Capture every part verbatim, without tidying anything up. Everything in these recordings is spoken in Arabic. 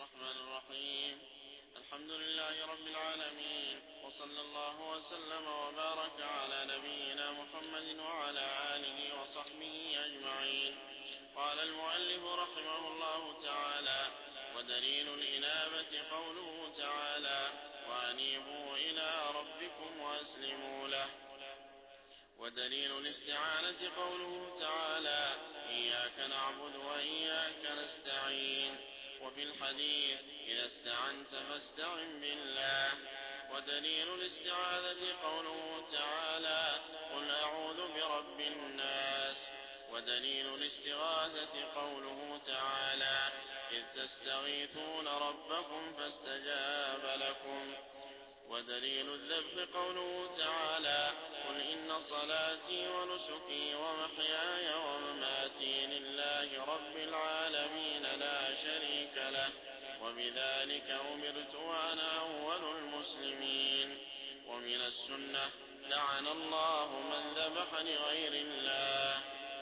الرحمن الرحيم. الحمد لله رب العالمين، وصلى الله وسلم وبارك على نبينا محمد وعلى آله وصحبه أجمعين. قال المؤلف رحمه الله تعالى: ودليل الإنابة قوله تعالى: وأنيبوا إلى ربكم وأسلموا له. ودليل الاستعانة قوله تعالى: إياك نعبد وإياك نستعين. وفي الحديث: إذا استعنت فاستعن بالله. ودليل الاستعاذة قوله تعالى: قل أعوذ برب الناس. ودليل الاستغاثة قوله تعالى: إذ تستغيثون ربكم فاستجاب لكم. ودليل الذبح قوله تعالى: قل إن صلاتي ونسكي ومحياي ومماتي لله رب العالمين لا شريك له، وبذلك أمرت وأنا أول المسلمين. ومن السنة: لعن الله من ذبح لغير الله.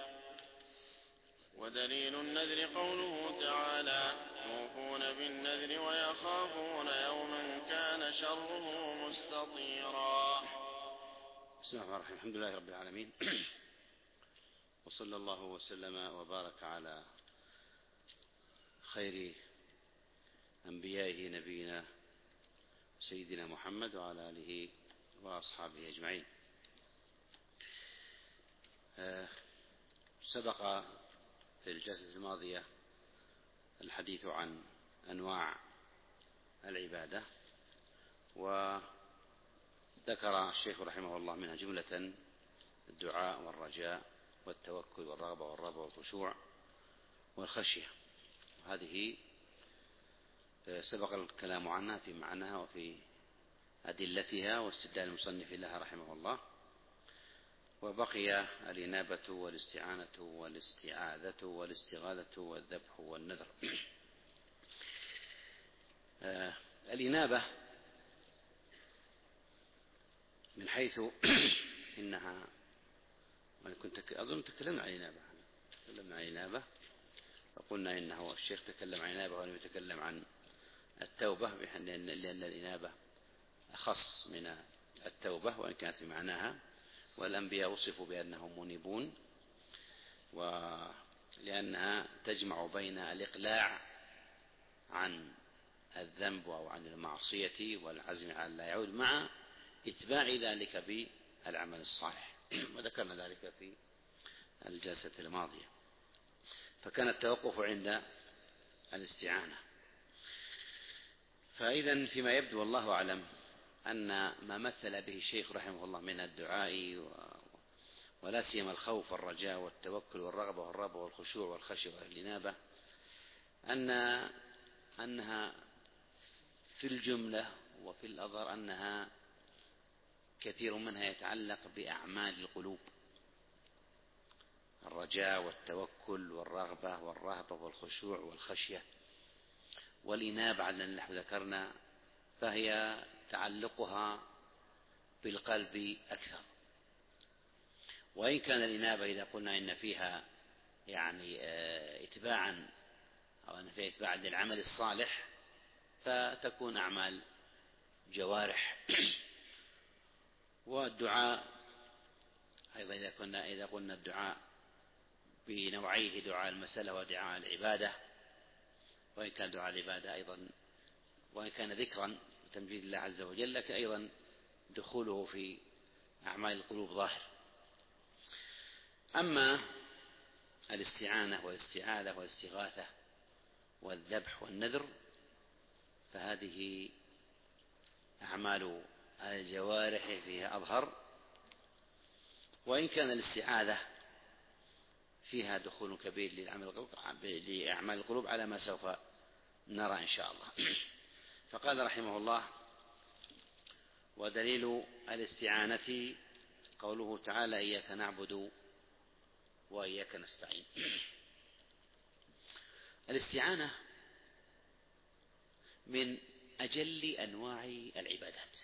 ودليل النذر قوله تعالى: يوفون بالنذر ويخافون يوما كان شره مستطيرا. بسم الله الرحمن الرحيم. الحمد لله رب العالمين، وصلى الله وسلم وبارك على خير أنبيائه نبينا سيدنا محمد وعلى آله وأصحابه أجمعين. سبق في الجلسة الماضية الحديث عن أنواع العبادة، وذكر الشيخ رحمه الله منها جملة: الدعاء والرجاء والتوكل والرغبة والرهبة والخشوع والخشية. هذه سبق الكلام عنها في معناها وفي أدلتها واستدلال المصنف لها رحمه الله. وبقي الإنابة والاستعانة والاستعاذة والاستغاثة والذبح والنذر. آه الإنابة من حيث إنها، كنت أظن تكلمنا عن الإنابة تكلمنا عن الإنابة وقلنا إنه الشيخ تكلم عن الإنابة ولم يتكلم عن التوبة، لأن الإنابة أخص من التوبة وإن كانت بمعناها، والأنبياء وصفوا بأنهم منيبون، ولأنها تجمع بين الإقلاع عن الذنب أو عن المعصية والعزم على لا يعود مع إتباع ذلك بالعمل الصالح، وذكرنا ذلك في الجلسة الماضية. فكان التوقف عند الاستعانة. فإذا فيما يبدو والله أعلم أن ما مثل به الشيخ رحمه الله من الدعاء ولا سيما الخوف والرجاء والتوكل والرغبة والرهبة والخشوع والخشية والإنابة أن أنها في الجملة وفي الأظهر أنها كثير منها يتعلق بأعمال القلوب: الرجاء والتوكل والرغبة والرهبة والخشوع والخشية. والإنابة على نحو ذكرنا فهي تعلقها بالقلب أكثر، وإن كان الإنابة إذا قلنا إن فيها يعني اتباعا أو أن فيها اتباعا للعمل الصالح فتكون أعمال جوارح. والدعاء أيضا إذا قلنا إذا قلنا الدعاء بنوعيه: دعاء المسألة ودعاء العبادة، وإن كان دعاء العبادة أيضا وإن كان ذكرا وتمجيد الله عز وجل، لكن أيضا دخوله في أعمال القلوب ظاهر. أما الاستعانة والاستعاذة والاستغاثة والذبح والنذر فهذه أعمال الجوارح فيها أظهر، وإن كان الاستعاذة فيها دخول كبير لأعمال القلوب على ما سوف نرى إن شاء الله. فقال رحمه الله: ودليل الاستعانة قوله تعالى: إياك نعبد وإياك نستعين. الاستعانة من أجل أنواع العبادات،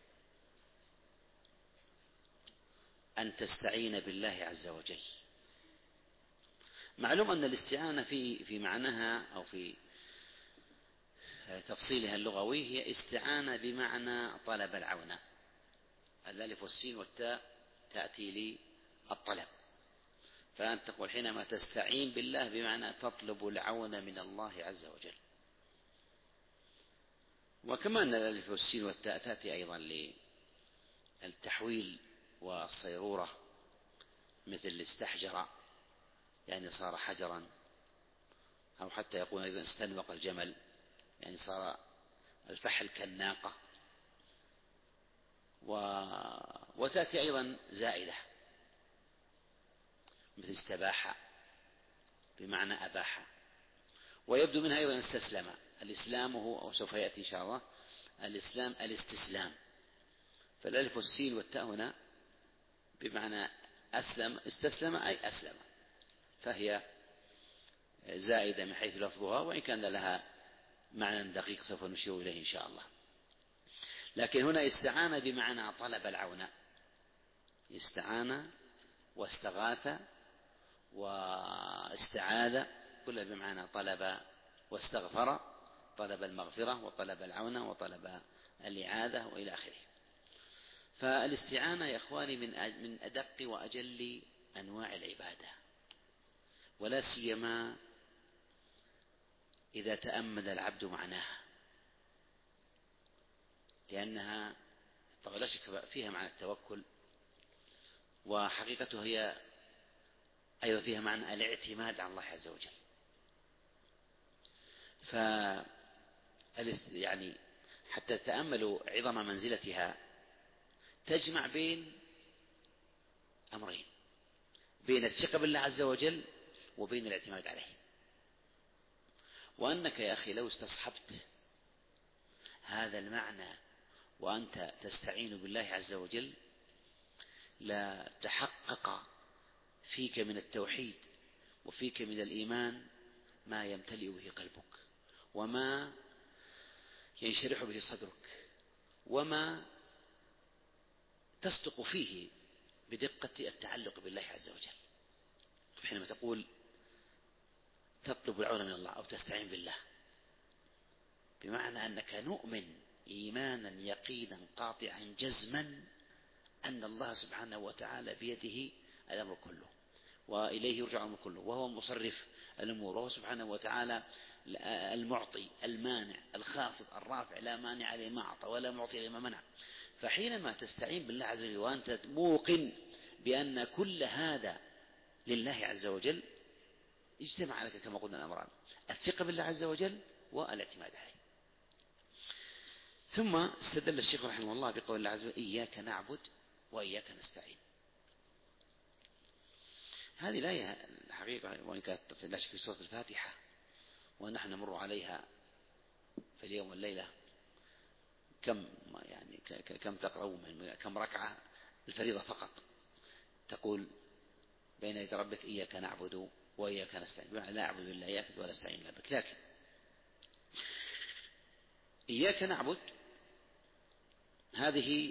أن تستعين بالله عز وجل. معلوم أن الاستعانة في في معناها أو في تفصيلها اللغوي هي استعانة بمعنى طلب العون. الألف والسين والتاء تأتي للطلب، فأنت تقول حينما تستعين بالله بمعنى تطلب العون من الله عز وجل. وكما أن الألف والسين والتاء تأتي أيضا للتحويل والصيرورة، مثل استحجر يعني صار حجرا، أو حتى يقول أيضا استنوق الجمل يعني صار الفحل كالناقة. و... وتأتي أيضا زائدة مثل استباح بمعنى أباح. ويبدو منها أيضا استسلم. الإسلام هو، وسوف يأتي إن شاء الله، الإسلام الاستسلام. فالألف والسين والتاء هنا بمعنى أسلم، استسلم أي أسلم، فهي زائدة من حيث لفظها، وإن كان لها معنى دقيق سوف نشير إليه إن شاء الله. لكن هنا استعان بمعنى طلب العون، استعان واستغاث واستعاذ، كلها بمعنى طلب واستغفر، طلب المغفرة وطلب العون وطلب الإعاذة وإلى آخره. فالاستعانة يا إخواني من أدق وأجل أنواع العبادة، ولا سيما إذا تأمل العبد معناها، لأنها طبعا لا شك فيها معنى التوكل، وحقيقته هي أيضا فيها معنى الاعتماد على الله عز وجل. ف يعني حتى تأملوا عظم منزلتها، تجمع بين أمرين، بين الثقة بالله عز وجل وبين الاعتماد عليه. وأنك يا أخي لو استصحبت هذا المعنى وأنت تستعين بالله عز وجل لا تحقق فيك من التوحيد وفيك من الإيمان ما يمتلئ به قلبك، وما ينشرح به صدرك، وما تصدق فيه بدقة التعلق بالله عز وجل. حينما تقول تطلب العون من الله أو تستعين بالله، بمعنى أنك نؤمن إيمانا يقينا قاطعا جزما أن الله سبحانه وتعالى بيده الأمر كله، وإليه يرجع الأمر كله، وهو مصرف الأمور، وهو سبحانه وتعالى المعطي المانع الخافض الرافع، لا مانع لما أعطى ولا معطي لما منع. فحينما تستعين بالله عز وجل وأنت موقن بأن كل هذا لله عز وجل، اجتمع لك كما قلنا الأمران: الثقة بالله عز وجل والاعتماد عليه. ثم استدل الشيخ رحمه الله بقول الله عز وجل: إياك نعبد وإياك نستعين. هذه الآية الحقيقة وإن كانت لا شك في سورة الفاتحة، ونحن نمر عليها في اليوم والليلة، كم يعني كم تقرأون، كم ركعة الفريضة فقط تقول بين يدي ربك: إياك نعبد وإياك نستعين، بمعنى لا أعبد إلا إياك ولا أستعين إلا بك. لكن إياك نعبد هذه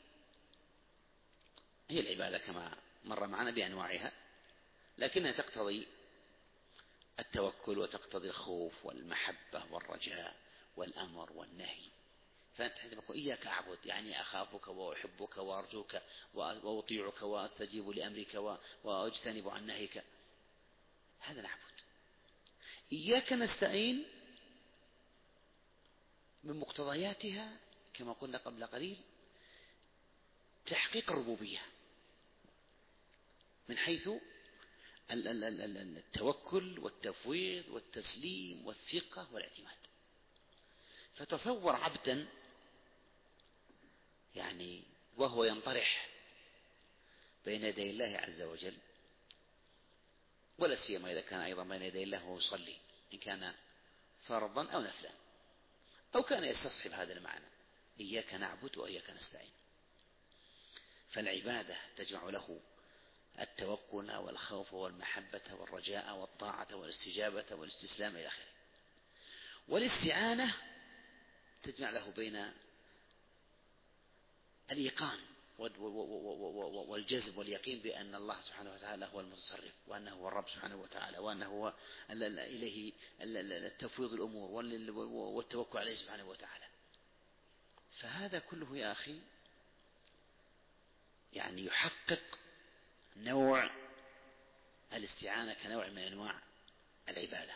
هي العبادة كما مر معنا بأنواعها، لكنها تقتضي التوكل وتقتضي الخوف والمحبة والرجاء والأمر والنهي. فأنت حينما تقول إياك أعبد يعني أخافك وأحبك وأرجوك وأطيعك وأستجيب لأمرك وأجتنب عن نهيك، هذا نعبد. إياك نستعين من مقتضياتها كما قلنا قبل قليل تحقيق الربوبية من حيث التوكل والتفويض والتسليم والثقة والاعتماد. فتصور عبدا يعني وهو ينطرح بين يدي الله عز وجل، ولا سيما إذا كان أيضا بين يدي الله وهو يصلي، إن كان فرضا أو نفلا، أو كان يستصحب هذا المعنى: إياك نعبد وإياك نستعين. فالعبادة تجمع له التوكل والخوف والمحبة والرجاء والطاعة والاستجابة والاستسلام إلى آخره. والاستعانة تجمع له بين الإيقان والجزم واليقين بأن الله سبحانه وتعالى هو المتصرف، وأنه هو الرب سبحانه وتعالى، وأنه هو إليه التفويض الأمور والتوكل عليه سبحانه وتعالى. فهذا كله يا أخي يعني يحقق نوع الاستعانة كنوع من أنواع العبادة.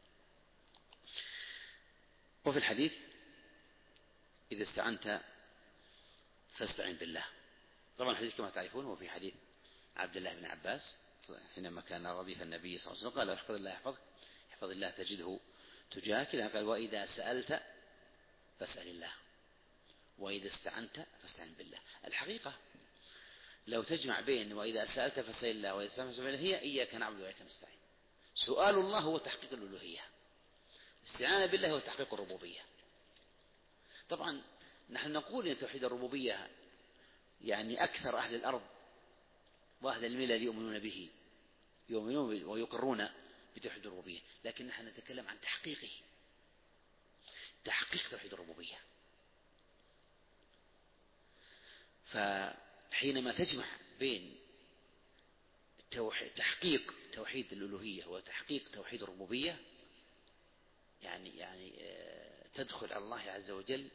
وفي الحديث إذا استعنت فاستعن بالله. طبعا الحديث كما تعرفون هو في حديث عبد الله بن عباس حينما كان رديف النبي صلى الله عليه وسلم قال احفظ الله يحفظك، احفظ الله تجده تجاهك. قال وإذا سألت فاسأل الله، وإذا استعنت فاستعن بالله. الحقيقة لو تجمع بين وإذا سألت فاسأل الله وإذا استعنت فاسأل بالله هي إياك نعبد وإياك نستعين. سؤال الله هو تحقيق الألوهية، الاستعانة بالله هو تحقيق الربوبية. طبعا نحن نقول إن توحيد الربوبية يعني أكثر أهل الأرض وأهل الملل يؤمنون به، يؤمنون ويقرون بتوحيد الربوبية، لكن نحن نتكلم عن تحقيقه، تحقيق توحيد الربوبية. فحينما تجمع بين تحقيق توحيد الألوهية وتحقيق توحيد الربوبية يعني يعني تدخل على الله عز وجل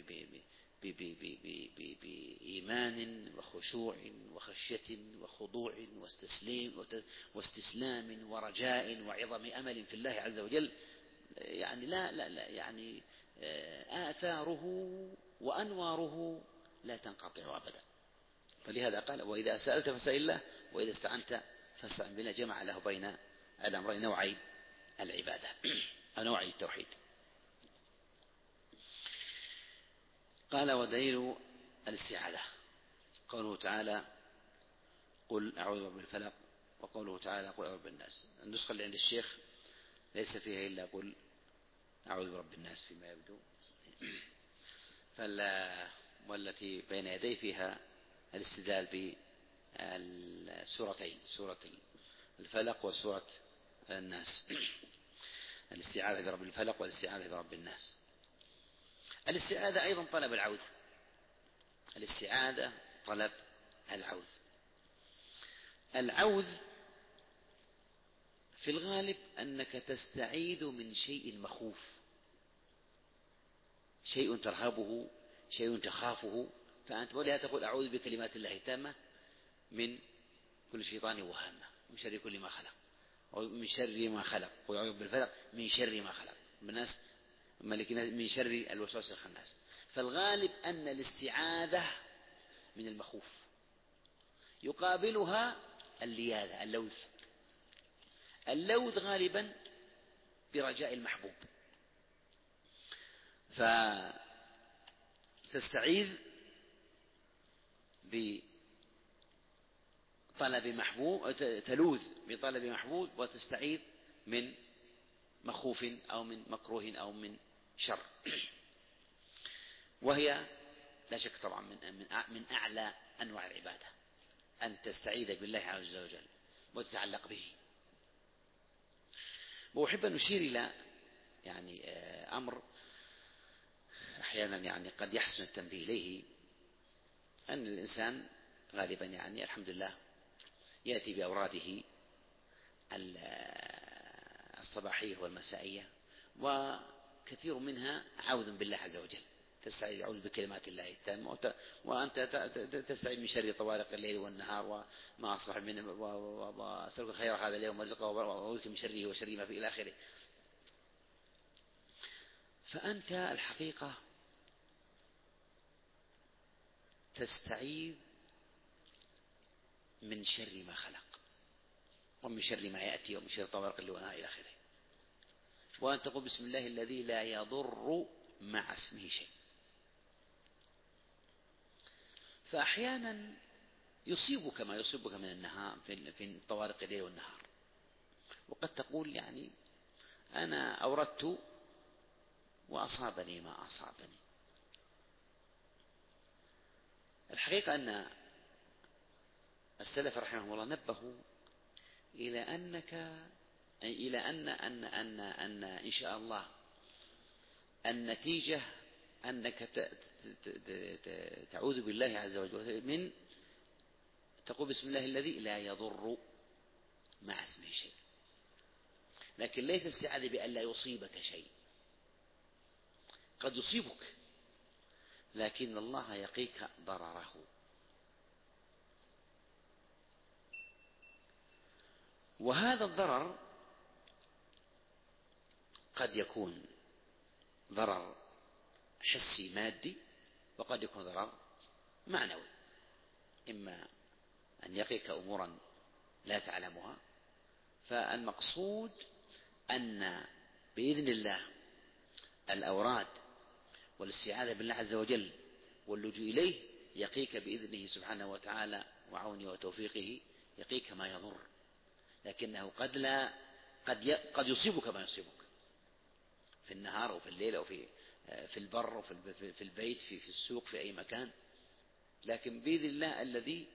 بإيمان وخشوع وخشية وخضوع واستسلام واستسلام ورجاء وعظم أمل في الله عز وجل. يعني لا لا لا يعني آثاره وأنواره لا تنقطع أبدا. فلهذا قال وإذا سألت فاسأل الله وإذا استعنت فاستعن بالله. جمع له بين الأمرين نوعي العبادة أو نوعي التوحيد. قال ودليل الاستعاذة قوله تعالى قل أعوذ برب الفلق، وقوله تعالى قل أعوذ برب الناس. النسخة اللي عند الشيخ ليس فيها إلا قل أعوذ برب الناس فيما يبدو، فلا والتي بين يدي فيها الاستدلال بالسورتين، سورة الفلق وسورة الناس، الاستعاذة برب الفلق والاستعاذة برب الناس. الاستعاذة أيضا طلب العوذ، الاستعاذة طلب العوذ. العوذ في الغالب أنك تستعيذ من شيء مخوف، شيء ترهبه، شيء تخافه، فأنت ولا تقول أعوذ بكلمات الله التامة من كل شيطان وهامة، من شر كل ما خلق، ومن شر ما خلق، قل أعوذ بالفلق من شر ما خلق، بالناس من شر الوسواس الخناس. فالغالب أن الاستعاذة من المخوف، يقابلها اللياذة اللوذ. اللوذ غالبا برجاء المحبوب، فتستعيذ بطلب محبوب، تلوذ بطلب محبوب وتستعيذ من مخوف أو من مكروه أو من شر. وهي لا شك طبعا من من أعلى أنواع العبادة أن تستعيذ بالله عز وجل وتتعلق به. وأحب أن نشير إلى يعني أمر أحيانا يعني قد يحسن التنبيه إليه، أن الإنسان غالبا يعني الحمد لله يأتي بأوراده الصباحية والمسائية، وكثير منها عوذ بالله عز وجل، تستعيذ أعوذ بكلمات الله التامة، وأنت تستعيذ من شر طوارق الليل والنهار وما أصبح من وأسألك خير هذا اليوم ورزقه وأعوذ من شره وشر ما فيه إلى آخره. فأنت الحقيقة تستعيذ من شر ما خلق ومن شر ما يأتي ومن شر طوارق الليل والنهار إلى آخره، وأن تقول بسم الله الذي لا يضر مع اسمه شيء. فأحيانا يصيبك ما يصيبك من النهار في طوارق الليل والنهار، وقد تقول يعني أنا أوردت وأصابني ما أصابني. الحقيقة أن السلف رحمه الله نبهوا إلى أنك إلى أن أن أن أن إن شاء الله النتيجة أنك تعوذ بالله عز وجل من تقول بسم الله الذي لا يضر مع اسمه شيء، لكن ليس استعاذة بأن لا يصيبك شيء. قد يصيبك لكن الله يقيك ضرره. وهذا الضرر قد يكون ضرر حسي مادي، وقد يكون ضرر معنوي، إما أن يقيك أمورا لا تعلمها. فالمقصود أن بإذن الله الأوراد والاستعاذة بالله عز وجل واللجوء إليه يقيك بإذنه سبحانه وتعالى وعونه وتوفيقه، يقيك ما يضر، لكنه قد لا قد قد يصيبك ما يصيبك في النهار أو في الليل أو في في البر أو في البيت في في السوق في أي مكان. لكن بإذن الله الذي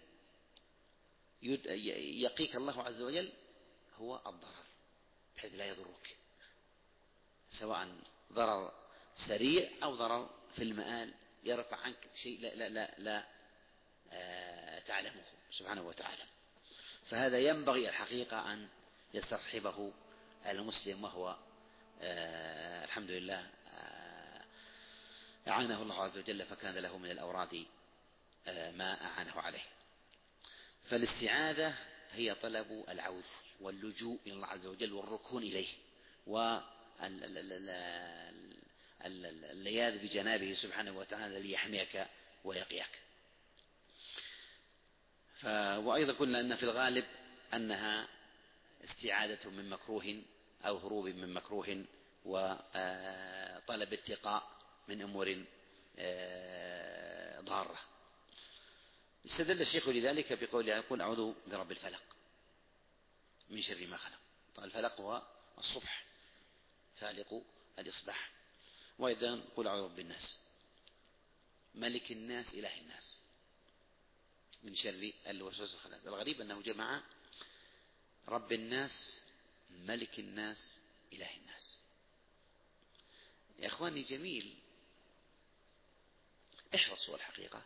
يقيك الله عز وجل هو الضرر، بحيث لا يضرك، سواء ضرر سريع أو ضرر في المآل يرفع عنك شيء لا, لا, لا, لا آه تعلمه سبحانه وتعالى. فهذا ينبغي الحقيقة أن يستصحبه المسلم، وهو آه الحمد لله آه أعانه الله عز وجل فكان له من الأوراد آه ما أعانه عليه. فالاستعاذة هي طلب العوذ واللجوء إلى الله عز وجل والركون إليه واللياذ بجنابه سبحانه وتعالى ليحميك ويقيك. وأيضا قلنا أن في الغالب أنها استعاذة من مكروه أو هروب من مكروه وطلب اتقاء من أمور ضارة. استدل الشيخ لذلك بقوله يقول أعوذ برب الفلق من شر ما خلق. طبعا الفلق هو الصبح، فالق الإصباح. وأيضا قل أعوذ برب الناس ملك الناس إله الناس من شر الوسواس الخناس. الغريب أنه جمع رب الناس ملك الناس إله الناس. يا أخواني جميل، احرصوا الحقيقة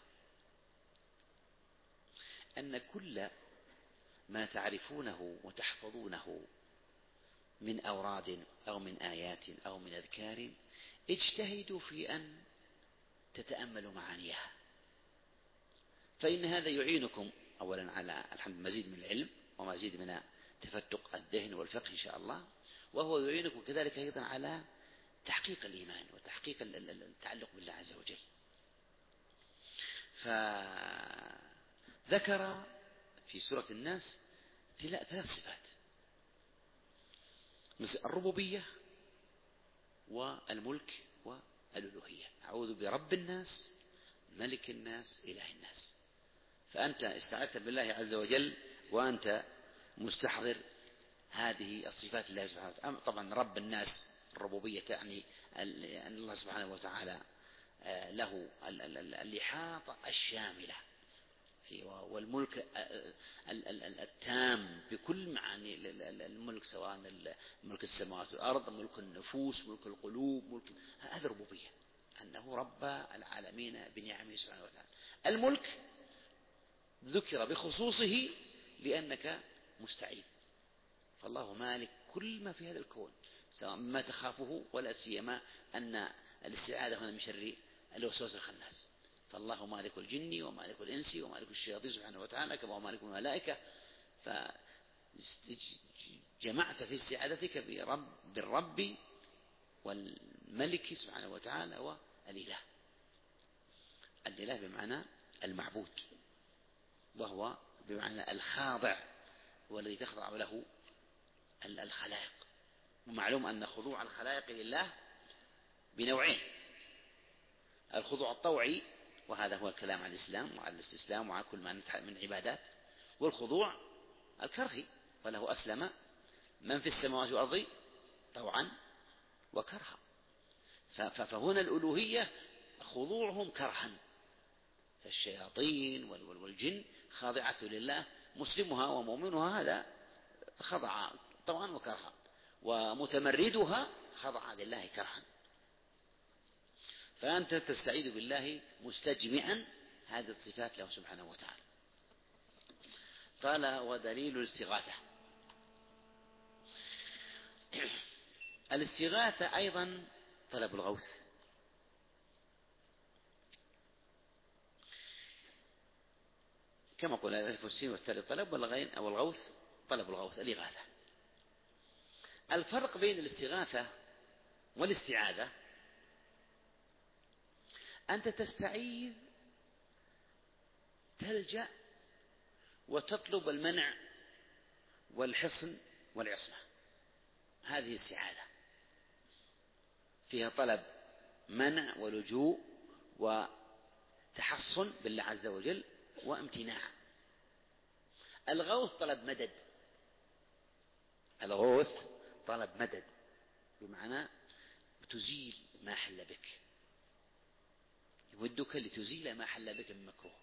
أن كل ما تعرفونه وتحفظونه من أوراد أو من آيات أو من أذكار اجتهدوا في أن تتأملوا معانيها، فإن هذا يعينكم أولا على الحمد مزيد من العلم ومزيد من تفتق الذهن والفقه إن شاء الله، وهو يعينكم كذلك أيضا على تحقيق الإيمان وتحقيق التعلق بالله عز وجل. فذكر في سورة الناس ثلاث صفات: الربوبية والملك والألوهية. أعوذ برب الناس ملك الناس إله الناس. فأنت استعذت بالله عز وجل وأنت مستحضر هذه الصفات الله سبحانه وتعالى. طبعا رب الناس الربوبية تعني أن الله سبحانه وتعالى له الإحاطة الشاملة، والملك التام بكل معاني الملك، سواء ملك السماوات والأرض، ملك النفوس، ملك القلوب، ملك هذا ربوبية، أنه رب العالمين بنعمه سبحانه وتعالى. الملك ذكر بخصوصه لأنك مستعين، فالله مالك كل ما في هذا الكون سواء ما تخافه، ولا سيما أن الاستعاذة هنا من شر الوسواس الخناس. فالله مالك الجن ومالك الإنس ومالك الشياطين سبحانه وتعالى كما هو مالك الملائكة. فجمعت في استعاذتك برب بالرب والملك سبحانه وتعالى والإله. الإله بمعنى المعبود، وهو بمعنى الخاضع والذي تخضع له الخلائق. ومعلوم أن خضوع الخلائق لله بنوعين: الخضوع الطوعي، وهذا هو الكلام عن الإسلام وعن الاستسلام وعن كل ما من عبادات، والخضوع الكرهي، وله أسلم من في السماوات والأرض طوعا وكرها. فهنا الألوهية خضوعهم كرها، فالشياطين والجن خاضعة لله، مسلمها ومؤمنها هذا خضع طوعا وكرها، ومتمردها خضع لله كرها. فأنت تستعيذ بالله مستجمعا هذه الصفات له سبحانه وتعالى. قال ودليل الاستغاثة. الاستغاثة أيضا طلب الغوث، كما قلنا الألف والسين والتالي طلب والغين أو الغوث طلب الغوث الإغاثة. الفرق بين الاستغاثة والاستعاذة أنت تستعيذ تلجأ وتطلب المنع والحصن والعصمة، هذه استعاذة فيها طلب منع ولجوء وتحصن بالله عز وجل وامتناع. الغوث طلب مدد، الغوث طلب مدد بمعنى تزيل ما حل بك، يودك لتزيل ما حل بك من مكروه.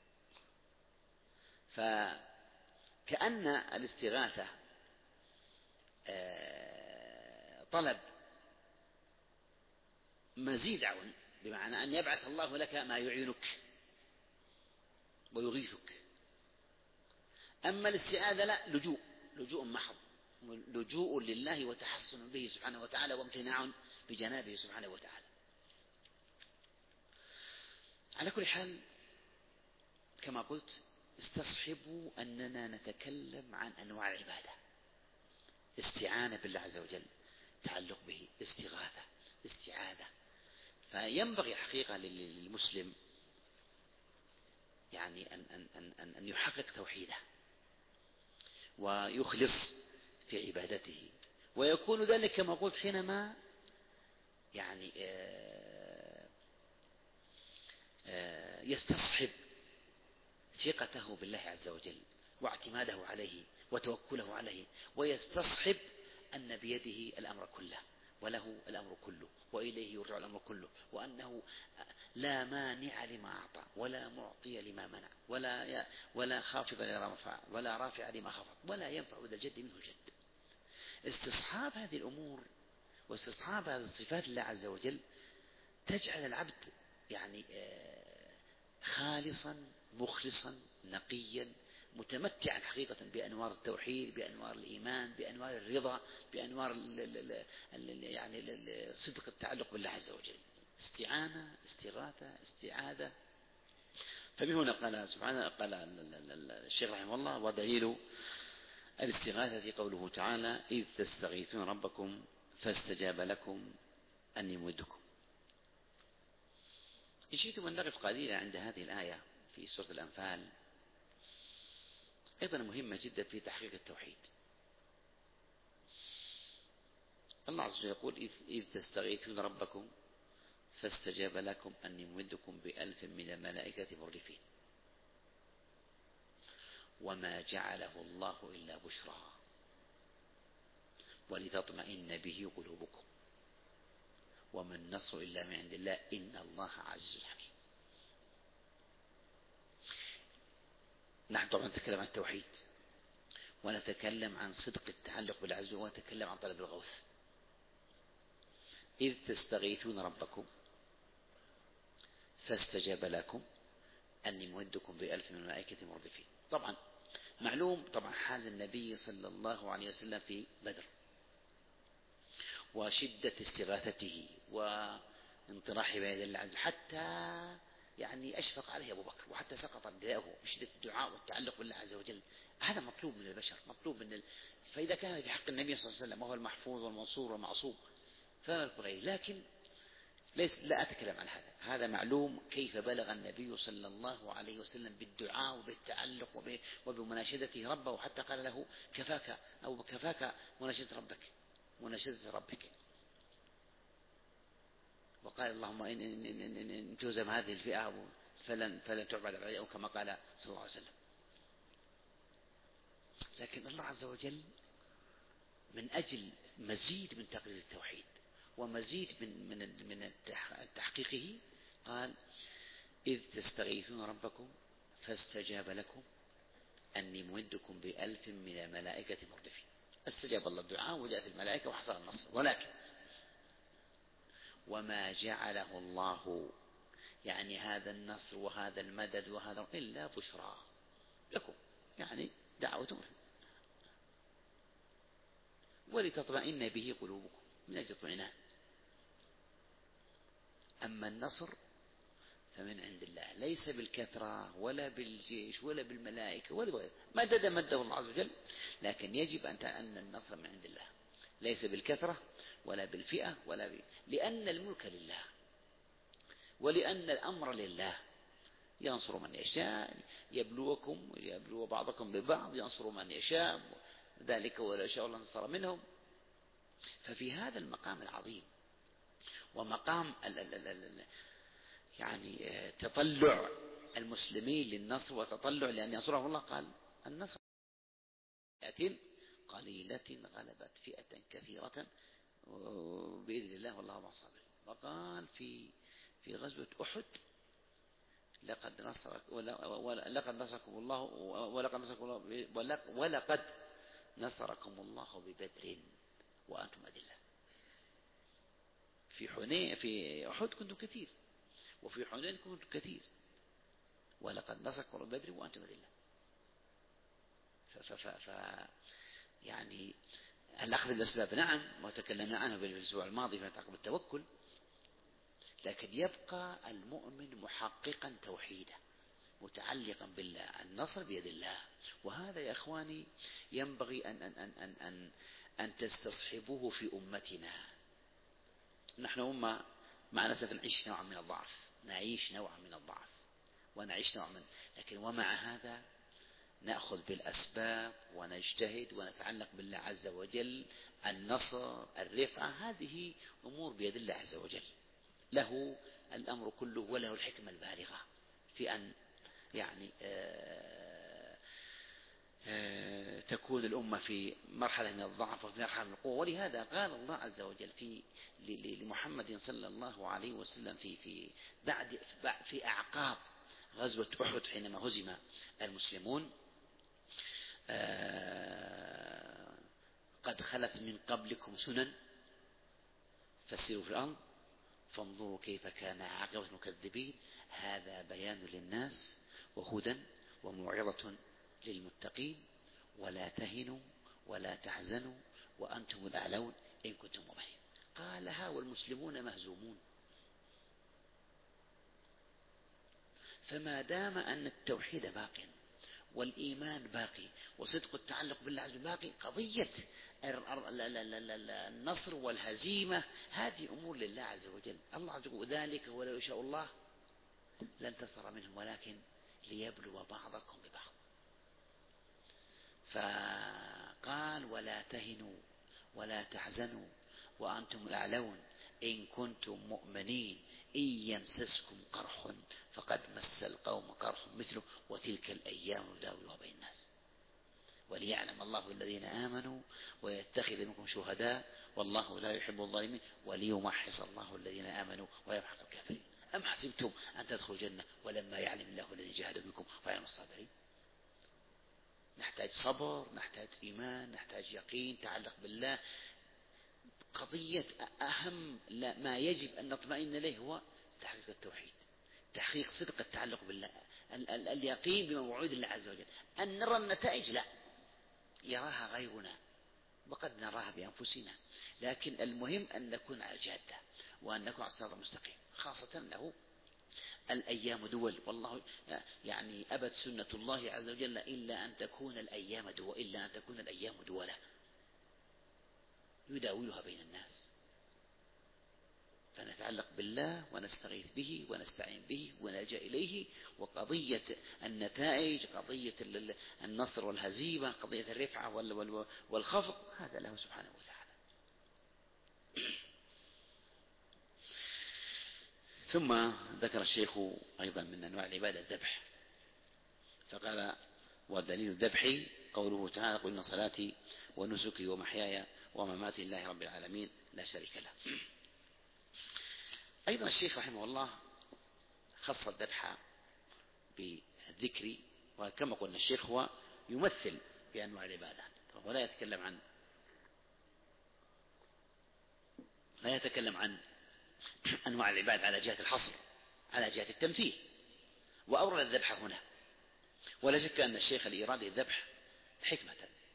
فكأن الاستغاثة طلب مزيد عون، بمعنى أن يبعث الله لك ما يعينك ويغيثك. أما الاستعاذة لا، لجوء لجوء محض، لجوء لله وتحصن به سبحانه وتعالى وامتناع بجنابه سبحانه وتعالى. على كل حال كما قلت استصحبوا أننا نتكلم عن أنواع العبادة: استعانة بالله عز وجل، تعلق به، استغاثة، استعاذة. فينبغي حقيقة للمسلم يعني أن, أن, أن, أن يحقق توحيده ويخلص في عبادته، ويكون ذلك كما قلت حينما يعني يستصحب ثقته بالله عز وجل واعتماده عليه وتوكله عليه، ويستصحب أن بيده الأمر كله وله الأمر كله وإليه يرجع الأمر كله، وأنه لا مانع لما أعطى ولا معطي لما منع ولا ولا خافض لما رفع ولا رافع لما خفض ولا ينفع ذا الجد منه الجد. استصحاب هذه الأمور واستصحاب هذه الصفات لله عز وجل تجعل العبد يعني خالصا مخلصا نقيا متمتعا حقيقة بأنوار التوحيد، بأنوار الإيمان، بأنوار الرضا، بأنوار ال ال يعني صدق التعلق بالله عز وجل. استعانة، استغاثة، استعاذة. فمن هنا قال سبحانه قال الشيخ رحمه الله: ودليل الاستغاثة قوله تعالى: إذ تستغيثون ربكم فاستجاب لكم أني ممدكم. إن شئتم أن نقف قليلا عند هذه الآية في سورة الأنفال، أيضا مهمة جدا في تحقيق التوحيد. الله عز وجل يقول: إذ, إذ تستغيثون ربكم فاستجاب لكم أني ممدكم بألف من الملائكة مردفين وما جعله الله إلا بشرى ولتطمئن به قلوبكم وما النصر إلا من عند الله إن الله عزيز حكيم. نحن طبعا نتكلم عن التوحيد ونتكلم عن صدق التعلق بالعز ونتكلم عن طلب الغوث. إذ تستغيثون ربكم فاستجاب لكم أني ممدكم بألف من الملائكة مردفين. طبعا معلوم طبعا حال النبي صلى الله عليه وسلم في بدر وشدة استغاثته وانطراح بين الله عز وجل، حتى يعني أشفق عليه أبو بكر وحتى سقط رداءه بشدة الدعاء والتعلق بالله عز وجل. هذا مطلوب من البشر، مطلوب من ال... فإذا كان في حق النبي صلى الله عليه وسلم وهو المحفوظ والمنصور والمعصوم فما بالغير. لكن ليس لا أتكلم عن هذا، هذا معلوم كيف بلغ النبي صلى الله عليه وسلم بالدعاء وبالتعلق وب... وبمناشدته ربه، وحتى قال له: كفاك أو كفاك مناشدة ربك مناشدة ربك. وقال: اللهم إن, إن, إن, إن, إن تهزم هذه الفئة فلن, فلن تعبد بعد، أو كما قال صلى الله عليه وسلم. لكن الله عز وجل من أجل مزيد من تقرير التوحيد ومزيد من, من, من تحقيقه قال: إذ تستغيثون ربكم فاستجاب لكم أني ممدكم بألف من الملائكة مردفين. استجاب الله الدعاء وجاءت الملائكة وحصل النصر. ولكن وما جعله الله يعني هذا النصر وهذا المدد وهذا إلا بشرى لكم، يعني دعوة ولتطمئن به قلوبكم من أجل اطمئنان. أما النصر فمن عند الله، ليس بالكثرة ولا بالجيش ولا بالملائكة ولا بغير، مدد مده الله عز وجل، لكن يجب أن النصر من عند الله، ليس بالكثرة ولا بالفئة ولا ب... لأن الملك لله ولأن الأمر لله، ينصر من يشاء، يبلوكم يبلو بعضكم ببعض، ينصر من يشاء، ذلك ولا شاء الله انتصر منهم. ففي هذا المقام العظيم ومقام ال ال ال ال يعني تطلع المسلمين للنصر وتطلع لأن ينصرهم الله، قال النصر فئة قليلة غلبت فئة كثيرة بإذن الله والله مع الصابرين. وقال في في غزوة أحد لقد نصرك ولقد نصركم الله ولقد نصركم الله ولقد نصركم الله ببدر وأنتم أذلة. في حنين في أحد كنتم كثير وفي حنين كنتم كثير ولقد نصركم الله ببدر وأنتم أذلة. ف, ف, ف يعني الأخذ بالأسباب نعم وتكلمنا عنه في الأسبوع الماضي في تعقب التوكل، لكن يبقى المؤمن محققا توحيده متعلقا بالله، النصر بيد الله. وهذا يا إخواني ينبغي أن, أن, أن, أن, أن, أن تستصحبوه في أمتنا. نحن أمة مع الأسف نعيش نوعا من الضعف، نعيش نوعا من الضعف ونعيش نوعا من، لكن ومع هذا نأخذ بالأسباب ونجتهد ونتعلق بالله عز وجل. النصر الرفعة هذه أمور بيد الله عز وجل، له الأمر كله وله الحكمة البالغة في أن يعني آآ آآ تكون الأمة في مرحلة من الضعف وفي مرحلة من القوة. ولهذا قال الله عز وجل في لمحمد صلى الله عليه وسلم في في بعد في أعقاب غزوة أحد حينما هزم المسلمون: قد خلت من قبلكم سنن فسيروا في الأرض فانظروا كيف كان عاقبة المكذبين، هذا بيان للناس وهدى وموعظة للمتقين، ولا تهنوا ولا تحزنوا وأنتم الأعلون إن كنتم مؤمنين. قالها والمسلمون مهزومون. فما دام أن التوحيد باق والإيمان باقي وصدق التعلق بالله عز وجل باقي، قضية النصر والهزيمة هذه أمور لله عز وجل. الله عز وجل ذلك ولو يشاء الله لانتصر منهم ولكن ليبلو بعضكم ببعض. فقال ولا تهنوا ولا تحزنوا وأنتم الأعلون إن كنتم مؤمنين إن يمسسكم قرح فقد مس القوم قرح مثله وتلك الأيام نداولها بين الناس وليعلم الله الذين آمنوا ويتخذ منكم شهداء والله لا يحب الظالمين وليمحص الله الذين آمنوا ويمحق الكافرين. أم حسبتم أن تدخلوا الجنة ولما يعلم الله الذين جاهدوا منكم ويعلم الصابرين. نحتاج صبر، نحتاج إيمان، نحتاج يقين، تعلق بالله. قضية أهم ما يجب أن نطمئن إليه هو تحقيق التوحيد، تحقيق صدق التعلق بالله، اليقين بموعود الله عز وجل. أن نرى النتائج لا يراها غيرنا وقد نراها بأنفسنا، لكن المهم أن نكون على الجادة وأن نكون على الصراط المستقيم، خاصة له الأيام دول. والله يعني أبت سنة الله عز وجل إلا أن تكون الأيام دول إلا أن تكون الأيام دولة يداولها بين الناس. فنتعلق بالله ونستغيث به ونستعين به ونلجأ إليه. وقضية النتائج، قضية النصر والهزيمة، قضية الرفعة والخفض، هذا له سبحانه وتعالى. ثم ذكر الشيخ أيضا من أنواع العبادة الذبح، فقال ودليل الذبح قوله تعالى قل إن صلاتي ونسكي ومحياي ومماتي لله رب العالمين لا شريك له. أيضا الشيخ رحمه الله خص الذبح بالذكر، وكما قلنا الشيخ هو يمثل بأنواع العبادة ولا يتكلم عن لا يتكلم عن أنواع العبادة على جهة الحصر، على جهة التمثيل، وأورد الذبح هنا. ولا شك أن الشيخ الإيرادي الذبح حكمة،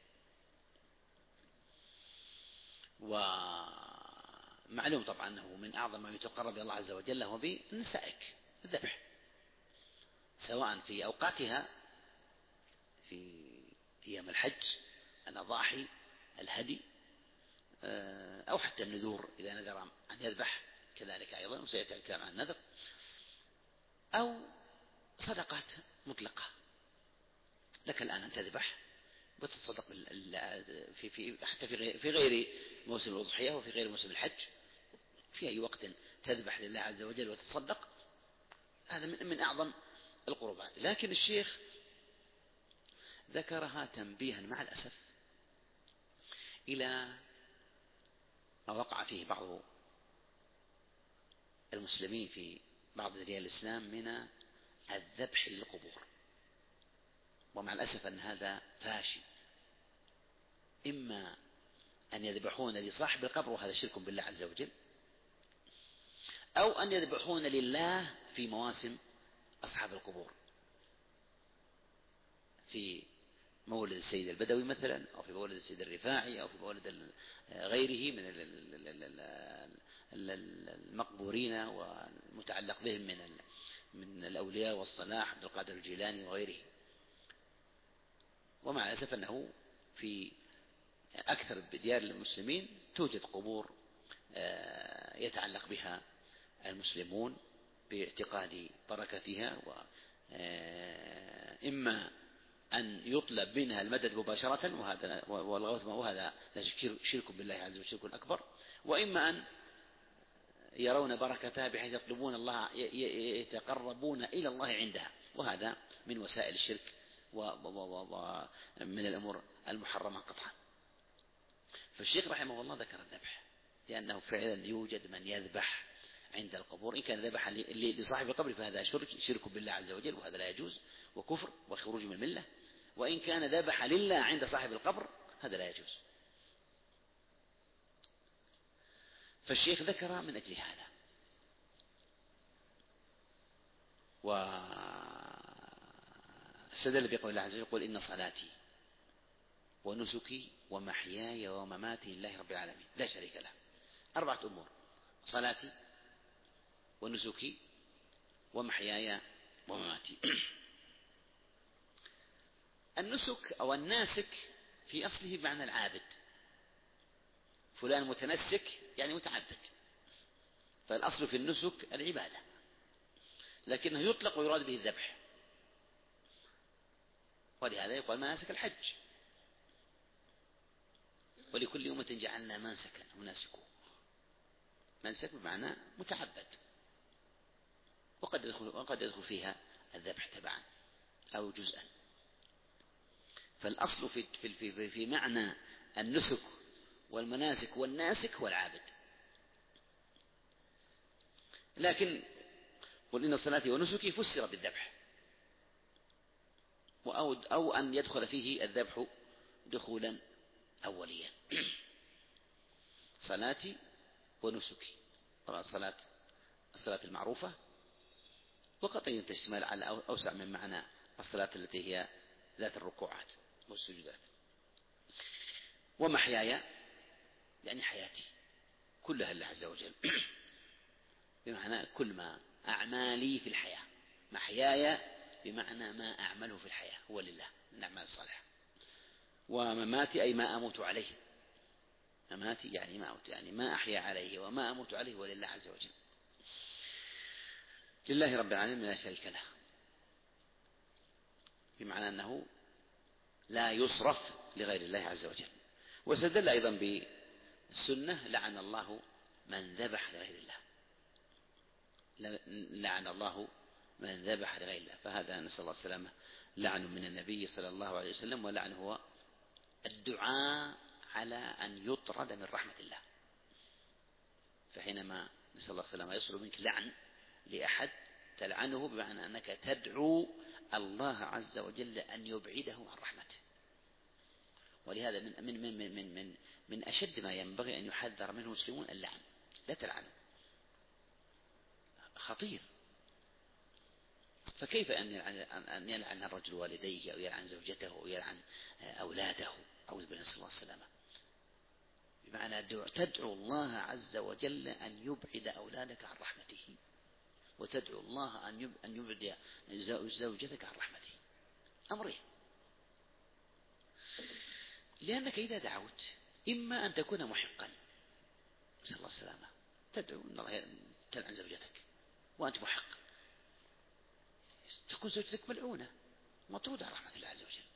ومعلوم طبعا أنه من أعظم ما يتقرب إلى الله عز وجل هو بالنسائك الذبح، سواء في أوقاتها في أيام الحج الأضاحي الهدي، أو حتى النذور إذا نذر أن يذبح كذلك أيضا، وسيأتي الكلام عن النذر، أو صدقات مطلقة. لك الآن أن تذبح وتتصدق في في حتى في في غير موسم الأضحية وفي غير موسم الحج، في أي وقت تذبح لله عز وجل وتتصدق، هذا من من أعظم القربات. لكن الشيخ ذكرها تنبيها مع الأسف إلى ما وقع فيه بعض المسلمين في بعض ديار الإسلام من الذبح للقبور، ومع الأسف أن هذا فاشي، إما أن يذبحون لصاحب القبر وهذا شرك بالله عز وجل، أو أن يذبحون لله في مواسم أصحاب القبور، في مولد السيد البدوي مثلا، أو في مولد السيد الرفاعي، أو في مولد غيره من المقبورين والمتعلق بهم من من الأولياء والصلاح عبد القادر الجيلاني وغيره. ومع الأسف أنه في أكثر ديار المسلمين توجد قبور يتعلق بها المسلمون باعتقاد بركتها، وإما أن يطلب منها المدد مباشرة وهذا والغوث وهذا شرك بالله عز وجل، شرك أكبر، وإما أن يرون بركتها بحيث يطلبون الله يتقربون إلى الله عندها، وهذا من وسائل الشرك ومن الأمور المحرمة قطعا. فالشيخ رحمه الله ذكر الذبح لأنه فعلا يوجد من يذبح عند القبور، إن كان ذبحا لصاحب القبر فهذا شرك, شرك بالله عز وجل، وهذا لا يجوز وكفر وخروج من الملة، وإن كان ذبح لله عند صاحب القبر هذا لا يجوز. فالشيخ ذكر من أجل هذا، واستدل بقول الله عز وجل: قل إن صلاتي ونسكي ومحياي ومماتي لله رب العالمين لا شريك له. أربعة أمور: صلاتي ونسكي ومحياي ومماتي. النسك أو الناسك في أصله بمعنى العابد، فلان متنسك يعني متعبد، فالأصل في النسك العبادة، لكنه يطلق ويراد به الذبح، ولهذا يقال مناسك الحج، ولكل أمة جعلنا منسكا وناسكوه. منسك بمعنى متعبد، وقد يدخل, وقد يدخل فيها الذبح تبعا أو جزءا. فالأصل في, في, في, في معنى النسك والمناسك والناسك هو العابد. لكن قل إن صلاتي ونسكي فسر بالذبح، أو أن يدخل فيه الذبح دخولا أوليا. صلاتي ونسكي، طبعا الصلاة الصلاة المعروفة، وقد تشتمل على أوسع من معنى الصلاة التي هي ذات الركوعات والسجودات. ومحياي يعني حياتي كلها لله عز وجل، بمعنى كل ما أعمالي في الحياة. محياي بمعنى ما أعمله في الحياة هو لله من الأعمال الصالحة. ومماتي أي ما أموت عليه. مماتي يعني ما أموت، يعني ما أحيا عليه وما أموت عليه هو لله عز وجل، لله رب العالمين لا شريك له، بمعنى أنه لا يصرف لغير الله عز وجل. واستدل أيضا بالسنة: لعن الله من ذبح لغير الله، لعن الله من ذبح لغير الله. فهذا نسأل الله السلامة لعن من النبي صلى الله عليه وسلم، ولعن هو الدعاء على أن يطرد من رحمة الله. فحينما نسأل الله السلامة يصل منك لعن لأحد تلعنه بمعنى أنك تدعو الله عز وجل أن يبعده عن رحمته. ولهذا من من من من من, من أشد ما ينبغي أن يحذر منه المسلمون اللعن. لا تلعنوا، خطير. فكيف أن يلعن, أن يلعن الرجل والديه أو يلعن زوجته أو يلعن أولاده؟ أعوذ بالله، نسأل الله السلامة. بمعنى تدعو الله عز وجل أن يبعد أولادك عن رحمته، وتدعو الله أن يبعد زوجتك عن رحمته. أمرين، لأنك إذا دعوت إما أن تكون محقا، نسأل الله السلامة، تدعو أن الله تلعن زوجتك وأنت محق، تكون زوجتك ملعونة مطرودة عن رحمة الله عز وجل،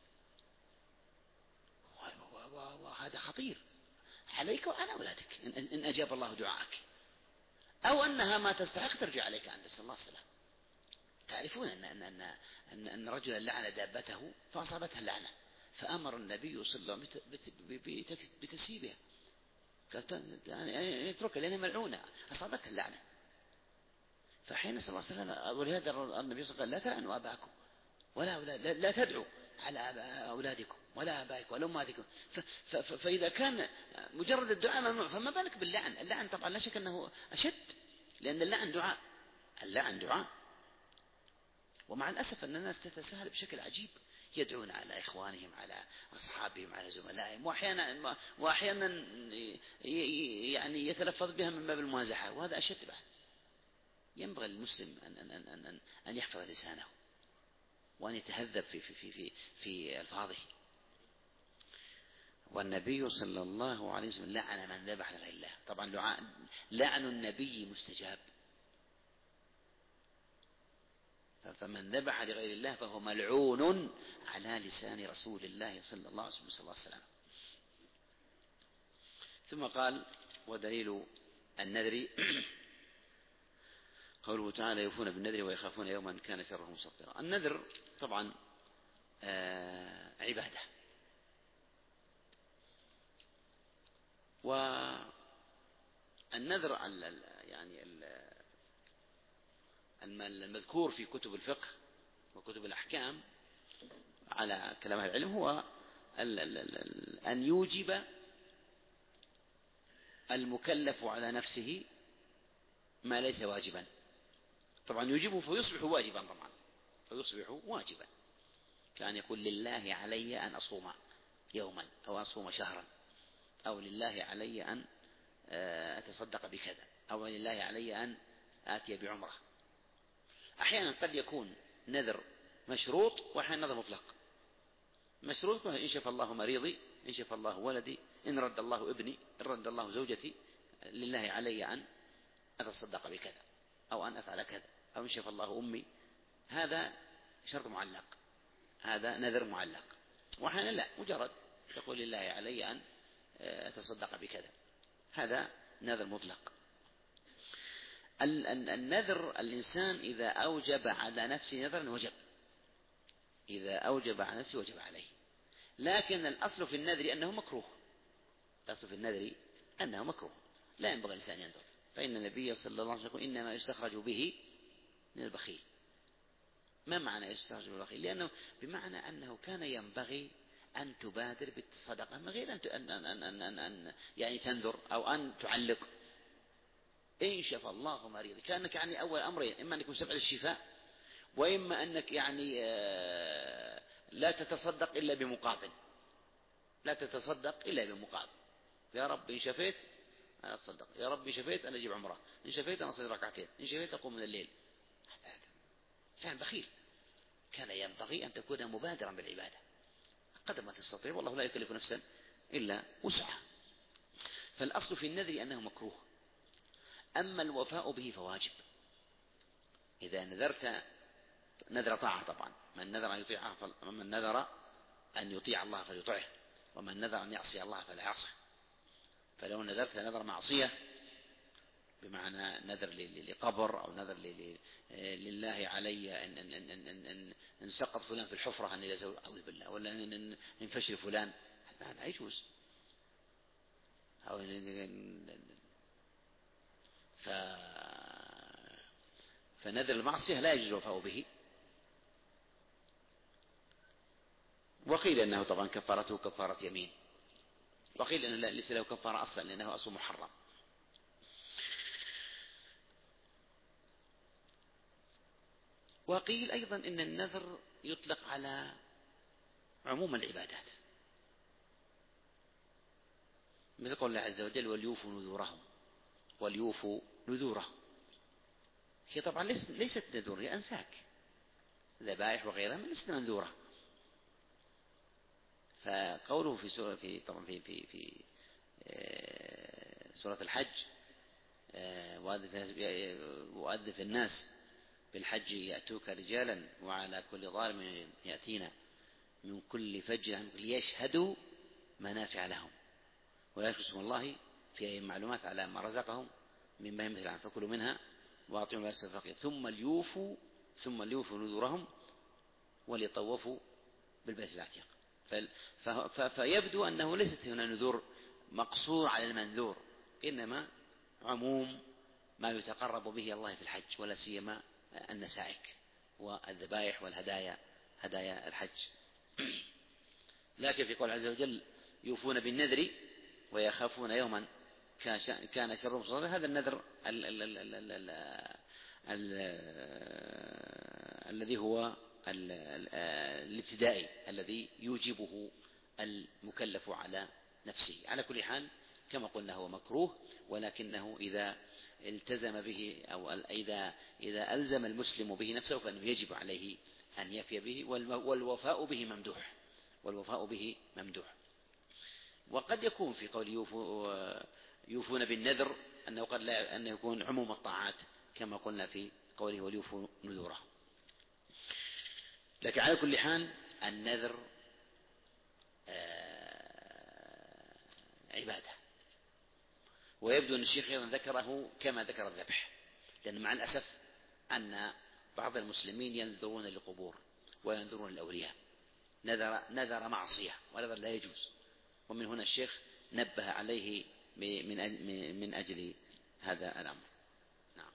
وهذا خطير عليك وعلى أولادك إن أجاب الله دعاءك، أو أنها ما تستحق ترجع عليك أن تسأل الله السلام. تعرفون أن, أن, أن, أن, أن رجلا لعن دابته فأصابتها اللعنة، فأمر النبي صلى الله عليه وسلم بتسييبها، يعني يتركها لأنها ملعونة أصابتها اللعنة. فحين صلى الله عليه وسلم، ولهذا النبي صلى الله عليه وسلم لا تلعنوا أباكم ولا أولاد، لا تدعوا على أولادكم ولا أبائكم ولا أمهاتكم. فإذا كان مجرد الدعاء ممنوع فما بالك باللعن؟ اللعن طبعا لا شك أنه أشد، لأن اللعن دعاء، اللعن دعاء. ومع الأسف أن الناس تتساهل بشكل عجيب، يدعون على إخوانهم، على أصحابهم، على زملائهم، وأحيانا وأحيانا يعني يتلفظ بها من باب الممازحة، وهذا أشد بعد. ينبغي للمسلم أن أن أن أن أن يحفظ لسانه وأن يتهذب في في في في, في ألفاظه. والنبي صلى الله عليه وسلم لعن من ذبح لغير الله. طبعا لعن النبي مستجاب، فمن ذبح لغير الله فهو ملعون على لسان رسول الله صلى الله عليه وسلم. ثم قال: ودليل النذر قوله تعالى: يوفون بالنذر ويخافون يوما كان شره مستطيرا. النذر طبعا آه عبادة، والنذر يعني المذكور في كتب الفقه وكتب الأحكام على كلام أهل العلم هو أن يوجب المكلف على نفسه ما ليس واجبا. طبعا يوجبه فيصبح واجبا، طبعا فيصبح واجبا، كان يقول: لله علي أن أصوم يوما أو أصوم شهرا، أو لله علي أن أتصدق بكذا، أو لله علي أن آتي بعمرة. أحيانا قد يكون نذر مشروط، وأحيانا نذر مطلق. مشروط: إن شفى الله مريضي، إن شفى الله ولدي، إن رد الله ابني، إن رد الله زوجتي، لله علي أن أتصدق بكذا، أو أن أفعل كذا، أو إن شفى الله أمي. هذا شرط معلق، هذا نذر معلق. وأحيانا لا، مجرد تقول: لله علي أن أتصدق بكذا، هذا نذر مطلق. النذر الإنسان إذا أوجب على نفسه نذرا وجب، إذا أوجب على نفسه وجب عليه. لكن الأصل في النذر أنه مكروه، الأصل في النذر أنه مكروه، لا ينبغي الإنسان ينذر. فإن النبي صلى الله عليه وسلم إنما يستخرج به من البخيل. ما معنى يستخرج من البخيل؟ لأنه بمعنى أنه كان ينبغي أن تبادر بالصدقة من غير أن, أن, أن, أن, أن, أن يعني تنذر أو أن تعلق. إن شفى الله مريض، كأنك يعني أول أمرين: إما أن يكون سبع الشفاء، وإما أنك يعني لا تتصدق إلا بمقابل، لا تتصدق إلا بمقابل. يا رب إن شفيت أنا أتصدق، يا رب إن شفيت أنا أجيب عمره، إن شفيت أنا أصلي ركعتين، إن شفيت أقوم من الليل. كان بخيل، كان ينبغي أن تكون مبادرا بالعبادة قدر ما تستطيع، والله لا يكلف نفسا إلا وسعها. فالأصل في النذر أنه مكروه، أما الوفاء به فواجب. إذا نذرت نذر طاعة، طبعا من نذر أن يطيع من نذر أن يطيع الله فليطعه، ومن نذر أن يعصي الله فلا يعصه. فلو نذرت نذر معصية، بمعنى نذر لقبر، أو نذر لله علي أن, أن, أن, أن, أن, أن سقط فلان في الحفرة أن يزول أعوذ بالله، ولا أن ينفشل فلان، هذا لا يجوز. أو ف... فنذر المعصية لا يجوز الوفاء به. وقيل أنه طبعا كفارته كفارة يمين، وقيل أنه ليس له كفارة أصلا لأنه أصل محرم. وقيل أيضا إن النذر يطلق على عموم العبادات، مثل قول الله عز وجل وليوفوا نذورهم، وليوفوا نذورهم، هي طبعا ليست نذور، هي أنساك، ذبائح وغيرها من ليست منذورة. فقوله في سورة في طبعا في في في سورة الحج وأذن في الناس بالحج يأتوك رجالا وعلى كل ضارب يأتينا من كل فج ليشهدوا منافع لهم ويذكروا اسم الله في أي معلومات على ما رزقهم من بهيمة الأنعام فكلوا منها وأطعموا بأس الفقير ثم ليوفوا ثم ليوفوا نذورهم وليطوفوا بالبيت العتيق. فيبدو أنه ليست هنا نذور مقصور على المنذور، إنما عموم ما يتقرب به الله في الحج، ولا سيما النسائك والذبائح والهدايا هدايا الحج. لكن في قول عز وجل يوفون بالنذر ويخافون يوما كان شره مستطيرا، هذا النذر الذي هو الابتدائي الذي يوجبه المكلف على نفسه. على كل حال كما قلنا هو مكروه، ولكنه إذا التزم به أو إذا إذا ألزم المسلم به نفسه فإنه يجب عليه أن يفي به، والوفاء به ممدوح والوفاء به ممدوح. وقد يكون في قول يوفون بالنذر أنه قد لا أنه يكون عموم الطاعات كما قلنا في قوله وليوفوا نذوره. لكن على كل حال النذر عبادة، ويبدو أن الشيخ أيضا ذكره كما ذكر الذبح، لأن مع الأسف أن بعض المسلمين ينذرون للقبور وينذرون للأولياء نذر, نذر معصية ونذر لا يجوز، ومن هنا الشيخ نبه عليه من أجل هذا الأمر. نعم.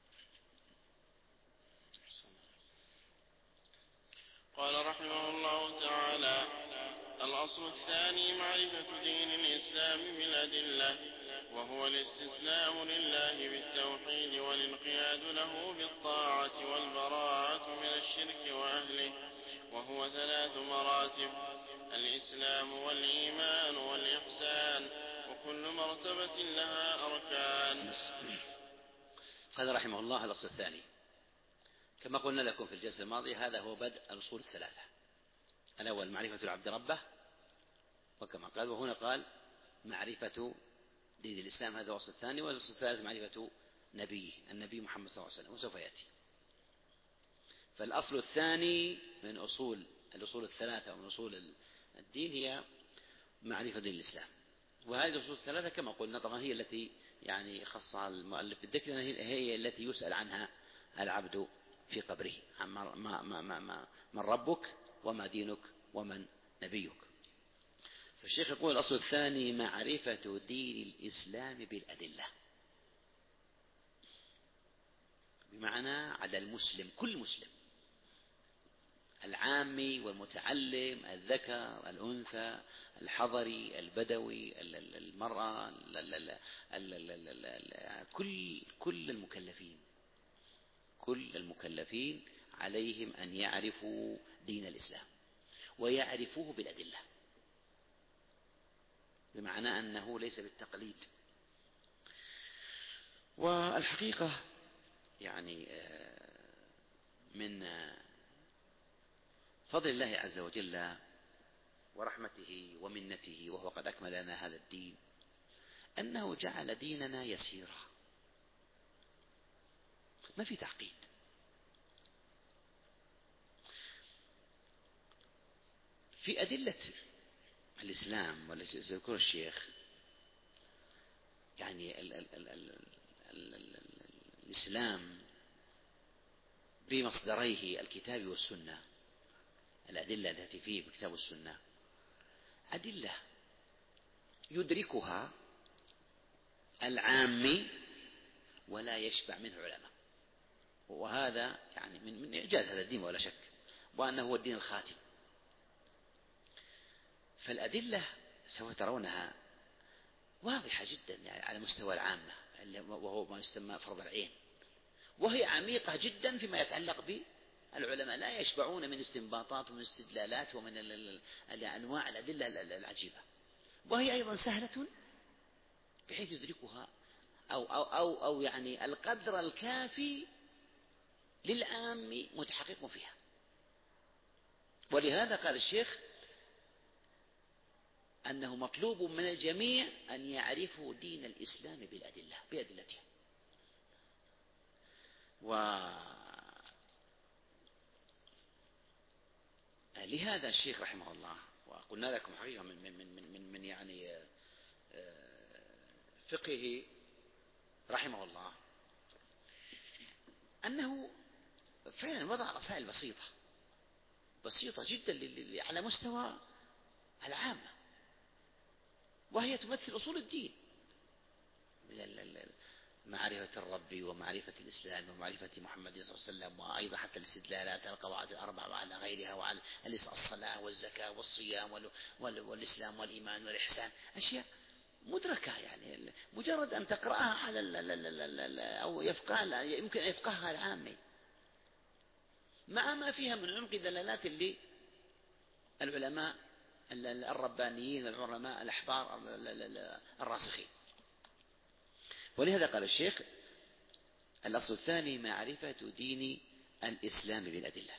قال رحمه الله تعالى: الأصل الثاني معرفة دين الإسلام بالأدلة، وهو الاستسلام لله بالتوحيد والانقياد له بالطاعة والبراءة من الشرك وأهله، وهو ثلاث مراتب: الإسلام والإيمان والإحسان، وكل مرتبة لها أركان. قال رحمه الله: الأصل الثاني كما قلنا لكم في الجلسة الماضية هذا هو بدء الأصول الثلاثة. الأول معرفة العبد ربه، وكما قال وهنا قال معرفة دين الإسلام، هذا هو الأصل الثاني. والأصل الثالث معرفة نبيه النبي محمد صلى الله عليه وسلم، وسوف يأتي. فالأصل الثاني من أصول الأصول الثلاثة ومن أصول الدين هي معرفة دين الإسلام، وهذه الأصول الثلاثة كما قلنا طبعا هي التي يعني خصها المؤلف بالذكر، هي التي يسأل عنها العبد في قبره: ما ما ما ما من ربك وما دينك ومن نبيك. فالشيخ يقول: الأصل الثاني معرفة دين الإسلام بالأدلة، بمعنى على المسلم كل مسلم، العامي والمتعلم، الذكر الأنثى، الحضري البدوي، المرأة، كل كل المكلفين كل المكلفين عليهم أن يعرفوا دين الإسلام ويعرفوه بالأدلة، بمعنى أنه ليس بالتقليد. والحقيقة يعني من فضل الله عز وجل ورحمته ومنته، وهو قد أكمل لنا هذا الدين، أنه جعل ديننا يسيرا، ما في تعقيد. في أدلة الإسلام والتي سيذكر الشيخ يعني ال ال ال ال ال ال الإسلام بمصدريه الكتاب والسنة، الأدلة التي فيه بالكتاب والسنة أدلة يدركها العامي ولا يشبع منه العلماء، وهذا يعني من من إعجاز هذا الدين ولا شك، وأنه هو الدين الخاتم. فالأدلة سوف ترونها واضحة جدا يعني على مستوى العامة، وهو ما يسمى فرض العين، وهي عميقة جدا فيما يتعلق العلماء لا يشبعون من استنباطات ومن استدلالات ومن أنواع الأدلة العجيبة، وهي أيضا سهلة بحيث يدركها أو, أو, أو, أو يعني القدر الكافي للعام متحقق فيها. ولهذا قال الشيخ أنه مطلوب من الجميع أن يعرفوا دين الإسلام بالأدلة بأدلتها. ولهذا الشيخ رحمه الله، وقلنا لكم حقيقة من, من, من, من, من يعني فقهه رحمه الله أنه فعلا وضع رسائل بسيطة بسيطة جدا على مستوى العامة، وهي تمثل أصول الدين من معرفة الرب ومعرفة الإسلام ومعرفة محمد صلى الله عليه وسلم، وأيضا حتى الاستدلالات القواعد الأربع وعلى غيرها وعلى الصلاة والزكاة والصيام والإسلام والإيمان والإحسان، أشياء مدركة يعني مجرد أن تقرأها على أو يفقهها يمكن أن يفقهها العامي، مع ما فيها من عمق دلالات للعلماء الربانيين العلماء الأحبار الراسخين. ولهذا قال الشيخ الأصل الثاني معرفة دين الإسلام بالأدلة.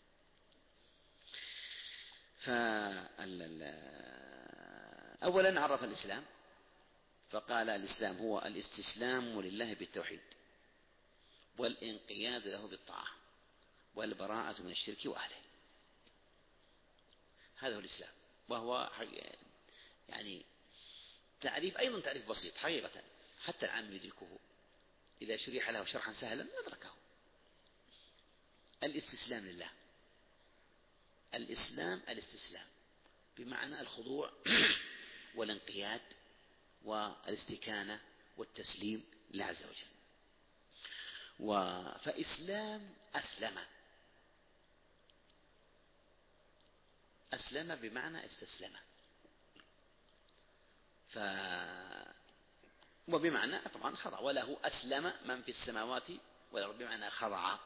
فأولا عرف الإسلام فقال الإسلام هو الاستسلام لله بالتوحيد والانقياد له بالطاعة والبراءة من الشرك وأهله. هذا هو الإسلام، وهو يعني تعريف أيضا تعريف بسيط حقيقة حتى العام يدركه إذا شرح له شرحا سهلا يدركه. الاستسلام لله، الإسلام الاستسلام بمعنى الخضوع والانقياد والاستكانة والتسليم لله عز وجل. فإسلام أسلم، أسلم بمعنى استسلم، ف وبمعنى طبعا خضع، وله أسلم من في السماوات والأرض بمعنى خضع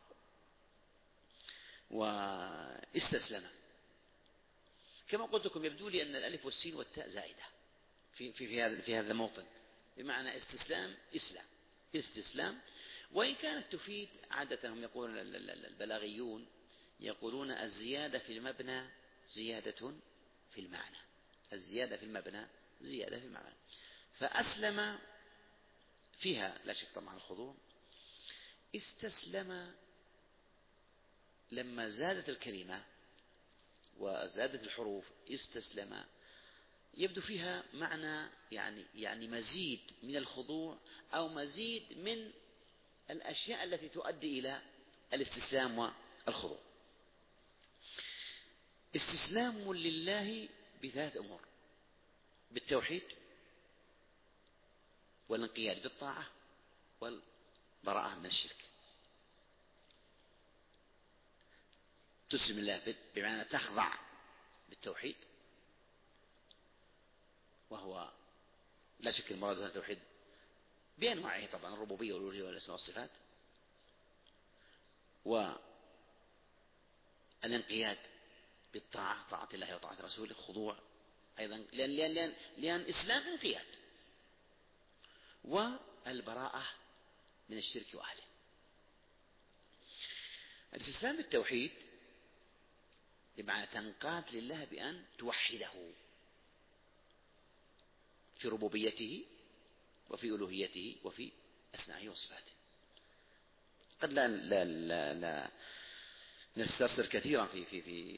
واستسلم. كما قلت لكم يبدو لي أن الألف والسين والتاء زائدة في, في, في, هذا, في هذا الموطن، بمعنى استسلام إسلام استسلام، وإن كانت تفيد عادة هم يقولون البلاغيون يقولون الزيادة في المبنى زيادة في المعنى، الزيادة في المبنى زيادة في المعنى. فأسلم فيها لا شك طبعا الخضوع، استسلم لما زادت الكلمة وزادت الحروف استسلم يبدو فيها معنى يعني يعني مزيد من الخضوع أو مزيد من الأشياء التي تؤدي إلى الاستسلام والخضوع. استسلام لله بثلاث أمور: بالتوحيد والانقياد بالطاعة والبراءة من الشرك. تسلم الله بمعنى تخضع بالتوحيد، وهو لا شك المراد هو التوحيد بأنواعه طبعا، الربوبية والألوهية والأسماء والصفات، والانقياد بالطاعة، طاعة الله وطاعة رسوله، خضوع أيضا لأن, لأن, لأن, لأن الإسلام انقياد، والبراءة من الشرك وأهله. الاستسلام بالتوحيد بمعنى تنقاد لله بأن توحده في ربوبيته وفي ألوهيته وفي أسمائه وصفاته. قد لا, لا, لا, لا نسترسل كثيرا في, في, في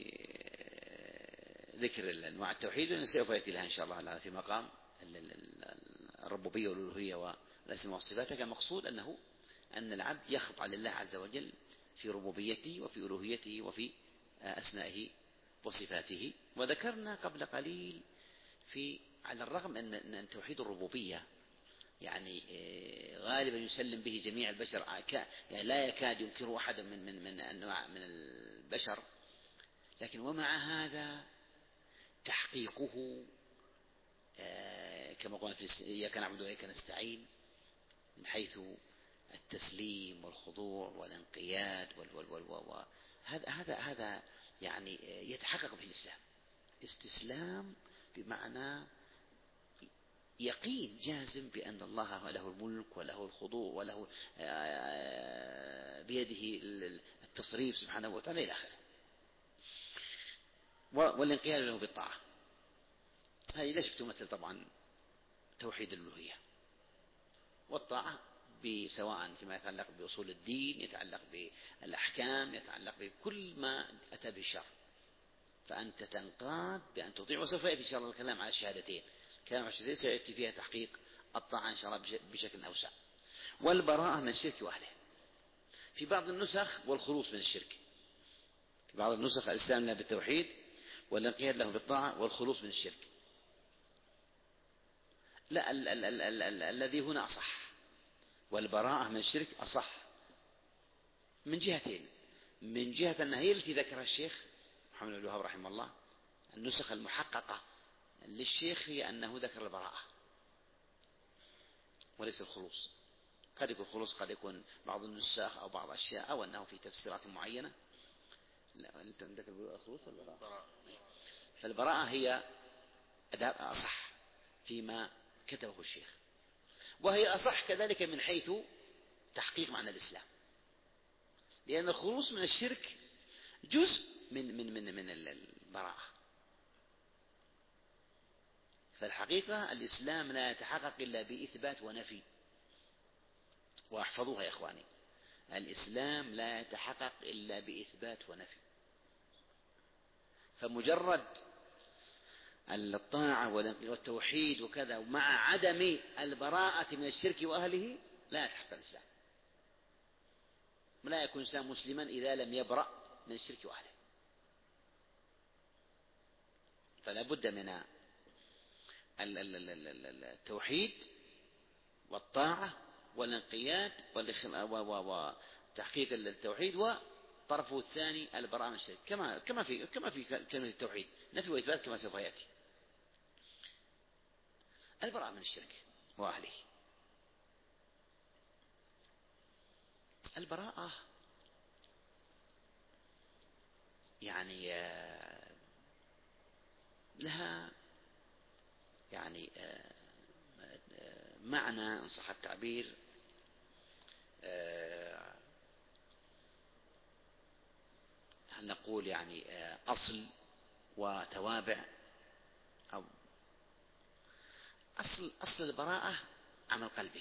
ذكر أنواع التوحيد، وأن سوف يأتي لها إن شاء الله في مقام الربوبية والألوهية والأسماء والصفات. كان مقصود أنه أن العبد يخضع لله عز وجل في ربوبيته وفي ألوهيته وفي أسمائه وصفاته. وذكرنا قبل قليل في على الرغم أن توحيد الربوبية يعني غالبا يسلم به جميع البشر، يعني لا يكاد ينكره أحد من من من أنواع من البشر، لكن ومع هذا تحقيقه كما قلنا في إياك نعبد وإياك نستعين من حيث التسليم والخضوع والانقياد وال وال وال وال هذا هذا هذا يعني يتحقق في الإسلام. استسلام بمعنى يقين جازم بأن الله له الملك وله الخضوع وله بيده التصريف سبحانه وتعالى إلى آخره، والانقياد له بالطاعة. هذه لا شك تمثل طبعا توحيد الألوهية، والطاعة سواء فيما يتعلق بأصول الدين، يتعلق بالأحكام، يتعلق بكل ما أتى به الشرع، فأنت تنقاد بأن تطيع. وسوف يأتي إن شاء الله الكلام على الشهادتين، كلام على الشهادتين سيأتي فيها تحقيق الطاعة إن شاء الله بشكل أوسع. والبراءة من الشرك وأهله، في بعض النسخ والخلوص من الشرك، في بعض النسخ الإسلام له بالتوحيد والانقياد له بالطاعة والخلوص من الشرك. لا، ال ال ال ال ال الذي هنا أصح، والبراءة من الشرك أصح من جهتين. من جهة أن هي التي ذكرها الشيخ محمد بن الوهاب رحمه الله، النسخ المحققة للشيخ هي أنه ذكر البراءة وليس الخلوص. قد يكون الخلوص، قد يكون بعض النساخ أو بعض الأشياء، أو أنه في تفسيرات معينة. لا، أنت ذكر الخلوص والبراءة. فالبراءة هي أداء أصح فيما كتبه الشيخ، وهي أصح كذلك من حيث تحقيق معنى الإسلام، لأن الخلوص من الشرك جزء من من من من البراءة. فالحقيقة الإسلام لا يتحقق إلا بإثبات ونفي. واحفظوها يا إخواني، الإسلام لا يتحقق إلا بإثبات ونفي. فمجرد الطاعة والتوحيد وكذا ومع عدم البراءة من الشرك وأهله لا يتحقق الإسلام. لا يكون إنسان مسلما إذا لم يبرأ من الشرك وأهله. فلا بد من التوحيد والطاعة والانقياد وتحقيق التوحيد، وطرفه الثاني البراءة من الشرك، كما كما في كما في كلمة التوحيد نفي وإثبات كما سوف يأتي. البراءة من الشرك وأهله. البراءة يعني لها يعني معنى إن صح التعبير هل نقول يعني أصل وتوابع، أو أصل أصل البراءة عمل قلبي،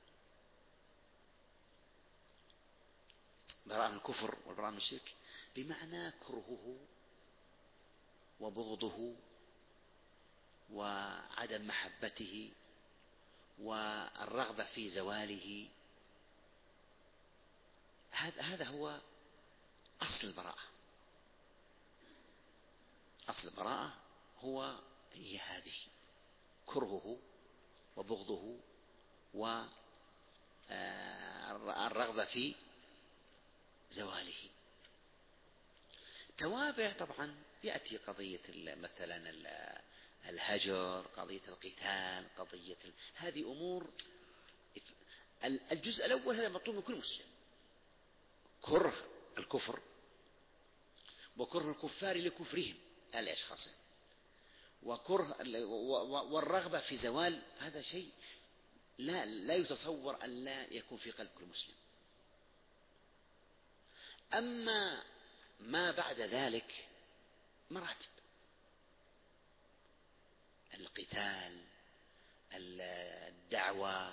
براءة من الكفر والبراءة من الشرك، بمعنى كرهه وبغضه وعدم محبته والرغبة في زواله. هذا هذا هو أصل البراءة. أصل البراءة هو هي هذه، كرهه وبغضه والرغبة في زواله. توابع طبعا يأتي قضية مثلا الهجر، قضية القتال، قضية ال... هذه أمور. الجزء الأول هذا مطلوب من كل مسلم، كره الكفر وكره الكفار لكفرهم لا لأشخاصهم، وكره والرغبة في زوال، هذا شيء لا لا يتصور أن لا يكون في قلب كل مسلم. أما ما بعد ذلك مراتب: القتال، الدعوة،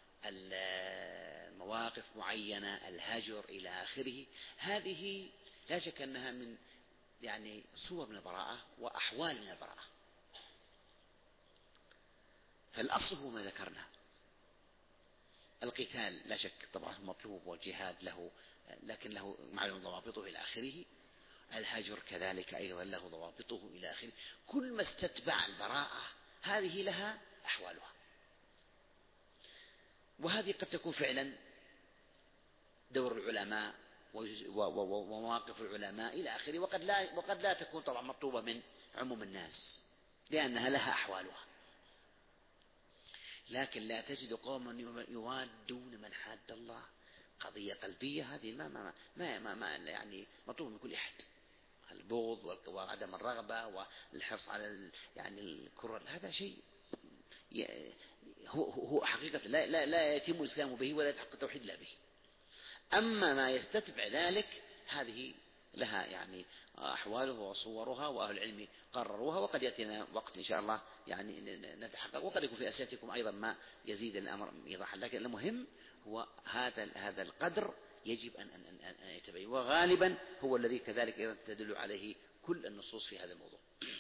المواقف معينة، الهجر إلى آخره. هذه لا شك أنها من يعني صور من البراءة وأحوال من البراءة. فالأصل هو ما ذكرنا. القتال لا شك طبعا مطلوب، والجهاد له لكن له معلوم ضوابطه إلى آخره. الهجر كذلك أيضا له ضوابطه إلى آخره. كل ما استتبع البراءة هذه لها أحوالها، وهذه قد تكون فعلا دور العلماء ومواقف العلماء إلى آخره، وقد لا وقد لا تكون طبعا مطلوبة من عموم الناس لأنها لها أحوالها. لكن لا تجد قوما يوادون من حاد الله قضية قلبية هذه ما ما ما ما, ما يعني مطلوب من كل أحد، البغض وعدم الرغبة والحرص على يعني الكرة، هذا شيء هو هو حقيقة لا لا لا يتم الإسلام به ولا يتحقق التوحيد إلا به. أما ما يستتبع ذلك هذه لها يعني أحواله وصورها، وأهل العلم قرروها، وقد يأتينا وقت إن شاء الله يعني نتحقق، وقد يكون في أسئلتكم أيضا ما يزيد الأمر إيضاحا، لكن المهم هو هذا هذا القدر يجب أن أن أن يتبين، وغالبا هو الذي كذلك أيضا تدل عليه كل النصوص في هذا الموضوع.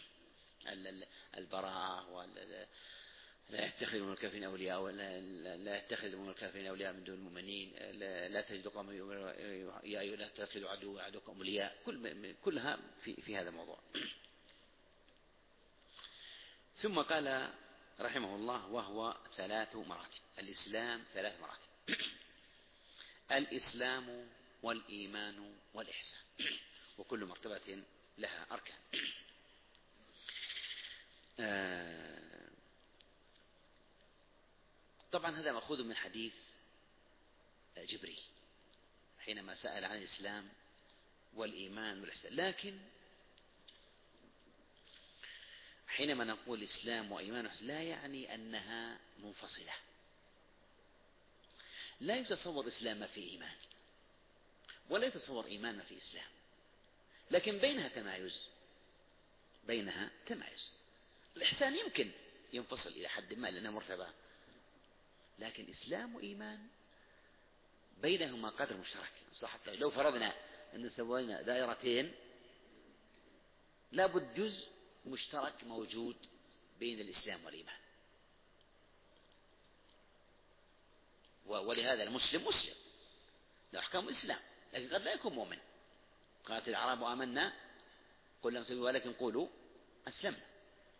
البراءة وال لا يتخذ من الكافرين أولياء ولا لا يتخذ من الكافرين أولياء من دون المؤمنين، لا, لا تجد قوم يا أيها لا تتخذوا عدو عدوكم أولياء، كل كلها في في هذا الموضوع. ثم قال رحمه الله: وهو ثلاث مراتب، الإسلام ثلاث مراتب: الإسلام والإيمان والإحسان، وكل مرتبة لها أركان. آه طبعا هذا مأخوذ من حديث جبريل حينما سأل عن الإسلام والإيمان والإحسان، لكن حينما نقول إسلام وإيمان والإحسان لا يعني أنها منفصلة، لا يتصور إسلام ما في إيمان، ولا يتصور إيمان ما في إسلام، لكن بينها تمايز، بينها تمايز. الإحسان يمكن ينفصل إلى حد ما لأنها مرتبة، لكن إسلام وإيمان بينهما قدر مشترك. صح، لو فرضنا أن سوينا دائرتين لابد جزء مشترك موجود بين الإسلام والإيمان، ولهذا المسلم مسلم له أحكام الإسلام، لكن قد لا يكون مؤمن. قالت الأعراب آمنا قل لم تؤمنوا ولكن قولوا أسلمنا،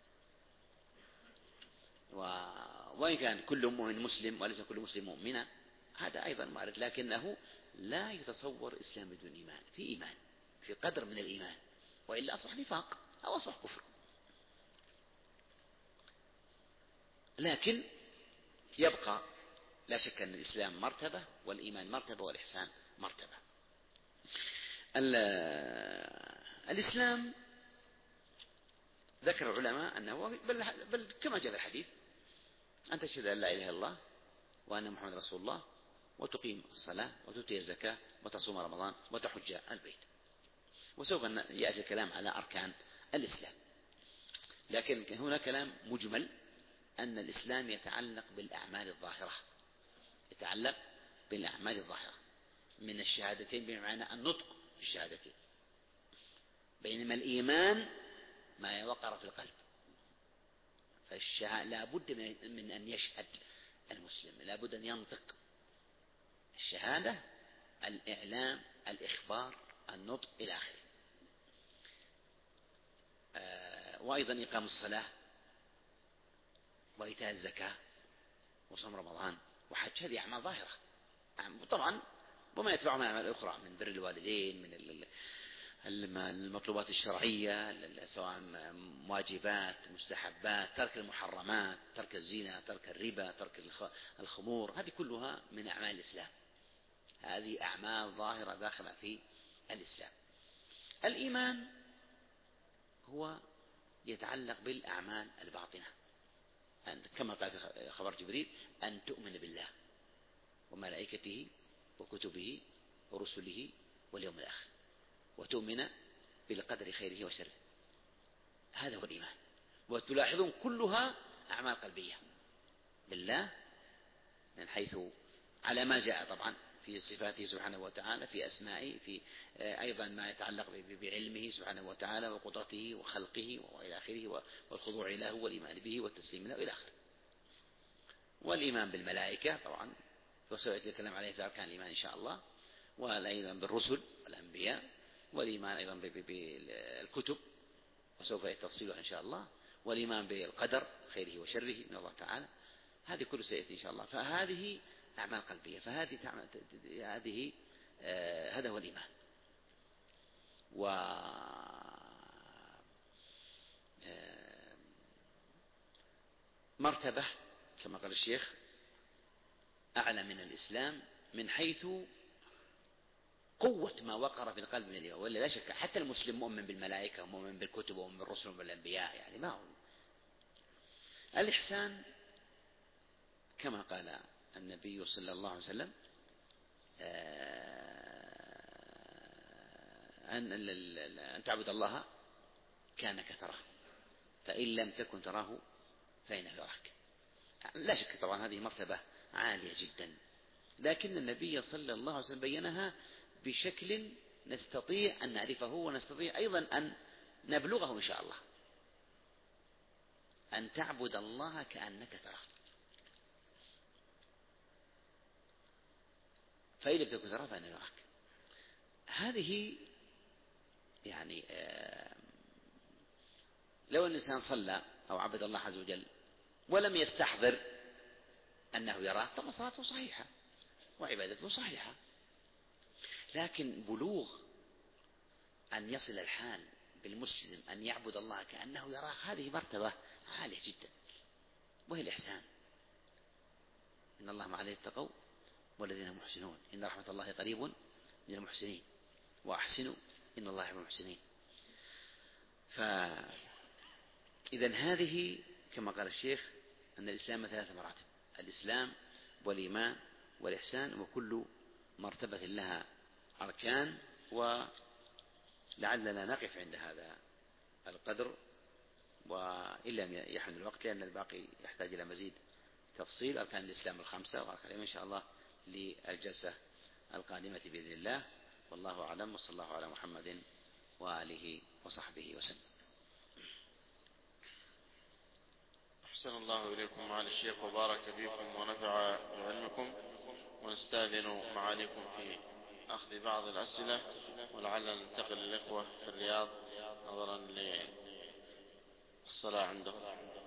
وإن كان كل مؤمن مسلم وليس كل مسلم مؤمنا هذا أيضا وارد، لكنه لا يتصور إسلام بدون إيمان، في إيمان في قدر من الإيمان، وإلا أصبح نفاق أو أصبح كفر. لكن يبقى لا شك أن الإسلام مرتبة والإيمان مرتبة والإحسان مرتبة. الإسلام ذكر العلماء أنه بل, بل كما جاء في الحديث أن تشهد أن لا إله إلا الله وأن محمد رسول الله وتقيم الصلاة وتؤتي الزكاة وتصوم رمضان وتحج البيت. وسوف يأتي الكلام على أركان الإسلام، لكن هنا كلام مجمل أن الإسلام يتعلق بالأعمال الظاهرة، يتعلق بالأعمال الظاهرة من الشهادتين بمعنى النطق بالشهادتين، بينما الإيمان ما يوقر في القلب. فالشهادة لا بد من أن يشهد المسلم، لا بد أن ينطق. الشهادة الإعلام، الإخبار، النطق إلى آخره. آه وأيضا إقام الصلاة وإيتاء الزكاة وصوم رمضان وحج، هذه أعمال ظاهرة طبعا، وما يتبعها من أعمال أخرى من بر الوالدين، من المطلوبات الشرعية سواء واجبات مستحبات، ترك المحرمات، ترك الزنا، ترك الربا، ترك الخمور، هذه كلها من أعمال الإسلام، هذه أعمال ظاهرة داخلة في الإسلام. الإيمان هو يتعلق بالأعمال الباطنة، كما قال في خبر جبريل أن تؤمن بالله وملائكته وكتبه ورسله واليوم الآخر وتؤمن بالقدر خيره وشره، هذا هو الإيمان. وتلاحظون كلها أعمال قلبية بالله من حيث على ما جاء طبعا في صفاته سبحانه وتعالى، في أسمائه، في أيضا ما يتعلق بعلمه سبحانه وتعالى وقدرته وخلقه وإلى آخره، والخضوع له والإيمان به والتسليم له إلى آخره. والإيمان بالملائكة طبعا وسيأتي الكلام عليه في أركان الإيمان إن شاء الله، وأيضا بالرسل والأنبياء، والإيمان أيضا بالكتب وسوف يتفصيلها إن شاء الله، والإيمان بالقدر خيره وشره من الله تعالى، هذه كله سيأتي إن شاء الله. فهذه أعمال قلبية، فهذه هذه آه هذا هو الإيمان. و آه مرتبة كما قال الشيخ أعلى من الإسلام من حيث قوة ما وقر في القلب من الإيمان. ولا لا شك حتى المسلم مؤمن بالملائكة ومؤمن بالكتب ومؤمن بالرسل والأنبياء، يعني ما هو الإحسان كما قال النبي صلى الله عليه وسلم أن تعبد الله كأنك تراه فإن لم تكن تراه فإنه يراك. لا شك طبعا هذه مرتبة عالية جدا، لكن النبي صلى الله عليه وسلم بينها بشكل نستطيع أن نعرفه ونستطيع أيضا أن نبلغه إن شاء الله. أن تعبد الله كأنك تراه فإن لم تكن تراه فإنه يراك. هذه يعني لو الإنسان صلى أو عبد الله عز وجل ولم يستحضر أنه يراه طبعا صلاته صحيحة وعبادته صحيحة، لكن بلوغ أن يصل الحال بالمسلم أن يعبد الله كأنه يراه هذه مرتبة عالية جدا، وهي الإحسان. إن الله مع الذين اتقوا والذين هم محسنون، إن رحمة الله قريب من المحسنين وأحسنوا إن الله يحب المحسنين. فإذا هذه كما قال الشيخ أن الإسلام ثلاث مراتب: الإسلام والإيمان والإحسان، وكل مرتبة لها أركان. ولعلنا نقف عند هذا القدر وإن لم يحمل الوقت، لأن الباقي يحتاج إلى مزيد تفصيل. أركان الإسلام الخمسة وأركان الإيمان إن شاء الله للجلسة القادمة بإذن الله. والله أعلم، وصلى الله على محمد وآله وصحبه وسلم. أحسن الله إليكم معالي الشيخ وبارك فيكم ونفع بعلمكم، ونستأذن معاليكم في أخذ بعض الأسئلة، ولعلنا ننتقل للإخوة في الرياض نظرا للصلاة عندهم.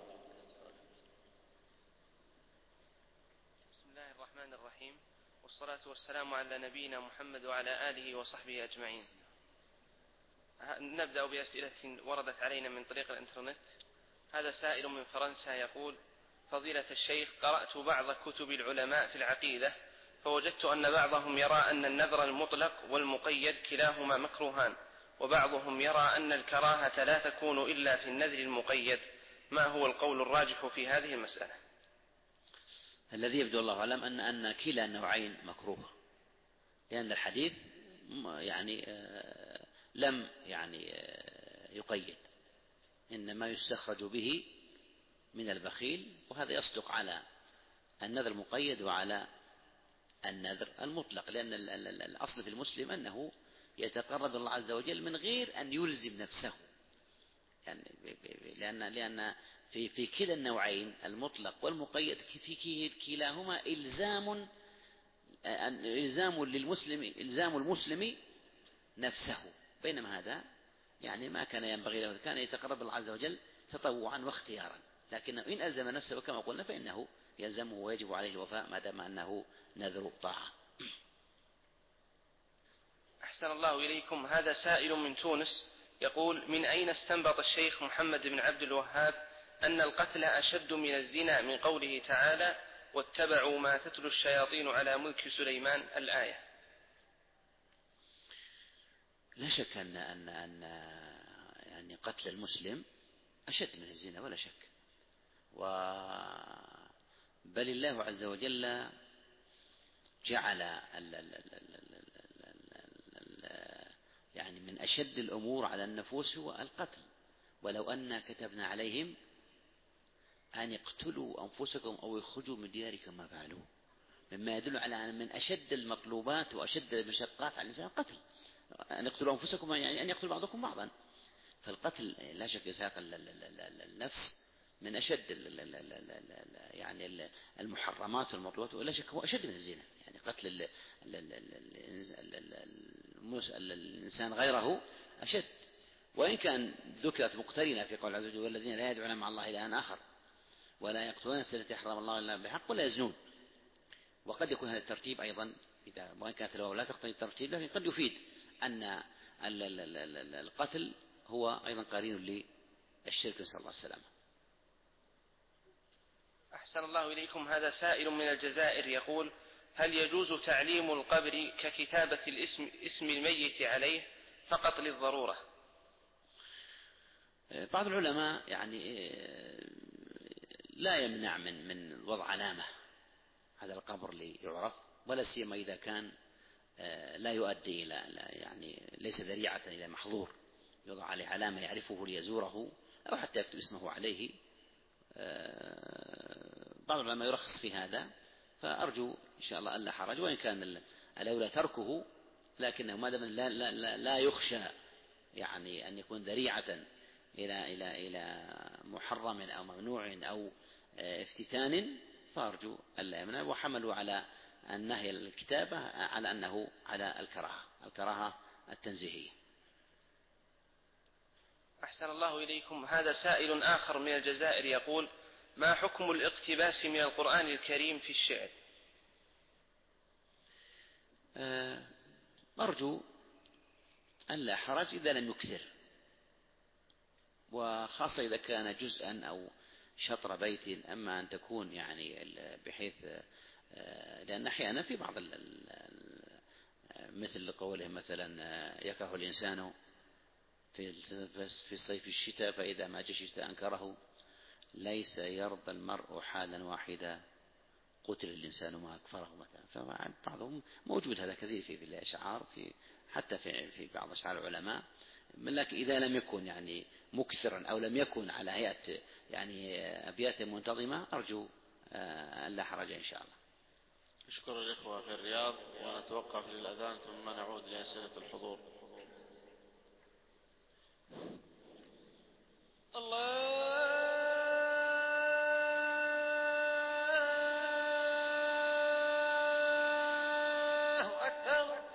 بسم الله الرحمن الرحيم، والصلاة والسلام على نبينا محمد وعلى آله وصحبه أجمعين. نبدأ بأسئلة وردت علينا من طريق الإنترنت. هذا سائل من فرنسا يقول: فضيلة الشيخ، قرأت بعض كتب العلماء في العقيدة فوجدت أن بعضهم يرى أن النذر المطلق والمقيد كلاهما مكروهان، وبعضهم يرى أن الكراهة لا تكون إلا في النذر المقيد، ما هو القول الراجح في هذه المسألة؟ الذي يبدو الله أعلم أن أن كلا النوعين مكروه، لأن الحديث يعني لم يعني يقيد، إنما يستخرج به من البخيل، وهذا يصدق على النذر المقيد وعلى النذر المطلق، لأن الأصل في المسلم أنه يتقرب الله عز وجل من غير أن يلزم نفسه، يعني لأن لأن في في كلا النوعين المطلق والمقيد في كلاهما إلزام إلزام للمسلم إلزام المسلم نفسه، بينما هذا يعني ما كان ينبغي له، كان يتقرب الله عز وجل تطوعا واختيارا، لكن إن ألزم نفسه كما قلنا فإنه يلزمه ويجب عليه الوفاء ما دام أنه نذر طاعة. أحسن الله إليكم. هذا سائل من تونس يقول: من أين استنبط الشيخ محمد بن عبد الوهاب أن القتل أشد من الزنا من قوله تعالى: واتبعوا ما تتلو الشياطين على ملك سليمان، الآية؟ لا شك أن أن أن يعني قتل المسلم أشد من الزنا ولا شك، و بل الله عز وجل جعل ال ال ال يعني من أشد الأمور على النفوس هو القتل، ولو أن كتبنا عليهم أن يقتلوا أنفسكم أو يخرجوا من دياركم ما فعلوه، مما يدل على أن من أشد المطلوبات وأشد المشقات على الإنسان القتل. أن يقتلوا أنفسكم يعني أن يقتل بعضكم بعضا، فالقتل لا شك يساق النفس من أشد يعني المحرمات والمطلوبات، ولا شك هو أشد من الزنا، يعني قتل الإنسان غيره أشد، وإن كان ذكرت مقترنة في قول عز وجل: والذين لا يدعون مع الله إلها آخر ولا يقتلون النفس التي حرم الله إلا بحق ولا يزنون. وقد يكون هذا الترتيب أيضا إذا وإن كانت الواو لا تقتضي الترتيب، لكن قد يفيد أن القتل هو أيضا قرين للشرك، نسأل الله السلامة. أحسن الله إليكم. هذا سائل من الجزائر يقول: هل يجوز تعليم القبر ككتابة الاسم اسم الميت عليه فقط للضرورة؟ بعض العلماء يعني لا يمنع من من وضع علامة على القبر ليعرف، ولا سيما إذا كان لا يؤدي إلى يعني ليس ذريعة إلى محظور، يوضع عليه علامة يعرفه ليزوره أو حتى يكتب اسمه عليه. بعض العلماء يرخص في هذا، فأرجو إن شاء الله ألا حرج، وإن كان الأولى تركه، لكنه ما دام لا, لا, لا, لا يخشى يعني أن يكون ذريعة إلى إلى إلى محرم أو ممنوع أو افتتان، فأرجو ألا يمنع. وحملوا على النهي الكتابة على أنه على الكراهة الكراهة التنزيهية. أحسن الله إليكم. هذا سائل آخر من الجزائر يقول: ما حكم الاقتباس من القرآن الكريم في الشعر؟ أرجو أن لا حرج إذا لم يكثر، وخاصة إذا كان جزءا أو شطر بيت، أما أن تكون يعني بحيث، لأن أحيانا في بعض مثل قوله مثلا: يكره الإنسان في الصيف الشتاء فإذا ما جاء الشتاء أنكره، ليس يرضى المرء حالا واحدا، قتل الإنسان ما أكفره مثلا. فبعضهم موجود هذا كثير في الأشعار، في حتى في في بعض أشعار العلماء، لكن إذا لم يكن يعني مكثرا أو لم يكن على هيئة يعني أبيات منتظمة، أرجو أن لا حرج إن شاء الله. أشكر الإخوة في الرياض، ونتوقف للأذان ثم نعود لأسئلة الحضور. الله أكبر.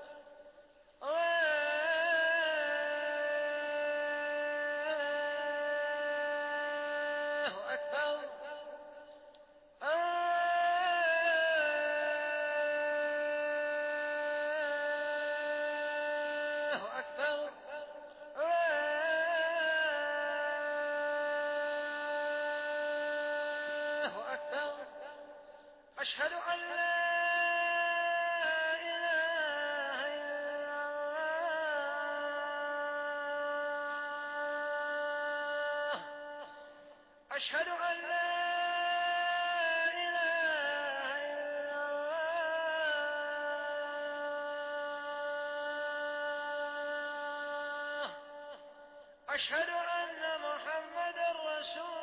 أشهد أن لا إله إلا الله. أشهد أن لا إله إلا الله. أشهد أن محمدا رسول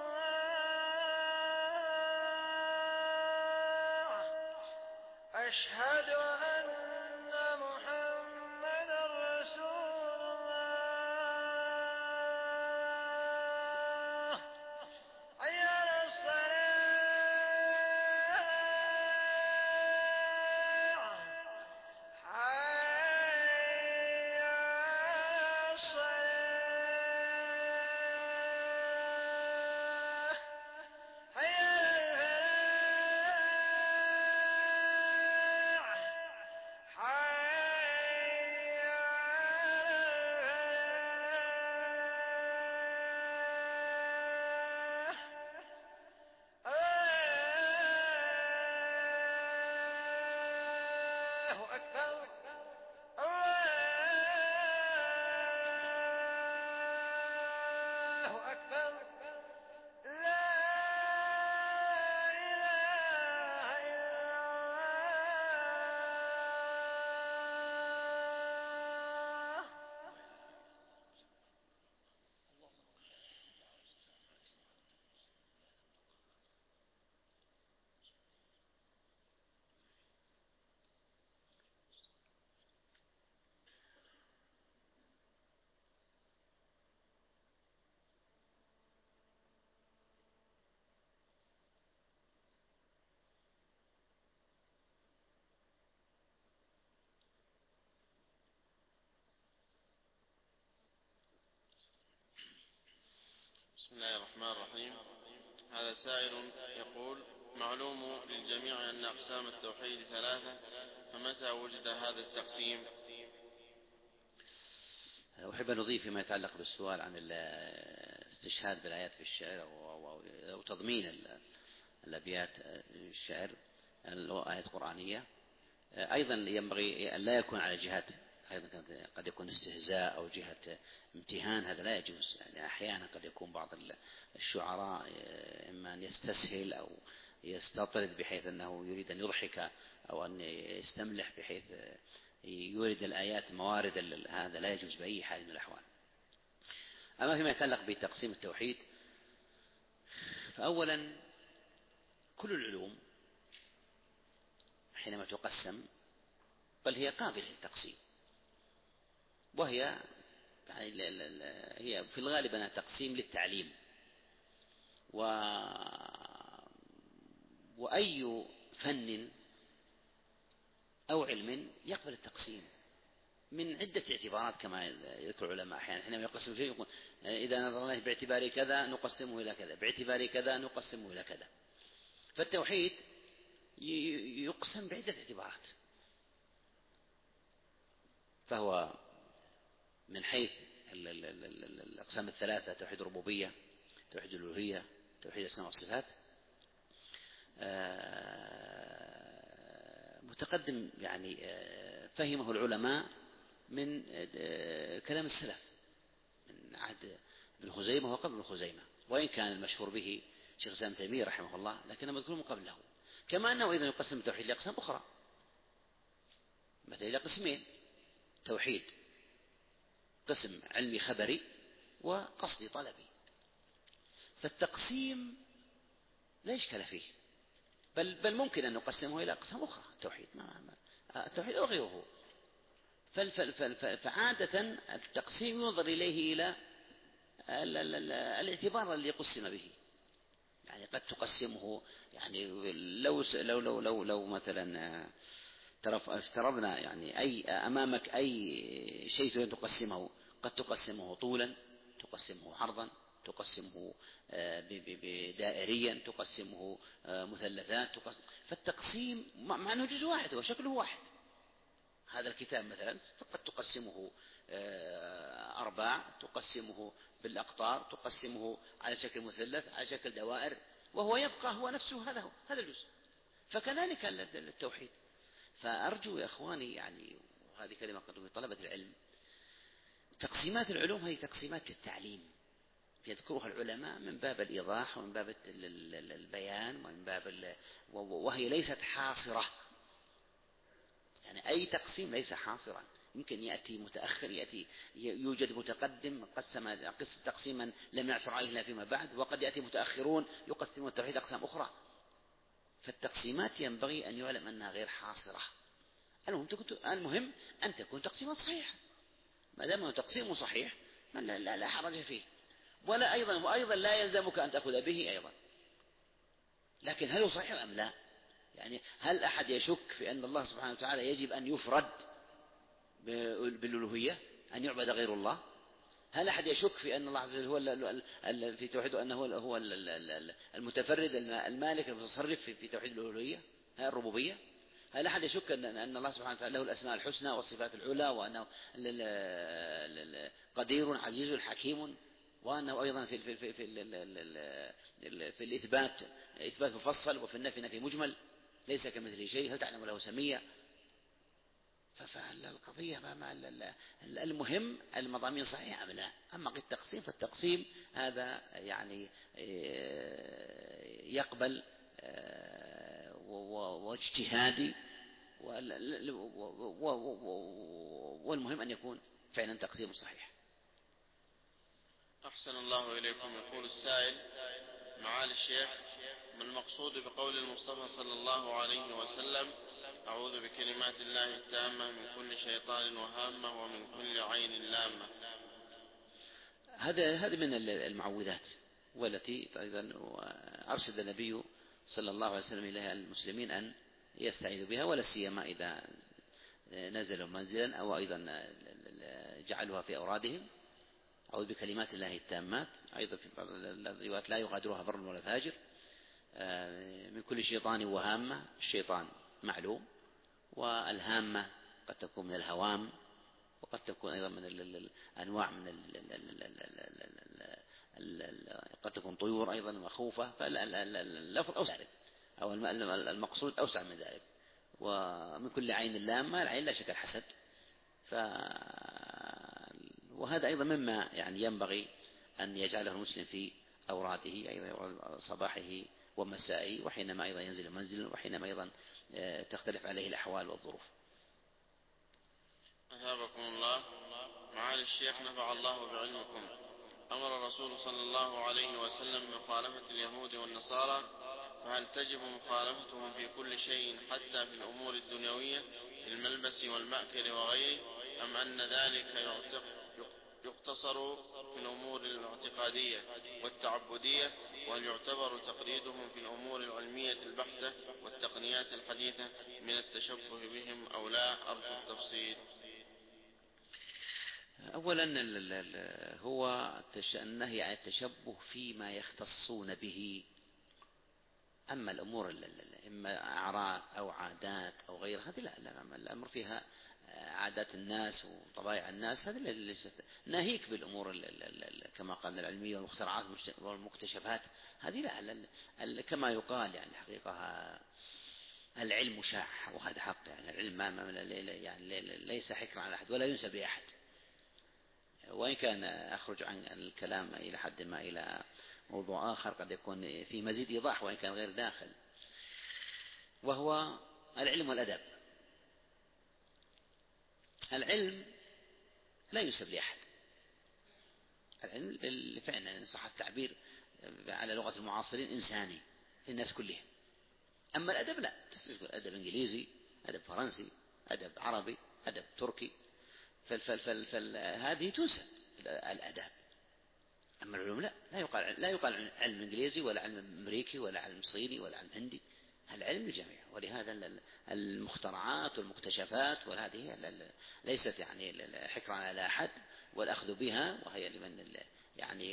أشهد أن محمدا رسول الله. حي على الصلاة. حي على الصلاة. حي على بسم الله الرحمن الرحيم. هذا سائل يقول: معلوم للجميع أن أقسام التوحيد ثلاثة، فمتى وجد هذا التقسيم؟ أحب أن أضيف فيما يتعلق بالسؤال عن الاستشهاد بالآيات في الشعر أو تضمين الأبيات الشعر، آية قرآنية. أيضا ينبغي أن لا يكون على جهة أيضا قد يكون استهزاء أو جهة امتهان، هذا لا يجوز. يعني أحيانا قد يكون بعض الشعراء إما أن يستسهل أو يستطرد بحيث أنه يريد أن يضحك أو أن يستملح بحيث يورد الآيات موارد، هذا لا يجوز بأي حال من الأحوال. أما فيما يتعلق بتقسيم التوحيد، فأولا كل العلوم حينما تقسم بل هي قابلة للتقسيم، وهي يعني هي في الغالب أنها تقسيم للتعليم، و... وأي فن أو علم يقبل التقسيم من عدة اعتبارات كما يذكر العلماء. أحيانا حينما يقسم شيء يقول إذا نظرنا باعتبار كذا نقسمه إلى كذا، باعتبار كذا نقسمه إلى كذا. فالتوحيد يقسم بعدة اعتبارات، فهو من حيث الأقسام الثلاثة: توحيد الربوبية، توحيد الألوهية، توحيد الأسماء والصفات، متقدم يعني فهمه العلماء من كلام السلف من عهد ابن خزيمة وقبل ابن خزيمة، وإن كان المشهور به شيخ الإسلام ابن تيمية رحمه الله، لكنه مذكور من قبله. كما أنه أيضا يقسم التوحيد لأقسام أخرى، مثلا إلى قسمين: توحيد قسم علمي خبري وقصدي طلبي. فالتقسيم لا إشكال فيه، بل, بل ممكن أن نقسمه إلى أقسام أخرى. التوحيد ما التوحيد أو غيره. فعادة التقسيم ينظر إليه إلى الاعتبار اللي قسم به. يعني قد تقسمه، يعني لو لو لو لو, لو مثلا افترضنا يعني أي أمامك أي شيء تريد تقسمه، قد تقسمه طولا، تقسمه عرضا، تقسمه بدائريا، تقسمه مثلثات، تقسم. فالتقسيم مع أنه جزء واحد وشكله واحد. هذا الكتاب مثلا قد تقسمه أرباع، تقسمه بالأقطار، تقسمه على شكل مثلث، على شكل دوائر، وهو يبقى هو نفسه، هذا هو هذا الجزء. فكذلك التوحيد. فأرجو يا أخواني، يعني وهذه كلمة قد طلبة العلم، تقسيمات العلوم هي تقسيمات التعليم يذكرها العلماء من باب الإيضاح ومن باب البيان ومن باب، وهي ليست حاصرة. يعني أي تقسيم ليس حاصرا، يمكن يأتي متأخر، يأتي يوجد متقدم قسم تقسيما لم يعثر عليه إلا فيما بعد، وقد يأتي متأخرون يقسمون التوحيد أقسام أخرى. فالتقسيمات ينبغي أن يعلم أنها غير حاصرة. المهم أن تكون تقسيمات صحيحة. ما دام تقسيم صحيح لا, لا, لا حرج فيه، ولا أيضا وأيضا لا يلزمك أن تأخذ به أيضا. لكن هل هو صحيح أم لا؟ يعني هل أحد يشك في أن الله سبحانه وتعالى يجب أن يفرد بالألوهية، أن يعبد غير الله؟ هل أحد يشك في أن الله عز وجل هو في توحيده أنه هو المتفرد المالك المتصرف في توحيد الألوهية الربوبية؟ هل أحد يشك أن الله سبحانه وتعالى له الأسماء الحسنى والصفات العلى، وأنه قدير عزيز حكيم، وأنه أيضا في في في في, في الإثبات إثبات مفصل، وفي النفي نفي مجمل، ليس كمثله شيء، هل تعلم له سمية؟ فالقضية ما المهم المضامين صحيحة أم لا. أما التقسيم فالتقسيم هذا يعني يقبل واجتهادي، والمهم أن يكون فعلا تقسيم صحيح. أحسن الله إليكم. يقول السائل: معالي الشيخ، ما المقصود بقول المصطفى صلى الله عليه وسلم: أعوذ بكلمات الله التامة من كل شيطان وهامة ومن كل عين لامة؟ هذا هذا من المعوذات، والتي أيضا أرشد النبي صلى الله عليه وسلم إليها المسلمين أن يستعيذوا بها، ولا سيما إذا نزلوا منزلا أو أيضا جعلوها في أورادهم. أو بكلمات الله التامات، أيضا في بعض الروايات لا يغادرها بر ولا فاجر. من كل شيطان وهامة، الشيطان معلوم، والهامة قد تكون من الهوام، وقد تكون أيضا من الأنواع من قد تكون طيور أيضا مخوفة. فاللفظ أوسع، أو المقصود أوسع من ذلك. ومن كل عين لامة العين لا شك الحسد. ف... وهذا أيضا مما يعني ينبغي أن يجعله المسلم في أوراده أيضا صباحه ومسائه، وحينما أيضا ينزل منزلا، وحينما أيضا تختلف عليه الأحوال والظروف. أثابكم الله. معالي الشيخ نفع الله بعلمكم، أمر الرسول صلى الله عليه وسلم بمخالفة اليهود والنصارى، فهل تجب مخالفتهم في كل شيء حتى في الأمور الدنيوية في الملبس والمأكل وغيره، أم أن ذلك يقتصر في الأمور الاعتقادية والتعبدية، وهل يعتبر تقليدهم في الأمور العلمية البحتة والتقنيات الحديثة من التشبه بهم أو لا؟ أرجو التفصيل. أولا هو النهي عن التشبه فيما يختصون به. أما الأمور إما أعراف أو عادات أو غيرها هذه لا, لا الأمر فيها عادات الناس وطبائع الناس، هذه ليست. ناهيك بالأمور كما قال العلمية والمخترعات والمكتشفات، هذه لا. كما يقال يعني الحقيقة العلم شاع، وهذا حق. يعني العلم ما يعني ليس حكرا على أحد ولا ينسى بأحد، وإن كان أخرج عن الكلام إلى حد ما إلى موضوع آخر قد يكون في مزيد إيضاح وإن كان غير داخل، وهو العلم والأدب. العلم لا ينسب لأحد، العلم فعلا إن صح التعبير على لغة المعاصرين إنساني للناس كلهم. أما الأدب لا، أدب إنجليزي، أدب فرنسي، أدب عربي، أدب تركي، فهذه تنسب الأداب. أما العلوم لا، لا يقال لا يقال علم إنجليزي ولا علم أمريكي ولا علم صيني ولا علم هندي، العلم الجميع. ولهذا المخترعات والمكتشفات وهذه ليست يعني حكرا على أحد والأخذ بها، وهي لمن يعني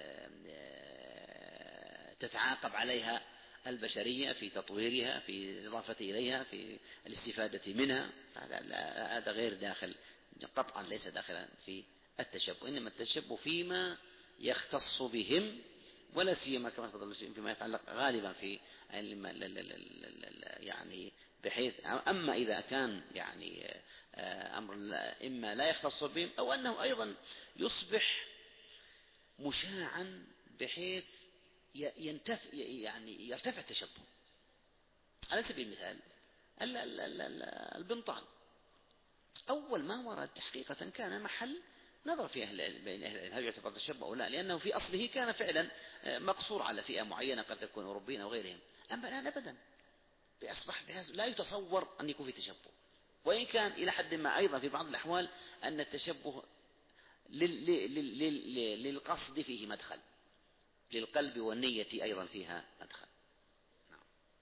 تتعاقب عليها البشرية في تطويرها، في الإضافة إليها، في الاستفادة منها، هذا غير داخل قطعا، ليس داخلا في التشبه. إنما التشبه فيما يختص بهم، ولا سيما كما تفضل فيما يتعلق غالبا في يعني بحيث أما إذا كان يعني أمر إما لا يختص بهم أو أنه أيضا يصبح مشاعا بحيث ينتف يعني يرتفع التشبه. على سبيل المثال البنطال أول ما ورد حقيقة كان محل نظر في أهل بين أهل هل يعتبر تشبه أو لا، لأنه في أصله كان فعلا مقصور على فئة معينة قد تكون أوروبيين أو غيرهم. أما الآن أبدا أصبح لا يتصور أن يكون في تشبه، وإن كان إلى حد ما أيضا في بعض الأحوال أن التشبه للقصد فيه مدخل، للقلب والنية أيضا فيها مدخل. نعم.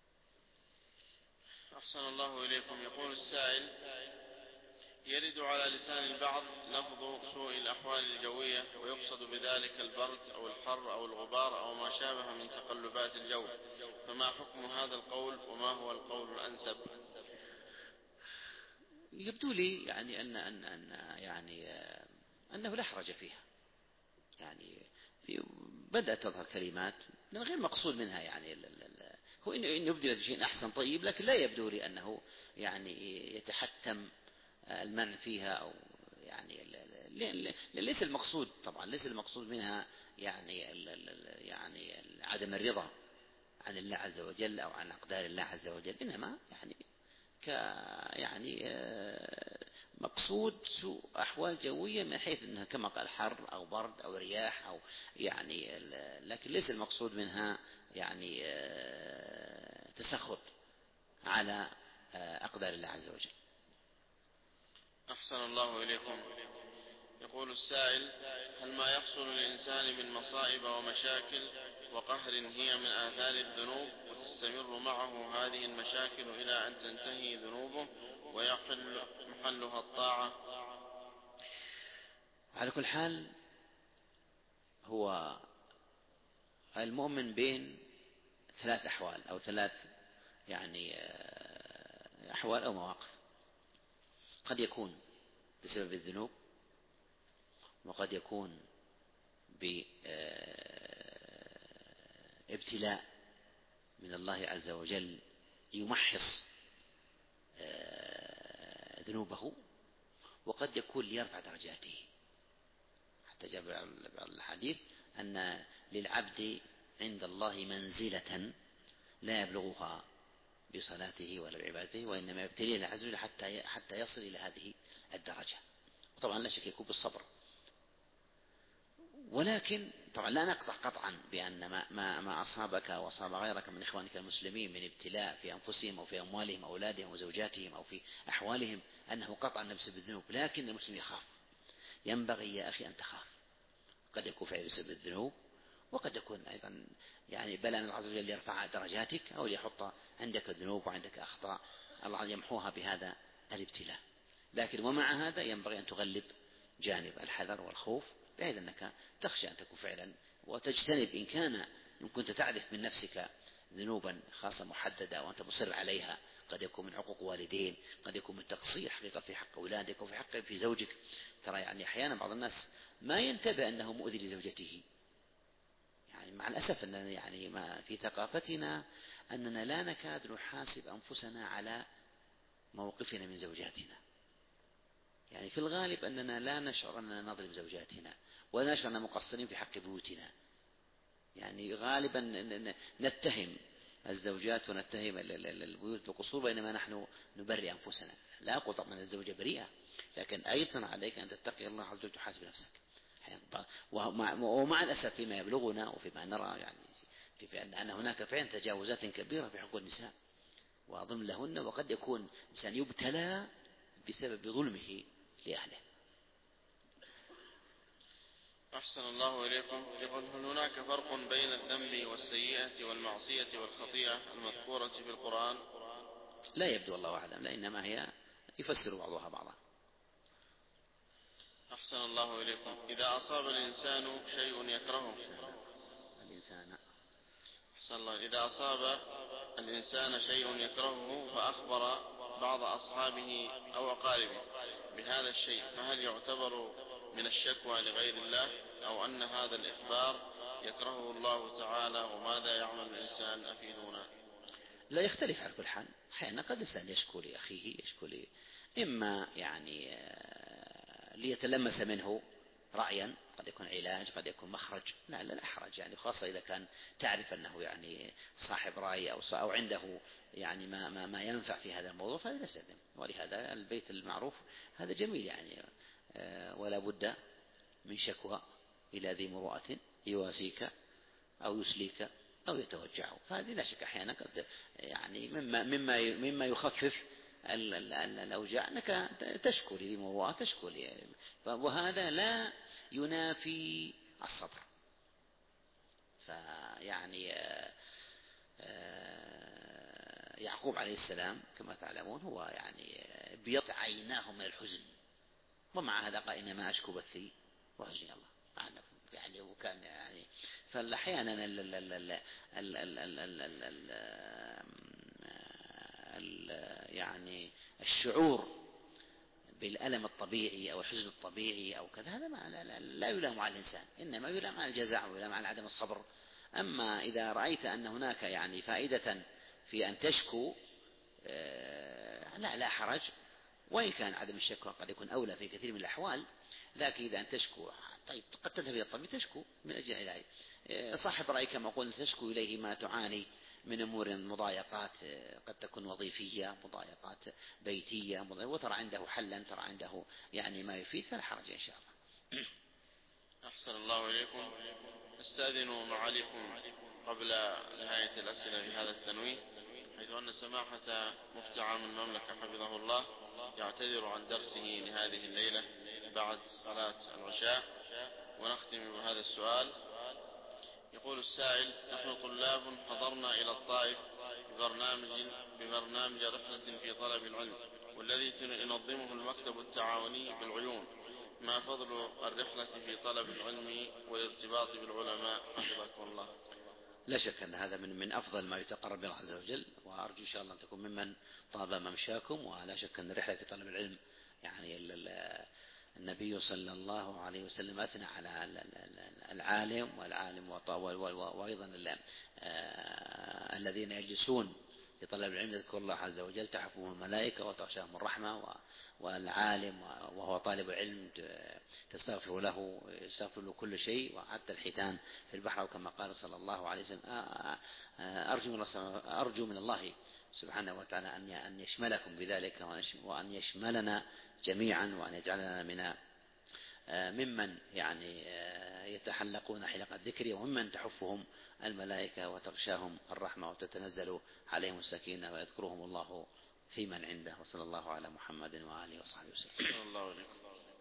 أحسن الله إليكم. يقول السائل: يرد على لسان البعض لفظ سوء الأحوال الجوية، ويقصد بذلك البرد أو الحر أو الغبار أو ما شابه من تقلبات الجو، فما حكم هذا القول وما هو القول الأنسب؟ يبدو لي يعني أن أن أن يعني أنه لا حرج فيها، يعني في بدأت تظهر كلمات من غير مقصود منها، يعني هو إن يبدو شيء أحسن طيب، لكن لا يبدو لي أنه يعني يتحتم المنع فيها، أو يعني ليس المقصود طبعا ليس المقصود منها يعني يعني عدم الرضا عن الله عز وجل أو عن أقدار الله عز وجل، إنما يعني ك يعني مقصود سوء أحوال جوية من حيث أنها كما قال حر أو برد أو رياح أو يعني، لكن ليس المقصود منها يعني تسخط على أقدار الله عز وجل. أحسن الله إليكم. يقول السائل: هل ما يحصل للإنسان من مصائب ومشاكل وقهر هي من آثار الذنوب، وتستمر معه هذه المشاكل إلى أن تنتهي ذنوبه ويحل محلها الطاعة؟ على كل حال هو المؤمن بين ثلاث أحوال أو ثلاث يعني أحوال أو مواقف. قد يكون بسبب الذنوب، وقد يكون بابتلاء من الله عز وجل يمحص ذنوبه، وقد يكون ليرفع درجاته. حتى جاء بعض الحديث أن للعبد عند الله منزلة لا يبلغها بصلاته ولا بعبادته، وإنما يبتليه الله عز وجل حتى حتى يصل إلى هذه الدرجة. وطبعا لا شك يكون بالصبر، ولكن طبعا لا نقطع قطعا بأن ما, ما, ما أصابك وأصاب غيرك من إخوانك المسلمين من ابتلاء في أنفسهم أو في أموالهم أو أولادهم وزوجاتهم أو في أحوالهم أنه قطعا نفسه بالذنوب، لكن المسلم يخاف. ينبغي يا أخي أن تخاف، قد يكون فعل بسبب الذنوب، وقد يكون أيضا يعني بل أن الله عز وجل يرفع درجاتك أو يحط عندك ذنوب وعندك أخطاء الله يمحوها بهذا الابتلاء. لكن ومع هذا ينبغي أن تغلب جانب الحذر والخوف، بحيث أنك تخشى أن تكون فعلا وتجتنب إن كان إن كنت تعرف من نفسك ذنوبا خاصة محددة وأنت مصر عليها، قد يكون من عقوق والدين، قد يكون من تقصير حقيقة في حق أولادك وفي حق في زوجك. ترى يعني أحيانا بعض الناس ما ينتبه أنه مؤذي لزوجته، يعني مع الأسف أننا يعني ما في ثقافتنا أننا لا نكاد نحاسب أنفسنا على موقفنا من زوجاتنا. يعني في الغالب أننا لا نشعر أننا نظلم زوجاتنا ولا نشعر أننا مقصرين في حق بيوتنا. يعني غالبا نتهم الزوجات ونتهم البيوت بقصور، بينما نحن نبرئ أنفسنا. لا أقول طبعا الزوجة بريئة، لكن أيضا عليك أن تتقي الله عز وجل تحاسب نفسك. ومع الأسف فيما يبلغنا وفيما نرى يعني في أن هناك فعلا تجاوزات كبيرة في حقوق النساء وأظن لهن، وقد يكون إنسان يبتلى بسبب ظلمه لأهله. أحسن الله إليكم. يقول: هل هناك فرق بين الذنب والسيئة والمعصية والخطيئة المذكورة في القرآن؟ لا يبدو، الله أعلم، لأنما هي يفسر بعضها بعضا. أحسن الله إليكم. إذا أصاب الإنسان شيء يكرهه الإنسان أحسن الله إذا أصاب الإنسان شيء يكرهه فأخبر بعض أصحابه أو أقاربه بهذا الشيء، فهل يعتبر من الشكوى لغير الله، أو أن هذا الإخبار يكرهه الله تعالى؟ وماذا يعمل الإنسان؟ أفيدونا. لا يختلف على كل حال. أحيانا قد الإنسان يشكو لأخيه، يشكو لي إما يعني ليتلمس منه رأيا، قد يكون علاج، قد يكون مخرج، لا لا حرج يعني، خاصة إذا كان تعرف أنه يعني صاحب رأي أو أو عنده يعني ما ما ما ينفع في هذا الموضوع، فهذا يستخدم. ولهذا البيت المعروف هذا جميل يعني، ولا بد من شكوى إلى ذي مروءة يواسيك أو يسليك أو يتوجعه. فهذه لا شك أحيانا قد يعني مما مما مما يخفف الأوجاع أنك تشكو لذي مروءة، تشكو لي، وهذا لا ينافي الصبر. فيعني يعقوب عليه السلام كما تعلمون هو يعني بيض عيناه من الحزن، ومع هذا قال إنما أشكو بثي وحزني الله يعني. وكان يعني فأحيانا يعني الشعور بالألم الطبيعي أو الحزن الطبيعي أو كذا هذا ما لا, لا, لا يلام على الإنسان، إنما يلام على الجزع ويلام على عدم الصبر. أما إذا رأيت أن هناك يعني فائدة في أن تشكو لا لا حرج، وإن كان عدم الشكوى قد يكون أولى في كثير من الأحوال، لكن إذا أن تشكو طيب قد تذهب إلى الطبيب تشكو من أجل العلاج. صاحب رأي كما قلت تشكو إليه ما تعاني من أمور مضايقات قد تكون وظيفية، مضايقات بيتية، وترى عنده حلا، ترى عنده يعني ما يفيد، فلا حرج إن شاء الله. أحسن الله إليكم. أستأذن معاليكم قبل نهاية الأسئلة بهذا التنويه، حيث أن سماحة مفتي عام المملكة حفظه الله يعتذر عن درسه لهذه الليلة بعد صلاة العشاء. ونختم بهذا السؤال. يقول السائل: نحن طلاب حضرنا إلى الطائف ببرنامج, ببرنامج رحلة في طلب العلم، والذي ينظمه المكتب التعاوني بالعيون. ما فضل الرحلة في طلب العلم والارتباط بالعلماء حفظكم الله؟ لا شك أن هذا من من أفضل ما يتقرب من الله عز وجل، وأرجو إن شاء الله أن تكون ممن طاب ممشاكم. ولا شك أن الرحلة في طلب العلم يعني النبي صلى الله عليه وسلم أثنى على العالم والعالم وأيضا الذين يجلسون لطلب العلم يذكر الله عز وجل تحفهم الملائكة وتغشاهم الرحمة، والعالم وهو طالب العلم تستغفر له يستغفر له كل شيء وحتى الحيتان في البحر، وكما قال صلى الله عليه وسلم أرجو من الله, أرجو من الله سبحانه وتعالى أن يشملكم بذلك وأن يشملنا جميعا، وأن يجعلنا من ممن يعني يتحلقون حلق الذكر، وممن تحفهم الملائكة وتغشاهم الرحمة وتتنزل عليهم السكينة ويذكرهم الله في من عنده. وصلى الله على محمد وآله وصحبه وسلم. الله عليكم.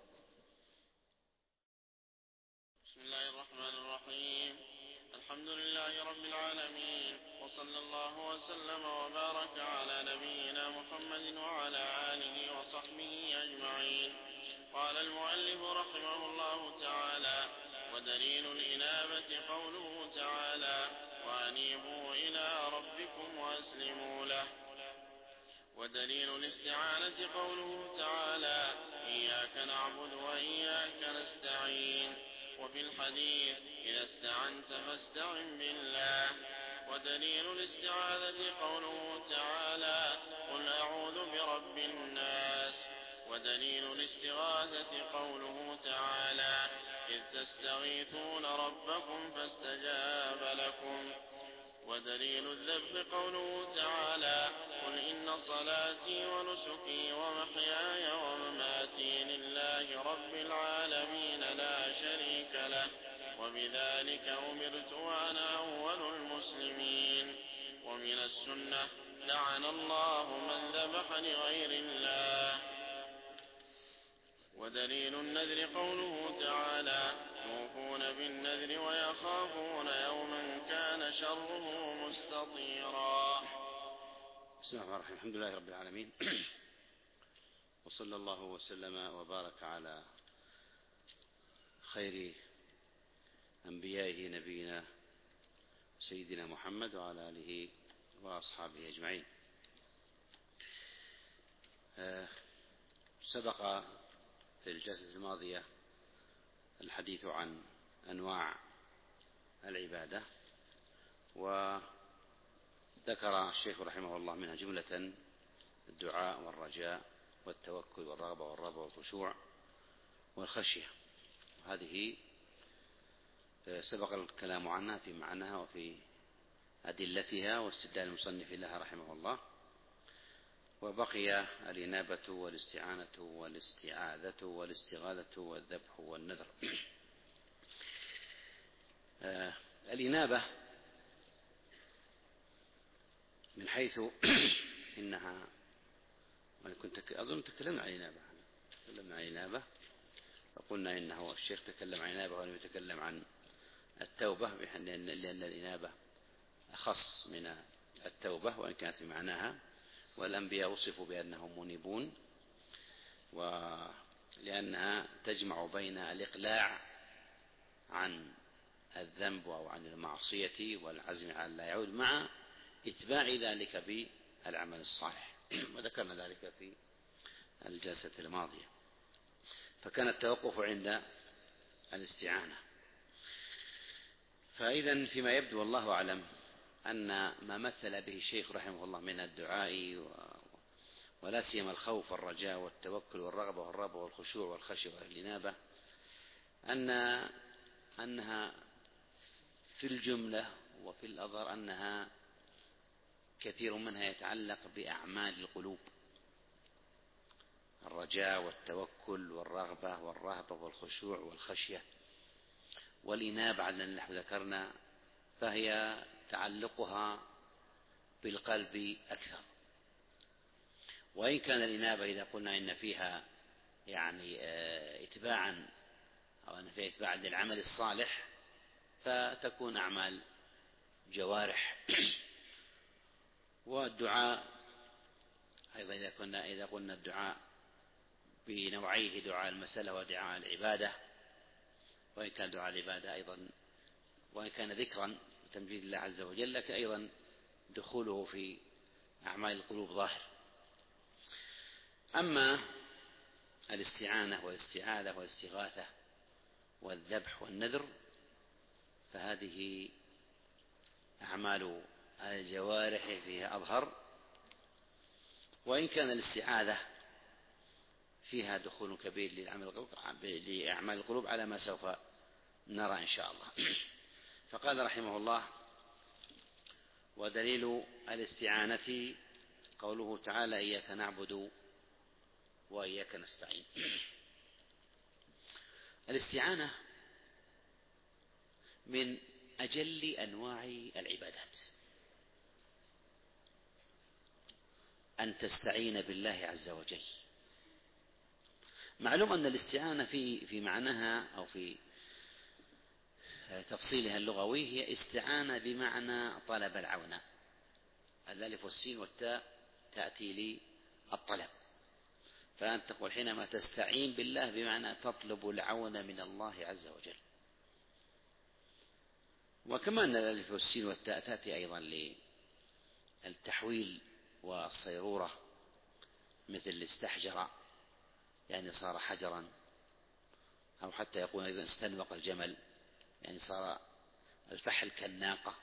بسم الله الرحمن الرحيم. الحمد لله رب العالمين، وصلى الله وسلم وبارك على نبينا محمد وعلى آله وصحبه أجمعين. قال المؤلف رحمه الله تعالى: ودليل الإنابة قوله تعالى: وأنيبوا إلى ربكم وأسلموا له. ودليل الاستعانة قوله تعالى: إياك نعبد وإياك نستعين. وفي الحديث: إذا استعنت فاستعن بالله. ودليل الاستعاذة قوله تعالى: قل أعوذ برب الناس. ودليل الاستغاثة قوله تعالى: إذ تستغيثون ربكم فاستجاب لكم. ودليل الذبح قوله تعالى: قل إن صلاتي ونسكي ومحياي ومماتي لله رب العالمين لا شريك له، وبذلك أمرت وأنا أول المسلمين. ومن السنة: لعن الله من ذبح لغير الله. ودليل النذر قوله تعالى: يوفون بالنذر ويخافون يوما كان شره مستطيرا. بسم الله الرحمن الرحيم. الحمد لله رب العالمين، وصلى الله وسلم وبارك على خير أنبيائه نبينا سيدنا محمد وعلى آله وأصحابه أجمعين. سبق في الجلسة الماضية الحديث عن أنواع العبادة، وذكر الشيخ رحمه الله منها جملة: الدعاء والرجاء والتوكل والرغبة والرهبة والخشوع والخشية. هذه سبق الكلام عنها في معناها وفي أدلتها واستدلال المصنف لها رحمه الله. وبقي الإنابة والاستعانة والاستعاذة والاستغاثة والذبح والنذر. آه الإنابة من حيث إنها كنت أظن تكلمنا عن الإنابة تكلمنا عن الإنابة فقلنا إنه الشيخ تكلم عن الإنابة ولم يتكلم عن التوبة، لأن الإنابة أخص من التوبة وإن كانت في معناها، والأنبياء وصفوا بأنهم منيبون، ولأنها تجمع بين الإقلاع عن الذنب أو عن المعصية والعزم على لا يعود مع إتباع ذلك بالعمل الصالح، وذكرنا ذلك في الجلسة الماضية. فكان التوقف عند الاستعانة. فإذا فيما يبدو والله أعلم أن ما مثل به الشيخ رحمه الله من الدعاء ولا سيما الخوف والرجاء والتوكل والرغبة والرهبة والخشوع والخشية والإنابة أن أنها في الجملة وفي الأظهر أنها كثير منها يتعلق بأعمال القلوب: الرجاء والتوكل والرغبة والرهبة والخشوع والخشية. والإنابة على نحو ذكرنا فهي تعلقها بالقلب أكثر، وإن كان الإنابة إذا قلنا إن فيها يعني اتباعا أو أن فيها اتباعا للعمل الصالح فتكون أعمال جوارح. والدعاء أيضا إذا كنا إذا قلنا الدعاء بنوعيه: دعاء المسألة ودعاء العبادة، وإن كان دعاء العبادة أيضا وإن كان ذكرا وتمجيد الله عز وجل لكن أيضا دخوله في أعمال القلوب ظاهر. أما الاستعانة والاستعاذة والاستغاثة والذبح والنذر فهذه أعمال الجوارح فيها أظهر، وإن كان الاستعاذة فيها دخول كبير لأعمال القلوب على ما سوف نرى إن شاء الله. فقال رحمه الله: ودليل الاستعانة قوله تعالى: إياك نعبد وإياك نستعين. الاستعانة من أجل أنواع العبادات، أن تستعين بالله عز وجل. معلوم أن الاستعانة في في معناها أو في تفصيلها اللغوي هي استعانة بمعنى طلب العون. الألف والسين والتاء تأتي للطلب، فأنت تقول حينما تستعين بالله بمعنى تطلب العون من الله عز وجل. وكما أن الألف والسين والتاء تأتي أيضا للتحويل والصيرورة، مثل استحجر يعني صار حجرا، أو حتى يقول أيضا استنبق الجمل يعني صار الفحل كالناقة.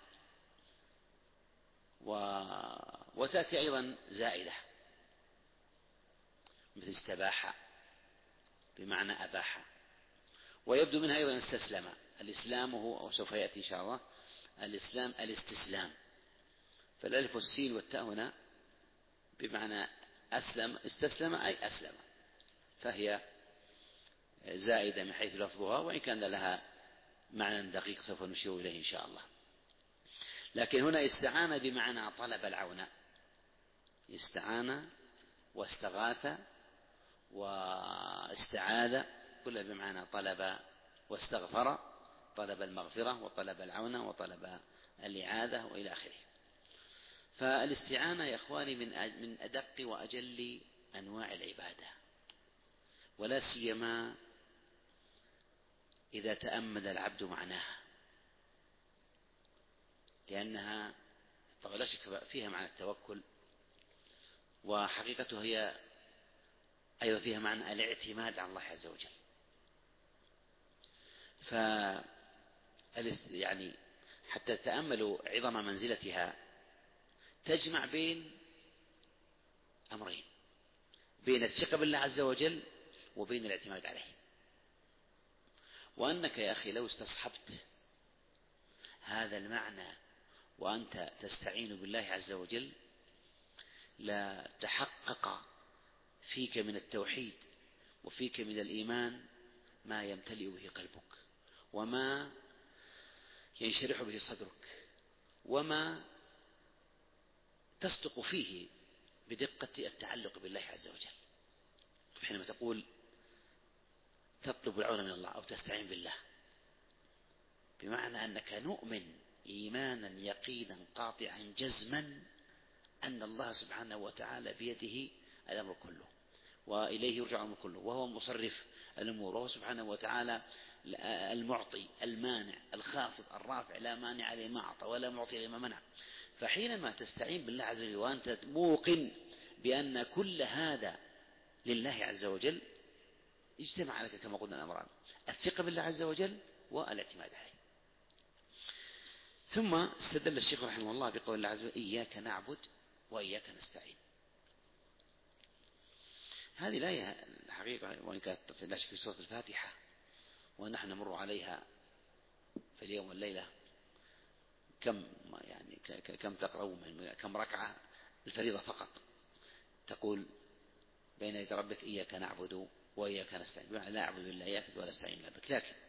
و... وتأتي أيضا زائدة مثل استباح بمعنى أباح. ويبدو منها أيضا استسلم. الإسلام هو، أو سوف يأتي إن شاء الله، الإسلام الاستسلام. فالألف والسين والتاء هنا بمعنى أسلم، استسلم أي أسلم، فهي زائدة من حيث لفظها، وإن كان لها معنى دقيق سوف نشير إليه إن شاء الله. لكن هنا استعان بمعنى طلب العون، استعان واستغاث واستعاذ، كلها بمعنى طلب واستغفر، طلب المغفرة وطلب العون وطلب الإعاذة وإلى آخره. فالاستعانة يا إخواني من أدق وأجل أنواع العبادة، ولا سيما إذا تأمل العبد معناها، لأنها طبعا لا شك فيها معنى التوكل، وحقيقتها هي أيضا فيها معنى الاعتماد على الله عز وجل. ف يعني حتى تأملوا عظم منزلتها، تجمع بين أمرين: بين الثقة بالله عز وجل وبين الاعتماد عليه. وأنك يا أخي لو استصحبت هذا المعنى وأنت تستعين بالله عز وجل لا تحقق فيك من التوحيد وفيك من الإيمان ما يمتلئ به قلبك، وما ينشرح به صدرك، وما تصدق فيه بدقة التعلق بالله عز وجل. حينما تقول تطلب العون من الله أو تستعين بالله، بمعنى أنك نؤمن إيمانا يقينا قاطعا جزما أن الله سبحانه وتعالى بيده الأمر كله، وإليه يرجع الأمر كله، وهو مصرف الأمور، وهو سبحانه وتعالى المعطي المانع الخافض الرافع، لا مانع لما أعطى ولا معطي لما منع. فحينما تستعين بالله عز وجل وأنت موقن بأن كل هذا لله عز وجل، اجتمع لك كما قلنا الأمران: الثقة بالله عز وجل والاعتماد عليه. ثم استدل الشيخ رحمه الله بقول الله عز وجل: إياك نعبد وإياك نستعين. هذه الآية الحقيقة وإن كانت لا شك في سورة الفاتحة، ونحن نمر عليها في اليوم والليلة كم يعني كم تقرأون، كم ركعة الفريضة فقط تقول بين يدي ربك: إياك نعبد وإياك نستعين، لا نعبد إلا إياك ولا نستعين إلا بك. لكن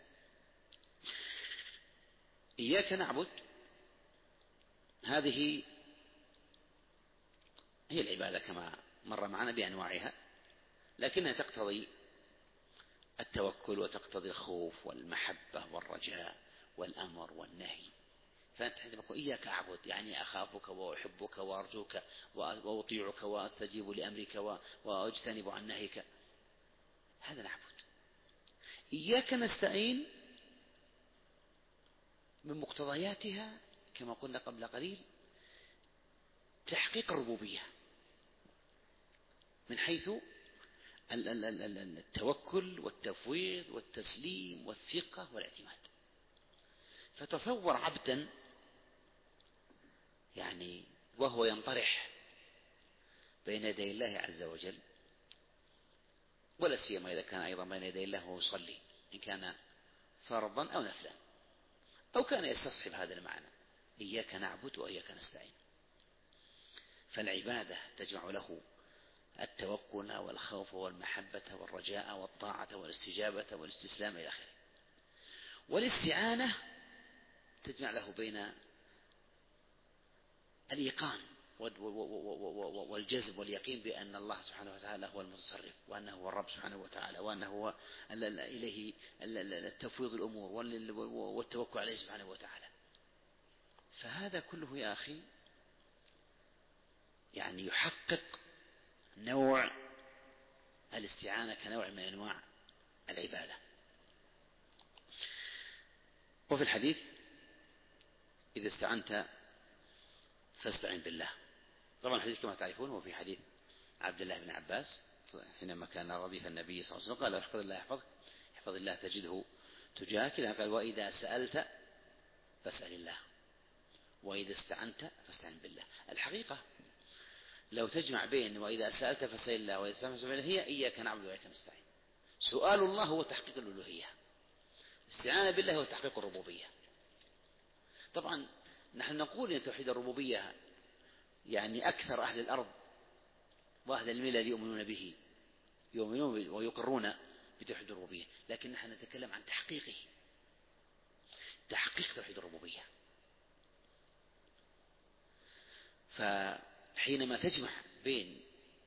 إياك نعبد هذه هي العبادة كما مر معنا بأنواعها، لكنها تقتضي التوكل وتقتضي الخوف والمحبة والرجاء والأمر والنهي. فأنت حينما تقول إياك أعبد يعني أخافك وأحبك وأرجوك وأطيعك وأستجيب لأمرك وأجتنب عن نهيك، هذا نعبد. إياك نستعين من مقتضياتها كما قلنا قبل قليل تحقيق الربوبية من حيث التوكل والتفويض والتسليم والثقة والاعتماد. فتصور عبدا يعني وهو ينطرح بين يدي الله عز وجل، ولا سيما إذا كان أيضا بين يدي الله وهو يصلي، إن كان فرضا أو نفلا، أو كان يستصحب هذا المعنى: إياك نعبد وإياك نستعين. فالعبادة تجمع له التوكل والخوف والمحبة والرجاء والطاعة والاستجابة والاستسلام إلى آخره. والاستعانة تجمع له بين الإيقان والجزم واليقين بأن الله سبحانه وتعالى هو المتصرف، وأنه هو الرب سبحانه وتعالى، وأنه هو إليه التفويض الأمور والتوكل عليه سبحانه وتعالى. فهذا كله يا أخي يعني يحقق نوع الاستعانة كنوع من أنواع العبادة. وفي الحديث: إذا استعنت فاستعن بالله. طبعا الحديث كما تعرفون هو في حديث عبد الله بن عباس حينما كان رديف النبي صلى الله عليه وسلم قال: احفظ الله يحفظك، احفظ الله تجده تجاهك. قال: وإذا سألت فاسأل الله، وإذا استعنت فاستعن بالله. الحقيقة لو تجمع بين وإذا سألت فاسأل الله وإذا استعنت فاسأل بالله، هي إياك نعبد وإياك نستعين. سؤال الله هو تحقيق الألوهية، الاستعانة بالله هو تحقيق الربوبية. طبعا نحن نقول أن توحيد الربوبية يعني أكثر أهل الأرض وأهل الملل يؤمنون به، يؤمنون ويقرون بتوحيد الربوبية، لكن نحن نتكلم عن تحقيقه، تحقيق توحيد الربوبية. فحينما تجمع بين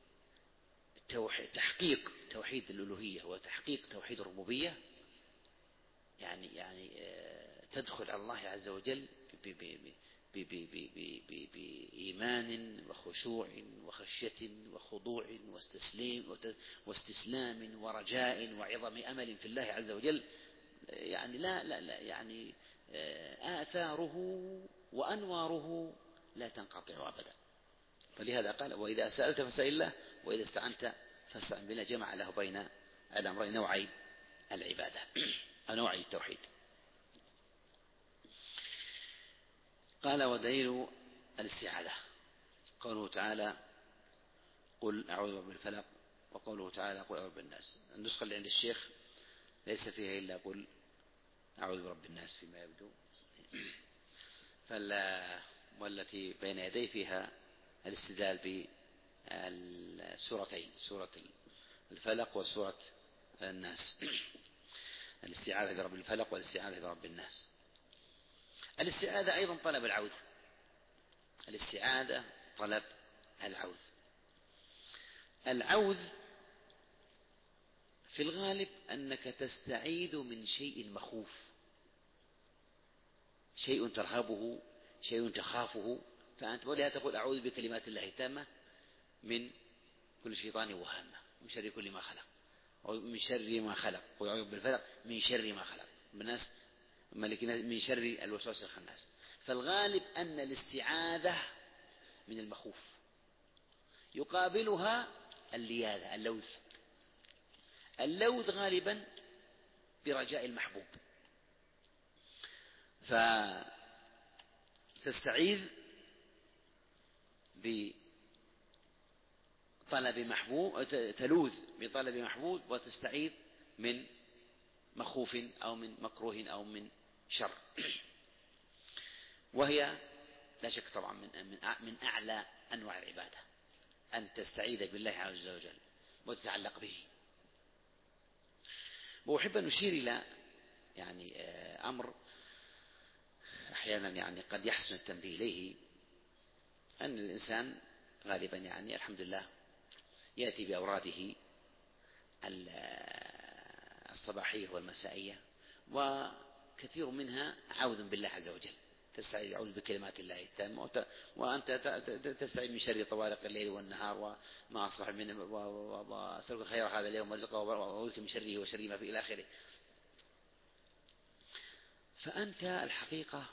تحقيق توحيد الألوهية وتحقيق توحيد الربوبية، يعني يعني تدخل على الله عز وجل بإيمان وخشوع وخشية وخضوع واستسلام واستسلام ورجاء وعظم أمل في الله عز وجل. يعني لا لا لا يعني آثاره وأنواره لا تنقطع أبدا. فلهذا قال: وإذا سألت فاسأل الله وإذا استعنت فاستعن بالله. جمع له بين الأمرين، نوعي العبادة أو نوعي التوحيد. قال: ودليل الاستعاذة قوله تعالى: قل أعوذ برب الفلق، وقوله تعالى: قل أعوذ برب الناس. النسخة اللي عند الشيخ ليس فيها إلا قل أعوذ برب الناس فيما يبدو، والتي بين يدي فيها الاستدلال بالسورتين، سورة الفلق وسورة الناس، الاستعاذة برب الفلق والاستعاذة برب الناس. الاستعاذة أيضا طلب العوذ، الاستعاذة طلب العوذ. العوذ في الغالب أنك تستعيذ من شيء مخوف، شيء ترهبه، شيء تخافه، فأنت ولهذا تقول: أعوذ بكلمات الله التامة من كل شيطان وهامة، من شر كل ما خلق، ومن شر ما خلق، وأعوذ بالفلق من شر ما خلق، بالناس من شر الوسواس الخناس. فالغالب أن الاستعاذة من المخوف، يقابلها اللياذة، اللوذ. اللوذ غالبا برجاء المحبوب، فتستعيذ بطلب محبوب، تلوذ بطلب محبوب، وتستعيذ من مخوف أو من مكروه أو من شر. وهي لا شك طبعا من من أعلى أنواع العبادة أن تستعيذ بالله عز وجل وتتعلق به. وأحب أن أشير إلى يعني أمر أحيانا يعني قد يحسن التنبيه إليه، أن الإنسان غالبا يعني الحمد لله يأتي بأوراده الصباحية والمسائية، وكثير منها عوذ بالله عز وجل، تستعيذ أعوذ بكلمات الله التامة، وأنت تستعيذ من شر طوارق الليل والنهار وما أصبح من، وأسألك خير هذا اليوم وارزقه وأعوذ من شره وشر ما فيه إلى آخره. فأنت الحقيقة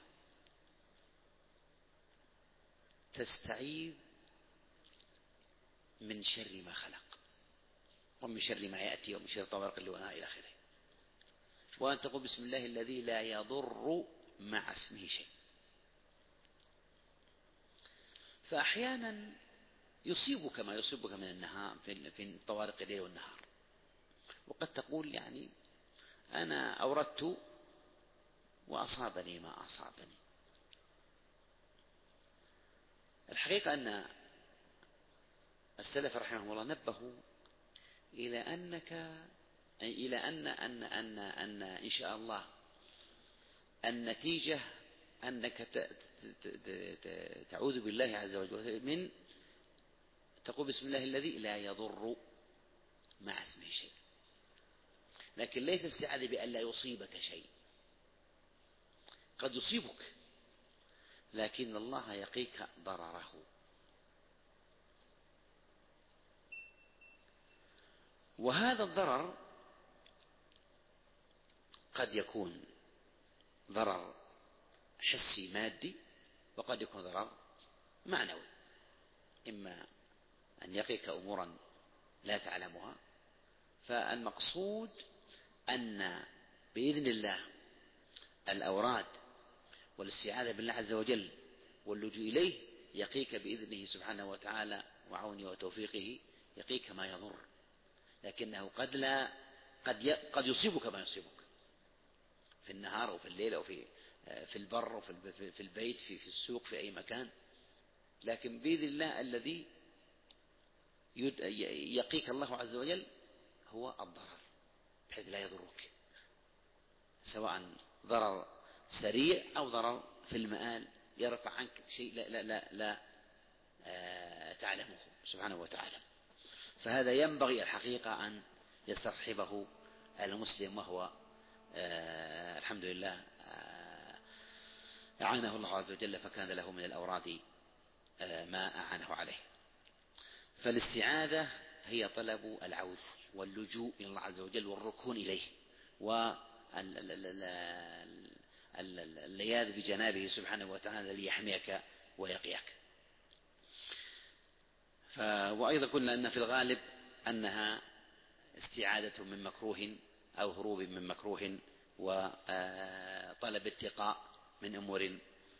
تستعيذ من شر ما خلق، ومن شر ما يأتي، ومن شر طوارق الليل والنهار إلى آخره، وأن تقول: بسم الله الذي لا يضر مع اسمه شيء. فأحيانا يصيبك ما يصيبك من النهار في طوارق الليل والنهار، وقد تقول يعني أنا أوردت وأصابني ما أصابني. الحقيقة أن السلف رحمهم الله نبهوا إلى أنك إلى أن أن أن أن إن شاء الله النتيجة أنك تعوذ بالله عز وجل من تقول بسم الله الذي لا يضر مع اسمه شيء، لكن ليس استعاذة بأن لا يصيبك شيء. قد يصيبك لكن الله يقيك ضرره. وهذا الضرر قد يكون ضرر حسي مادي، وقد يكون ضرر معنوي، إما أن يقيك أمورا لا تعلمها. فالمقصود أن بإذن الله الأوراد والاستعاذة بالله عز وجل واللجوء إليه يقيك بإذنه سبحانه وتعالى وعونه وتوفيقه، يقيك ما يضر، لكنه قد لا قد قد يصيبك ما يصيبك في النهار أو في الليل أو في في البر أو في البيت في في السوق في أي مكان. لكن بإذن الله الذي يقيك الله عز وجل هو الضرر، بحيث لا يضرك، سواء ضرر سريع أو ضرر في المآل يرفع عنك شيء لا لا لا, لا آه تعلمه سبحانه وتعالى. فهذا ينبغي الحقيقة أن يستصحبه المسلم، وهو آه الحمد لله آه أعانه الله عز وجل فكان له من الأوراد آه ما أعانه عليه. فالاستعاذة هي طلب العوذ واللجوء إلى الله عز وجل والركون إليه واللياذ بجنابه سبحانه وتعالى ليحميك ويقيك. وأيضا قلنا أن في الغالب أنها استعادة من مكروه أو هروب من مكروه وطلب اتقاء من أمور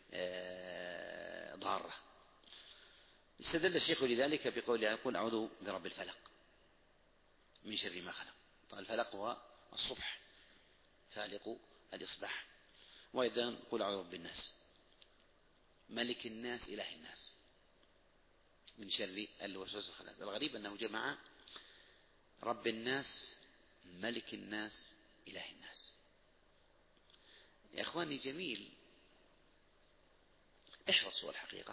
ضارة. استدل الشيخ لذلك بقوله يقول أعوذ برب الفلق من شر ما خلق. طبعا الفلق هو الصبح، فالق الإصباح. وأيضا قل أعوذ برب الناس ملك الناس إله الناس من شر الوسواس الخناس. الغريب أنه جمع رب الناس ملك الناس إله الناس. يا أخواني جميل، احرصوا الحقيقة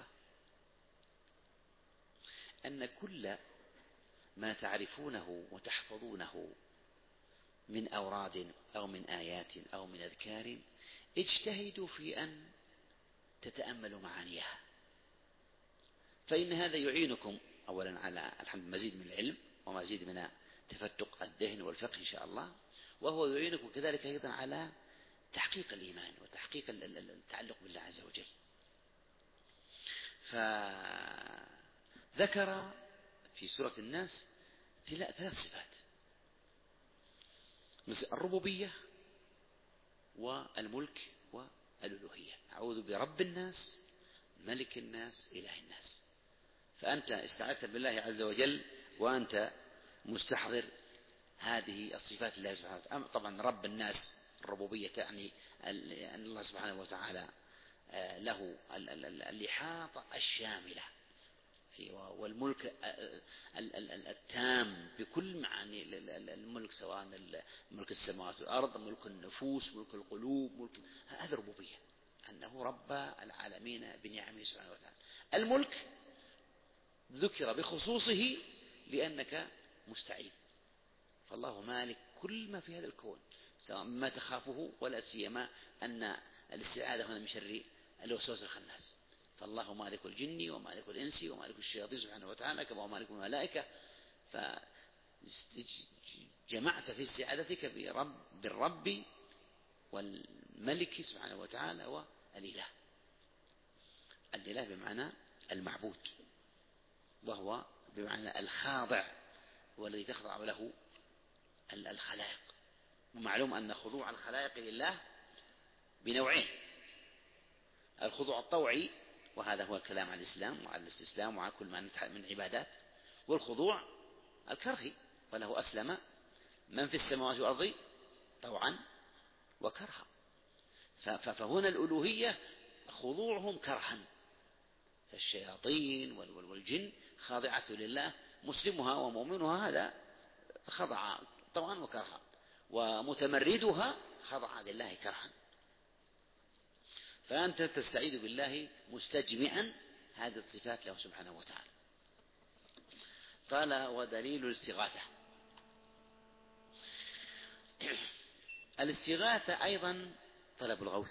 أن كل ما تعرفونه وتحفظونه من أوراد أو من آيات أو من أذكار اجتهدوا في أن تتأملوا معانيها، فإن هذا يعينكم أولا على الحمد مزيد من العلم ومزيد من تفتق الذهن والفقه إن شاء الله، وهو يعينكم كذلك أيضا على تحقيق الإيمان وتحقيق التعلق بالله عز وجل. فذكر في سورة الناس ثلاث صفات: الربوبية والملك والألوهية. أعوذ برب الناس ملك الناس إله الناس. فأنت استعذت بالله عز وجل وأنت مستحضر هذه الصفات لله سبحانه وتعالى. طبعا رب الناس الربوبية تعني أن الله سبحانه وتعالى له الإحاطة الشاملة، والملك التام بكل معاني الملك، سواء ملك السماوات والأرض، ملك النفوس، ملك القلوب، ملك هذا ربوبية، أنه رب العالمين بنعمه سبحانه وتعالى. الملك ذكر بخصوصه لأنك مستعين، فالله مالك كل ما في هذا الكون سواء ما تخافه، ولا سيما أن الاستعاذة هنا من شر الوسواس الخناس. فالله مالك الجن ومالك الإنس ومالك الشياطين سبحانه وتعالى كما هو مالك الملائكة. فجمعت في استعاذتك برب بالرب والملك سبحانه وتعالى والإله. الإله بمعنى المعبود، وهو بمعنى الخاضع والذي تخضع له الخلائق. ومعلوم أن خضوع الخلائق لله بنوعين: الخضوع الطوعي وهذا هو الكلام عن الإسلام وعن الاستسلام وعن كل ما من عبادات. والخضوع الكرهي، وله أسلم من في السماوات والأرض طوعا وكرها. فهنا الألوهية خضوعهم كرها، فالشياطين والجن خاضعة لله، مسلمها ومؤمنها هذا خضع طوعا وكرها، ومتمردها خضع لله كرها. فأنت تستعيذ بالله مستجمعا هذه الصفات له سبحانه وتعالى. قال ودليل الاستغاثة. الاستغاثة أيضا طلب الغوث،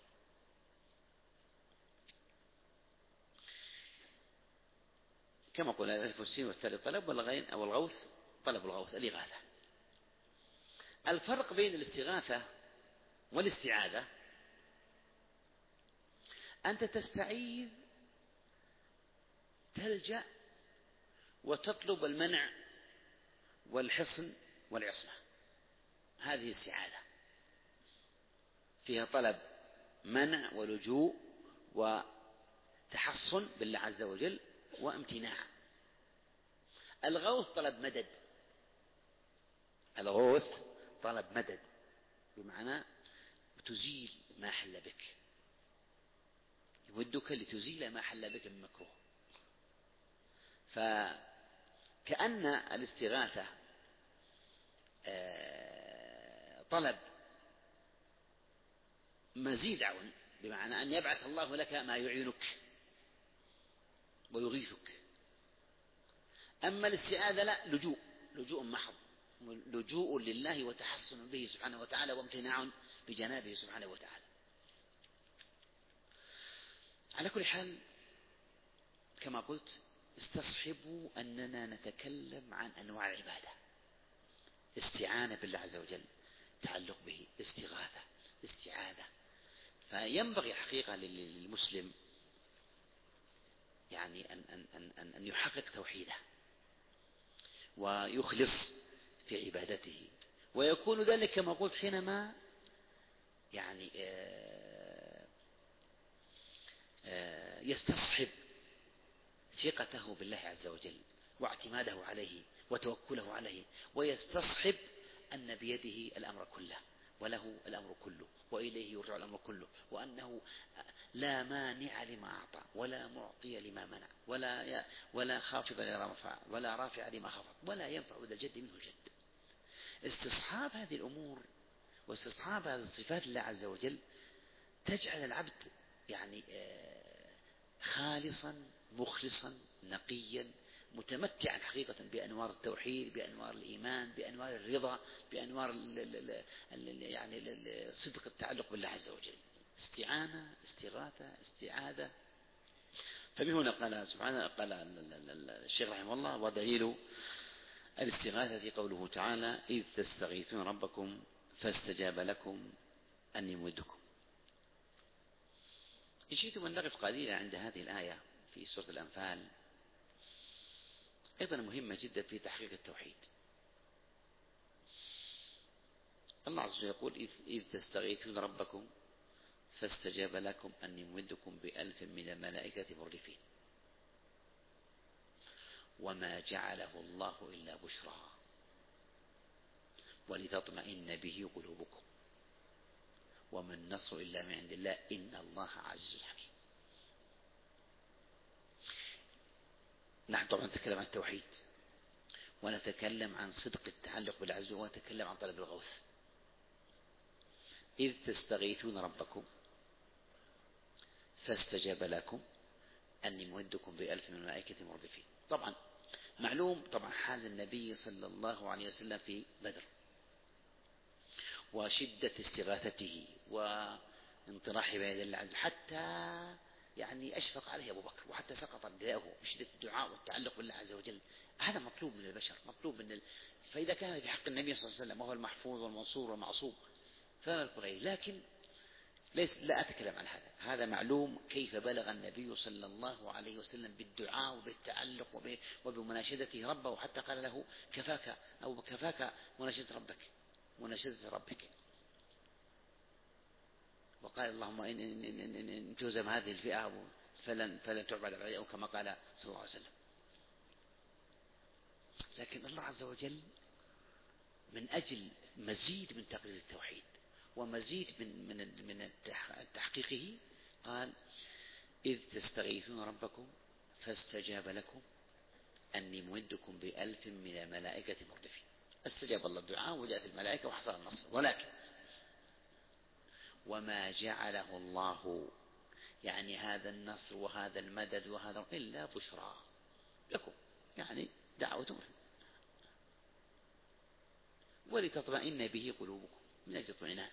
كما قلنا الألف والسين والتالي طلب والغين أو الغوث طلب الغوث الإغاثة. الفرق بين الاستغاثة والاستعاذة أنت تستعيذ تلجأ وتطلب المنع والحصن والعصمة، هذه استعاذة فيها طلب منع ولجوء وتحصن بالله عز وجل وامتناع. الغوث طلب مدد، الغوث طلب مدد بمعنى تزيل ما حل بك، يودك لتزيل ما حل بك من مكروه. فكأن الاستغاثة طلب مزيد عون، بمعنى أن يبعث الله لك ما يعينك ويغيثك. أما الاستعاذة لا، لجوء لجوء محض، لجوء لله وتحصن به سبحانه وتعالى وامتناع بجنابه سبحانه وتعالى. على كل حال كما قلت استصحبوا أننا نتكلم عن أنواع العبادة: استعانة بالله عز وجل، تعلق به، استغاثة، استعاذة. فينبغي حقيقة للمسلم يعني أن, أن, أن, أن يحقق توحيده ويخلص في عبادته، ويكون ذلك كما قلت حينما يعني آآ آآ يستصحب ثقته بالله عز وجل واعتماده عليه وتوكله عليه، ويستصحب أن بيده الأمر كله وله الأمر كله وإليه يرجع الأمر كله، وأنه لا مانع لما أعطى ولا معطي لما منع ولا ولا خافض لما رفع ولا رافع لما خفض ولا ينفع ذا الجد منه الجد. استصحاب هذه الأمور واستصحاب هذه الصفات لله عز وجل تجعل العبد يعني خالصا مخلصا نقيا متمتعا حقيقة بأنوار التوحيد، بأنوار الإيمان، بأنوار الرضا، بأنوار ال ال ال يعني صدق التعلق بالله عز وجل. استعانة، استغاثة، استعاذة. فبهنا قال سبحانه قال الشيخ رحمه الله: ودليل الاستغاثة قوله تعالى: إذ تستغيثون ربكم فاستجاب لكم أني يمدكم. إن شئتم أن نقف قليلا عند هذه الآية في سورة الأنفال، أيضا مهمة جدا في تحقيق التوحيد. الله عز وجل يقول: إذ تستغيثون ربكم فاستجاب لكم أني يمدكم بألف من الملائكة مردفين وما جعله الله إلا بشرى ولتطمئن به قلوبكم وما النصر إلا من عند الله إن الله عزيز حكيم. نحن طبعا نتكلم عن التوحيد ونتكلم عن صدق التعلق بالعز وجل ونتكلم عن طلب الغوث. إذ تستغيثون ربكم فاستجاب لكم أني ممدكم بألف من الملائكة مردفين. طبعا معلوم طبعا حال النبي صلى الله عليه وسلم في بدر وشدة استغاثته وانطراح بين الله عز وجل، حتى يعني أشفق عليه أبو بكر وحتى سقط رداءه بشدة الدعاء والتعلق بالله عز وجل. هذا مطلوب من البشر، مطلوب من ال... فإذا كان في حق النبي صلى الله عليه وسلم وهو المحفوظ والمنصور والمعصوم فما بالك بغيره. لكن ليس لا أتكلم عن هذا، هذا معلوم كيف بلغ النبي صلى الله عليه وسلم بالدعاء وبالتعلق وبمناشدته ربه، وحتى قال له: كفاك أو كفاك مناشدة ربك مناشدة ربك. وقال: اللهم إن, إن, إن, إن, إن تهزم هذه الفئة فلن, فلن تعبد بعدي، أو كما قال صلى الله عليه وسلم. لكن الله عز وجل من أجل مزيد من تقرير التوحيد ومزيد من من من تحقيقه قال: إذ تستغيثون ربكم فاستجاب لكم أني ممدكم بألف من الملائكة مردفين. استجاب الله الدعاء وجاءت الملائكة وحصل النصر. ولكن وما جعله الله، يعني هذا النصر وهذا المدد وهذا إلا بشرى لكم، يعني دعوة ولتطمئن به قلوبكم، من أجل اطمئنان.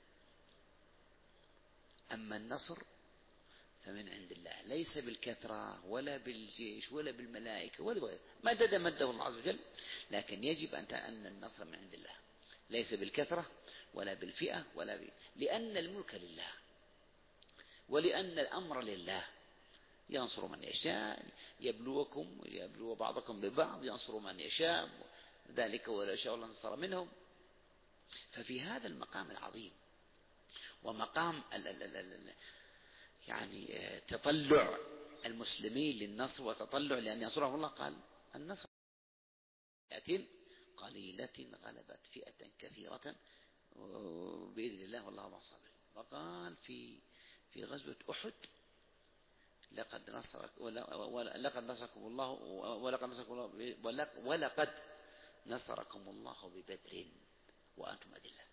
أما النصر فمن عند الله، ليس بالكثرة ولا بالجيش ولا بالملائكة ولا بغير، مدد مده الله عز وجل، لكن يجب أن النصر من عند الله، ليس بالكثرة ولا بالفئة ولا ب... لأن الملك لله، ولأن الأمر لله، ينصر من يشاء، يبلوكم يبلو بعضكم ببعض، ينصر من يشاء، ذلك ولو يشاء الله انتصر منهم. ففي هذا المقام العظيم ومقام ال ال ال ال يعني تطلع المسلمين للنصر وتطلع لأن ينصرهم الله، قال: النصر فئة قليلة غلبت فئة كثيرة بإذن الله والله مع الصابرين. وقال في في غزوة أحد: لقد نصرك ولقد نصركم الله ولقد نصركم الله ولقد نصركم الله ببدر وأنتم أذلة.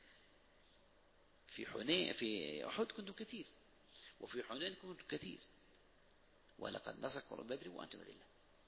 في حنين في أحد كنتم كثير، وفي حنين كنتم كثير، ولقد نصركم الله ببدر وأنتم أذلة.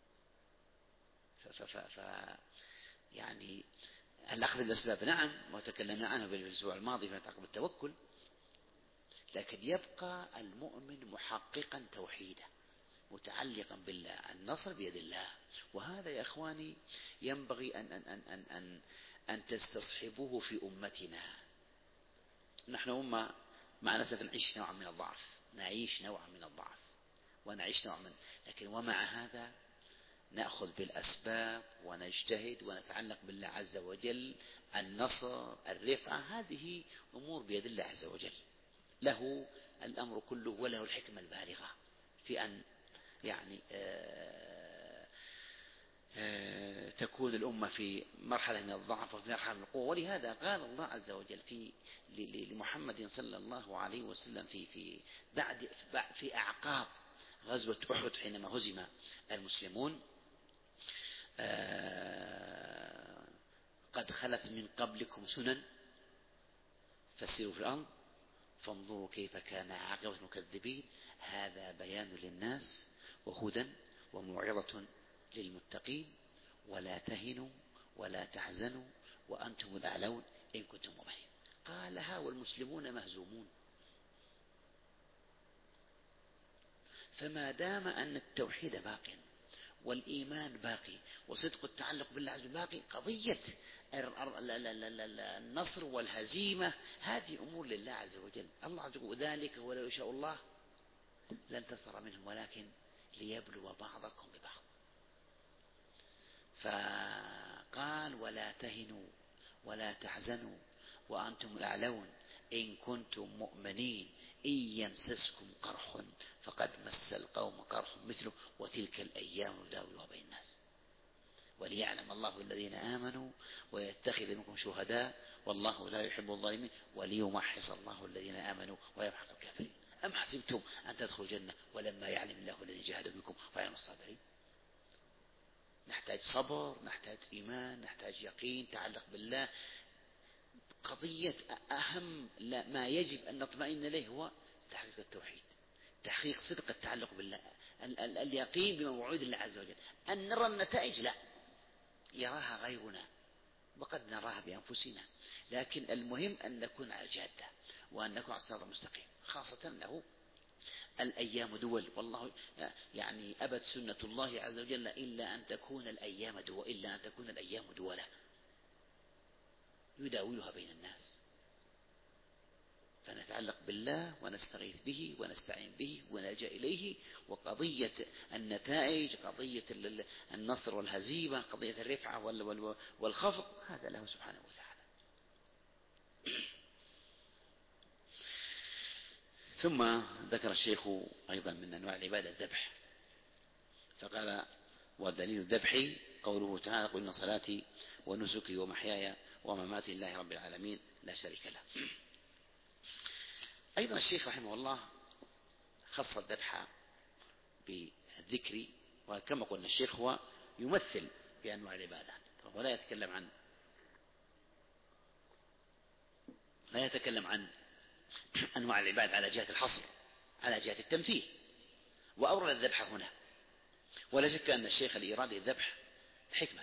ف ف ف يعني الأخذ بالأسباب نعم، وتكلمنا عنه في الأسبوع الماضي في تعقب التوكل، لكن يبقى المؤمن محققا توحيده متعلقا بالله، النصر بيد الله. وهذا يا إخواني ينبغي أن, أن, أن, أن, أن, أن تستصحبوه في أمتنا. نحن أمة مع نسف نعيش نوعا من الضعف، نعيش نوعا من الضعف ونعيش نوعا من، لكن ومع هذا نأخذ بالأسباب ونجتهد ونتعلق بالله عز وجل. النصر، الرفعة، هذه أمور بيد الله عز وجل، له الأمر كله وله الحكمة البالغة في أن يعني آآ آآ تكون الأمة في مرحلة من الضعف وفي مرحلة من القوة. ولهذا قال الله عز وجل في لمحمد صلى الله عليه وسلم في في بعد في أعقاب غزوة أحد حينما هزم المسلمون: قد خلت من قبلكم سنن فسيروا في الأرض فانظروا كيف كان عاقبة المكذبين، هذا بيان للناس وهدى وموعظة للمتقين، ولا تهنوا ولا تحزنوا وأنتم الأعلون إن كنتم مؤمنين. قالها والمسلمون مهزومون. فما دام أن التوحيد باق والإيمان باقي وصدق التعلق بالله عز وجل باقي، قضية النصر والهزيمة هذه أمور لله عز وجل. الله عز وجل: ذلك ولو يشاء الله لانتصر منهم ولكن ليبلو بعضكم ببعض. فقال: ولا تهنوا ولا تحزنوا وأنتم الأعلون إن كنتم مؤمنين إن يمسسكم قرح فقد مس القوم قرح مثله وتلك الأيام نداولها بين الناس وليعلم الله الذين آمنوا ويتخذ منكم شهداء والله لا يحب الظالمين وليمحص الله الذين آمنوا ويمحق الكافرين. أم حسبتم أن تدخلوا الجنة ولما يعلم الله الذين جاهدوا منكم ويعلم الصابرين. نحتاج صبر، نحتاج إيمان، نحتاج يقين، تعلق بالله. قضية أهم ما يجب أن نطمئن إليه هو تحقيق التوحيد، تحقيق صدق التعلق بالله، اليقين بموعود الله عز وجل. أن نرى النتائج لا يراها غيرنا وقد نراها بأنفسنا، لكن المهم أن نكون على الجادة وأن نكون على الصراط المستقيم، خاصة أنه الأيام دول، والله يعني أبت سنة الله عز وجل إلا أن تكون الأيام دول إلا أن تكون الأيام دولة يداولها بين الناس. فنتعلق بالله ونستغيث به ونستعين به ونلجأ إليه. وقضية النتائج، قضية النصر والهزيمة، قضية الرفعة والخفض، هذا له سبحانه وتعالى. ثم ذكر الشيخ أيضا من أنواع العبادة الذبح، فقال: ودليل الذبح قوله تعالى: قل إن صلاتي ونسكي ومحياي ومماتي لله رب العالمين لا شريك له. أيضا الشيخ رحمه الله خص الذبح بالذكر، وكما قلنا الشيخ هو يمثل بأنواع العبادة ولا يتكلم عن لا يتكلم عن أنواع العباد على جهة الحصر، على جهة التمثيل، وأورد الذبح هنا. ولا شك أن الشيخ لإيراد الذبح حكمة،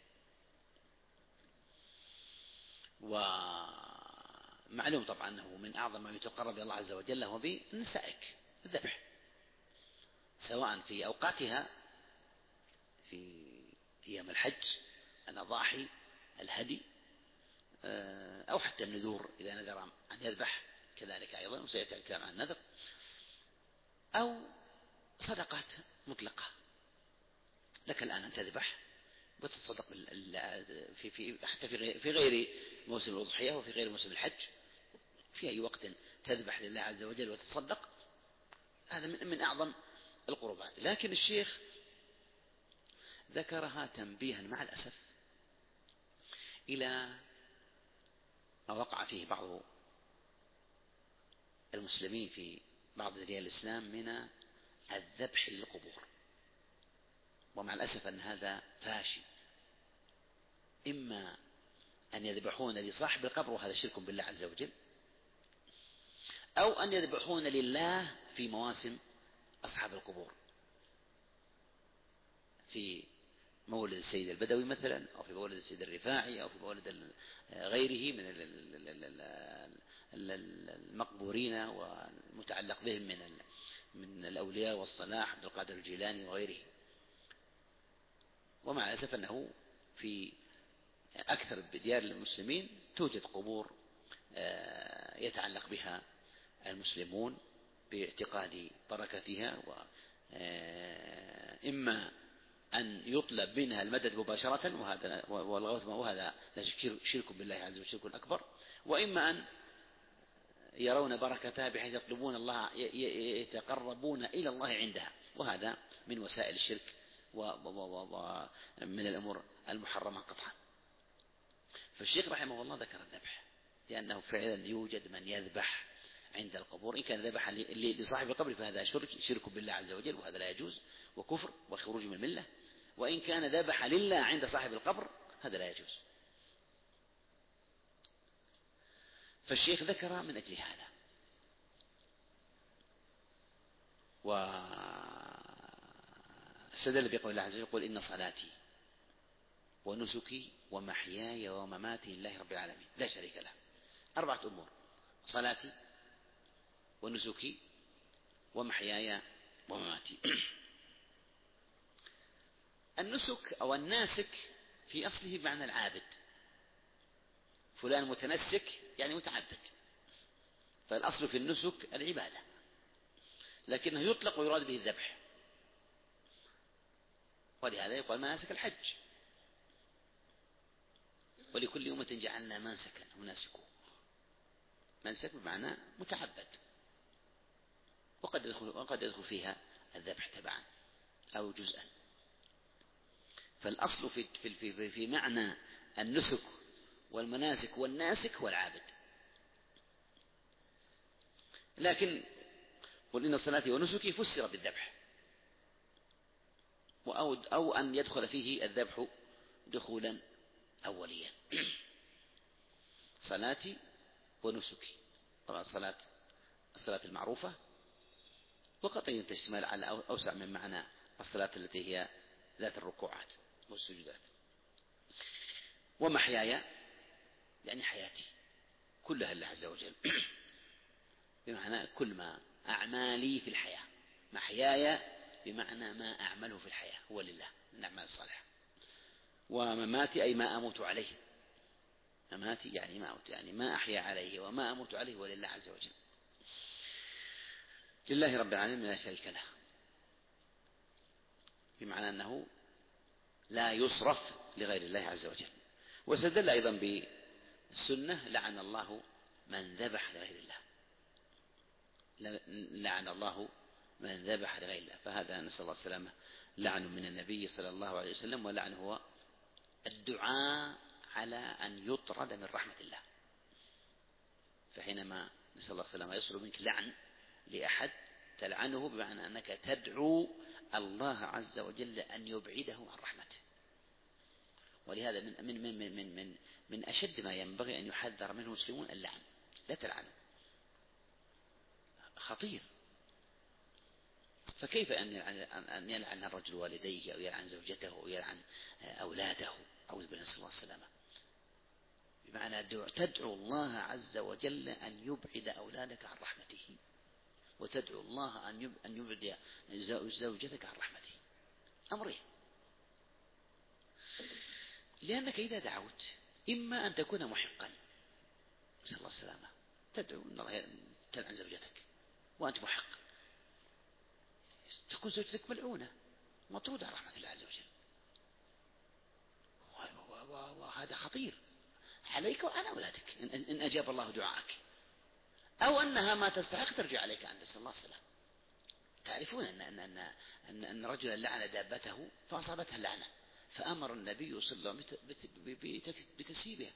ومعلوم طبعا أنه من أعظم ما يتقرب إلى الله عز وجل هو بالنسائك الذبح، سواء في أوقاتها في أيام الحج الأضاحي الهدي، أو حتى النذور إذا نذر أن يذبح كذلك أيضا، وسيأتي الكلام عن النذر، أو صدقات مطلقة. لك الآن أن تذبح وتتصدق في في حتى في في غير موسم الأضحية وفي غير موسم الحج، في أي وقت تذبح لله عز وجل وتتصدق، هذا من من أعظم القربات. لكن الشيخ ذكرها تنبيها مع الأسف إلى ما وقع فيه بعض المسلمين في بعض ديار الإسلام من الذبح للقبور، ومع الأسف أن هذا فاشي. إما أن يذبحون لصاحب القبر وهذا شرك بالله عز وجل، أو أن يذبحون لله في مواسم أصحاب القبور، في مولد السيد البدوي مثلا، أو في مولد السيد الرفاعي، أو في مولد غيره من المقبورين والمتعلق بهم من من الأولياء والصلاح، عبد القادر الجيلاني وغيره. ومع الأسف أنه في أكثر ديار المسلمين توجد قبور يتعلق بها المسلمون باعتقاد بركتها، وإما أن يطلب منها المدد مباشرة وهذا والغوث وهذا شرك بالله عز وجل شرك أكبر، وإما أن يرون بركتها بحيث يطلبون الله يتقربون إلى الله عندها، وهذا من وسائل الشرك ومن الأمور المحرمة قطعا. فالشيخ رحمه الله ذكر الذبح لأنه فعلا يوجد من يذبح عند القبور، إن كان ذبح لصاحب القبر فهذا شرك شرك بالله عز وجل، وهذا لا يجوز وكفر وخروج من الملة، وإن كان ذبح لله عند صاحب القبر هذا لا يجوز. فالشيخ ذكر من أجل هذا، واستدل بقول الله عز وجل: قل إن صلاتي ونسكي ومحياي ومماتي لله رب العالمين لا شريك له. أربعة أمور: صلاتي ونسكي ومحياي ومماتي. النسك أو الناسك في أصله بمعنى العابد، فلان متنسك يعني متعبد، فالأصل في النسك العبادة، لكنه يطلق ويراد به الذبح، ولهذا يقال مناسك الحج، ولكل أمة جعلنا منسكا وناسكوه. منسك بمعنى متعبد، وقد يدخل, وقد يدخل فيها الذبح تبعا أو جزءا. فالأصل في, في, في, في معنى النسك والمناسك والناسك هو العابد. لكن قل إن صلاتي ونسكي فسر بالذبح، أو, أو أن يدخل فيه الذبح دخولا أوليا. صلاتي ونسكي، طبعا الصلاة الصلاة المعروفة، وقد تشتمل على أوسع من معنى الصلاة التي هي ذات الركوعات والسجودات. ومحياي يعني حياتي كلها لله عز وجل، بمعنى كل ما أعمالي في الحياة. محياي بمعنى ما أعمله في الحياة هو لله من الأعمال الصالحة. ومماتي أي ما أموت عليه، مماتي يعني ما أموت، يعني ما أحيا عليه وما أموت عليه ولله عز وجل، لله رب العالمين لا شريك له، بمعنى أنه لا يصرف لغير الله عز وجل. واستدل أيضا بالسنة: لعن الله من ذبح لغير الله. لعن الله من ذبح لغير الله، فهذا نسأل الله السلامة لعن من النبي صلى الله عليه وسلم، ولعن هو الدعاء على أن يطرد من رحمة الله. فحينما نسأل الله السلامة يصل منك لعن لأحد تلعنه بمعنى أنك تدعو الله عز وجل أن يبعده عن رحمته. ولهذا من من من من من, من أشد ما ينبغي أن يحذر منه المسلمون اللعن، لا تلعنه، خطير. فكيف أن يلعن الرجل والديه أو يلعن زوجته أو يلعن أولاده؟ أعوذ بالله، نسأل الله السلامة. بمعنى تدعو الله عز وجل أن يبعد أولادك عن رحمته، وتدعو الله أن يبعد زوجتك عن رحمته، أمرين. لأنك إذا دعوت إما أن تكون محقا، نسأل الله السلامة، تدعو أن الله تلعن زوجتك وأنت محق، تكون زوجتك ملعونة مطرودة عن رحمة الله عز وجل، وهذا خطير عليك وعلى أولادك إن أجاب الله دعاءك، أو أنها ما تستحق ترجع عليك أنت، نسأل الله السلامة. تعرفون أن أن أن أن, أن رجلا لعن دابته فأصابتها اللعنة، فأمر النبي صلى الله عليه وسلم بتسييبها،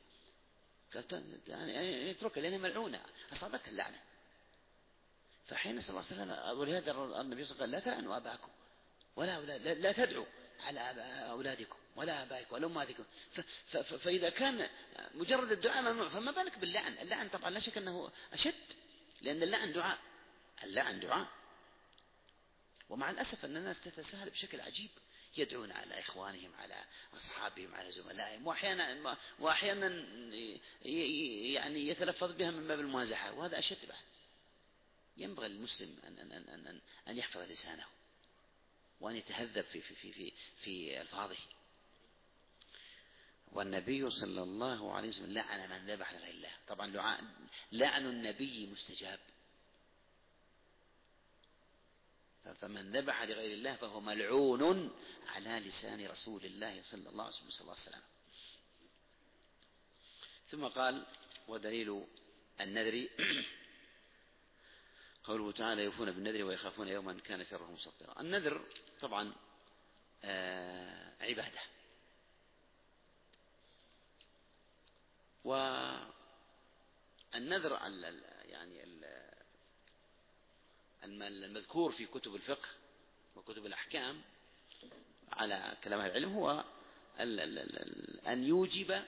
يعني يتركها لأنها ملعونة أصابتها اللعنة. فحين صلى الله عليه وسلم، ولهذا النبي صلى الله عليه وسلم لا تلعنوا أباكم ولا أولاد، لا تدعوا على أولادكم ولا أبائكم ولا أمهاتكم. فإذا كان مجرد الدعاء ممنوع فما بالك باللعن؟ اللعن طبعا لا شك أنه أشد، لأن اللعن دعاء، اللعن دعاء. ومع الأسف أن الناس تتساهل بشكل عجيب، يدعون على إخوانهم، على أصحابهم، على زملائهم، وأحيانا وأحيانا يعني يتلفظ بها من باب الممازحة، وهذا أشد بعد. ينبغي للمسلم أن أن أن أن, أن يحفظ لسانه وأن يتهذب في في في في, في ألفاظه. والنبي صلى الله عليه وسلم لعن من ذبح لغير الله. طبعا لعن النبي مستجاب، فمن ذبح لغير الله فهو ملعون على لسان رسول الله صلى الله عليه وسلم. ثم قال: ودليل النذر قوله تعالى: يوفون بالنذر ويخافون يوما كان شره مستطيرا. النذر طبعا آه عبادة، والنذر يعني المذكور في كتب الفقه وكتب الأحكام على كلام أهل العلم هو أن يوجب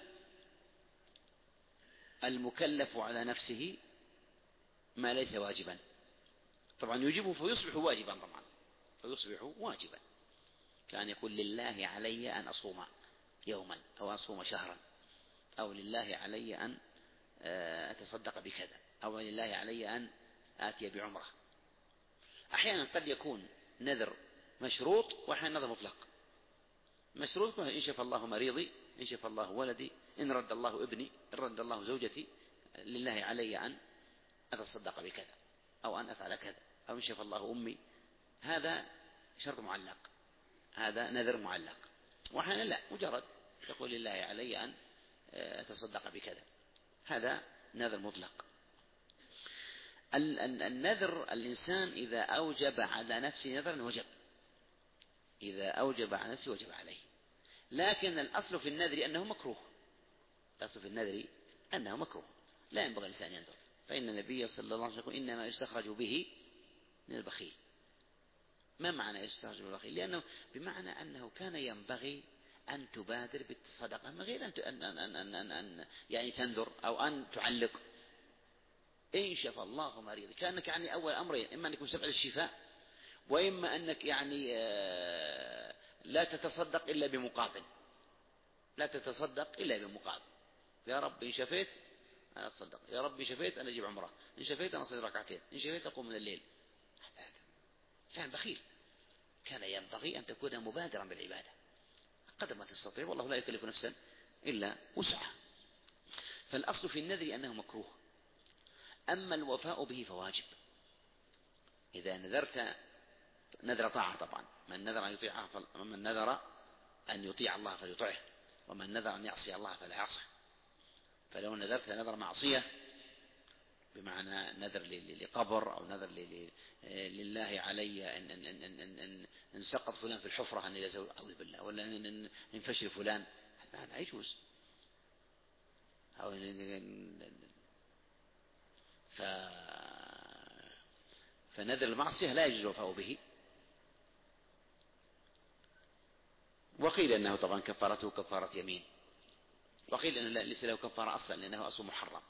المكلف على نفسه ما ليس واجبا. طبعا يوجبه فيصبح واجبا، طبعا فيصبح واجبا، كان يقول: لله علي أن أصوم يوما، أو أصوم شهرا، أو لله علي أن أتصدق بكذا، أو لله علي أن آتي بعمرة. أحيانا قد يكون نذر مشروط، وأحيانا نذر مطلق. مشروط: إن شفى الله مريضي، إن شفى الله ولدي، إن رد الله ابني، إن رد الله زوجتي، لله علي أن أتصدق بكذا، أو أن أفعل كذا، أو إن شفى الله أمي. هذا شرط معلق، هذا نذر معلق. وأحيانا لا، مجرد يقول: لله علي أن أتصدق بكذا، هذا نذر مطلق. النذر الإنسان إذا أوجب على نفسه نذرا وجب، إذا أوجب على نفسه وجب عليه. لكن الأصل في النذر أنه مكروه، الأصل في النذر أنه مكروه، لا ينبغي الإنسان ينذر. فإن النبي صلى الله عليه وسلم يقول: إنما يستخرج به من البخيل. ما معنى يستخرج من البخيل؟ لأنه بمعنى أنه كان ينبغي أن تبادر بالصدقة من غير أن, أن, أن, أن, أن يعني تنذر أو أن تعلق. إن شفى الله مريض، كأنك يعني أول أمرين: إما أن يكون سبب الشفاء، وإما أنك يعني لا تتصدق إلا بمقابل، لا تتصدق إلا بمقابل. يا رب إن شفيت أنا أتصدق، يا رب إن شفيت أنا أجيب عمره، إن شفيت أنا أصلي ركعتين، إن شفيت أقوم من الليل. كان بخيل، كان ينبغي أن تكون مبادرا بالعبادة قدر ما تستطيع، والله لا يكلف نفسا إلا وسعها. فالأصل في النذر أنه مكروه، أما الوفاء به فواجب. إذا نذرت نذر طاعة، طبعا من نذر أن يطيع من نذر أن يطيع الله فليطعه، ومن نذر أن يعصي الله فلا يعصه. فلو نذرت نذر معصية بمعنى نذر لقبر أو نذر لله علي أن, أن, أن, أن, أن, أن سقط فلان في الحفرة أن لا أزول أعوذ بالله، ولا أن ينفشل فلان، هذا لا يجوز. أو ف... فنذر المعصية لا يجوز الوفاء به. وقيل أنه طبعا كفارته كفارة يمين، وقيل أنه ليس له كفارة أصلا لأنه أصل محرم.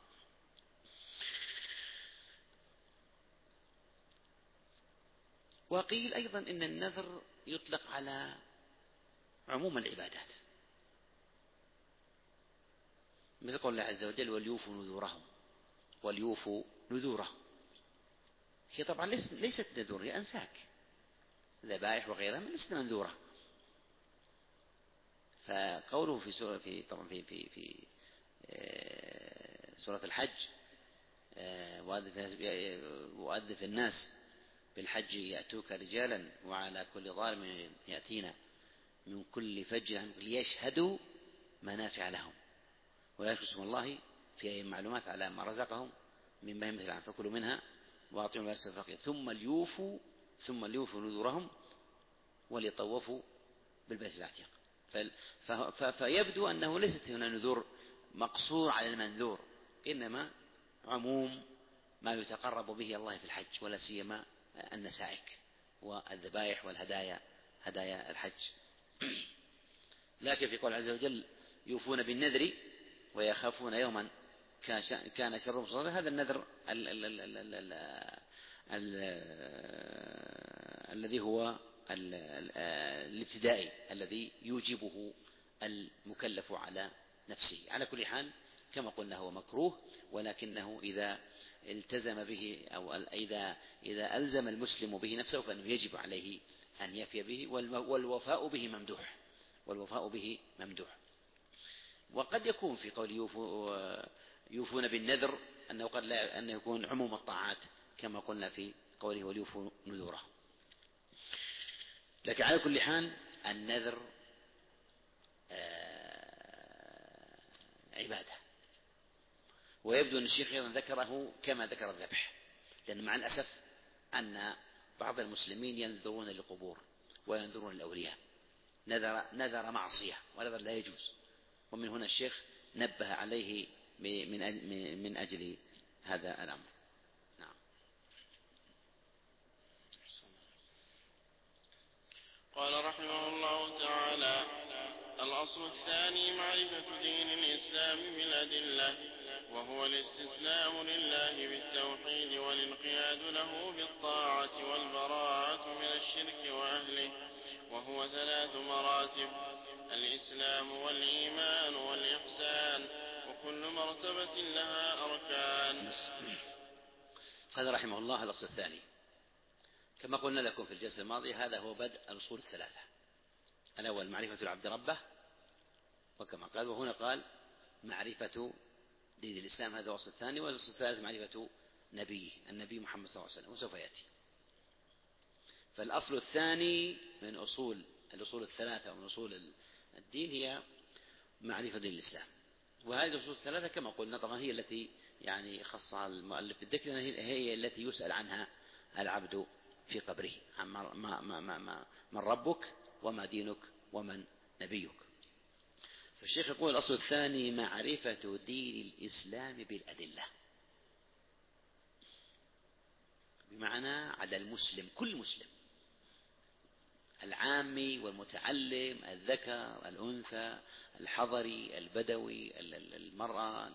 وقيل أيضا إن النذر يطلق على عموم العبادات، مثل قول الله عز وجل وليوفوا نذورهم، وليوفوا نذورهم، هي طبعا ليست نذور، هي أنساك، ذبائح وغيرها من ليست منذورة. فقوله في سورة في طبعا في في في سورة الحج وأذف الناس بالحج يأتوك رجالا وعلى كل ضارب يأتينا من كل فج ليشهدوا منافع لهم ويذكروا اسم الله في أي معلومات على ما رزقهم من بهيمة الأنعام فكلوا منها وأطعموا البائس الفقير ثم ليوفوا ثم ليوفوا نذورهم وليطوفوا بالبيت العتيق. فيبدو أنه ليست هنا نذور مقصور على المنذور، إنما عموم ما يتقرب به الله في الحج، ولا سيما النسائك والذبائح والهدايا هدايا الحج. لكن في قول عز وجل يوفون بالنذر ويخافون يوما كان شره مستطيرا، هذا النذر الذي هو الابتدائي الذي يوجبه المكلف على نفسه. على كل حال كما قلنا هو مكروه، ولكنه إذا التزم به أو إذا إذا ألزم المسلم به نفسه فإنه يجب عليه أن يفي به، والوفاء به ممدوح والوفاء به ممدوح. وقد يكون في قول يوفون بالنذر أنه قد لا أنه يكون عموم الطاعات كما قلنا في قوله وليوفوا نذوره. لكن على كل حال النذر عبادة، ويبدو أن الشيخ أيضا ذكره كما ذكر الذبح، لأن مع الأسف أن بعض المسلمين ينذرون للقبور وينذرون للأولياء نذر, نذر معصية ونذر لا يجوز، ومن هنا الشيخ نبه عليه من أجل هذا الأمر. نعم. قال رحمه الله تعالى: الأصل الثاني معرفة دين الإسلام بالأدلة، وهو الاستسلام لله بالتوحيد والانقياد له بالطاعة والبراءة من الشرك وأهله، وهو ثلاث مراتب: الإسلام والإيمان والإحسان، وكل مرتبة لها أركان. قال رحمه الله: الأصل الثاني كما قلنا لكم في الجلسة الماضية هذا هو بدء الأصول الثلاثة. الأول معرفة العبد ربه، وكما قال وهنا قال معرفة دين الإسلام، هذا الأصل الثاني. والأصل الثالث معرفة نبيه النبي محمد صلى الله عليه وسلم، وسوف يأتي. فالأصل الثاني من أصول الأصول الثلاثة ومن أصول الدين هي معرفة دين الإسلام. وهذه الأصول الثلاثة كما قلنا طبعا هي التي يعني خصها المؤلف بالذكر، هي التي يسأل عنها العبد في قبره: عن ما ما ما ما من ربك وما دينك ومن نبيك. فالشيخ يقول: الأصل الثاني معرفة دين الإسلام بالأدلة، بمعنى على المسلم كل مسلم، العامي والمتعلم، الذكر الأنثى، الحضري البدوي، المرأة،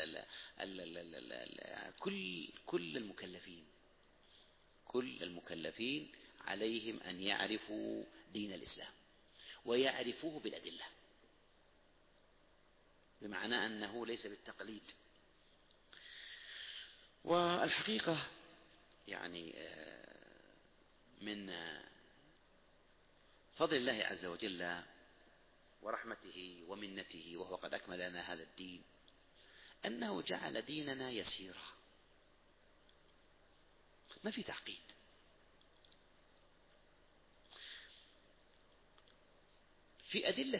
كل كل المكلفين كل المكلفين عليهم أن يعرفوا دين الإسلام ويعرفوه بالأدلة، بمعنى أنه ليس بالتقليد. والحقيقة يعني من فضل الله عز وجل ورحمته ومنته وهو قد أكمل لنا هذا الدين أنه جعل ديننا يسيرا، ما في تعقيد. في أدلة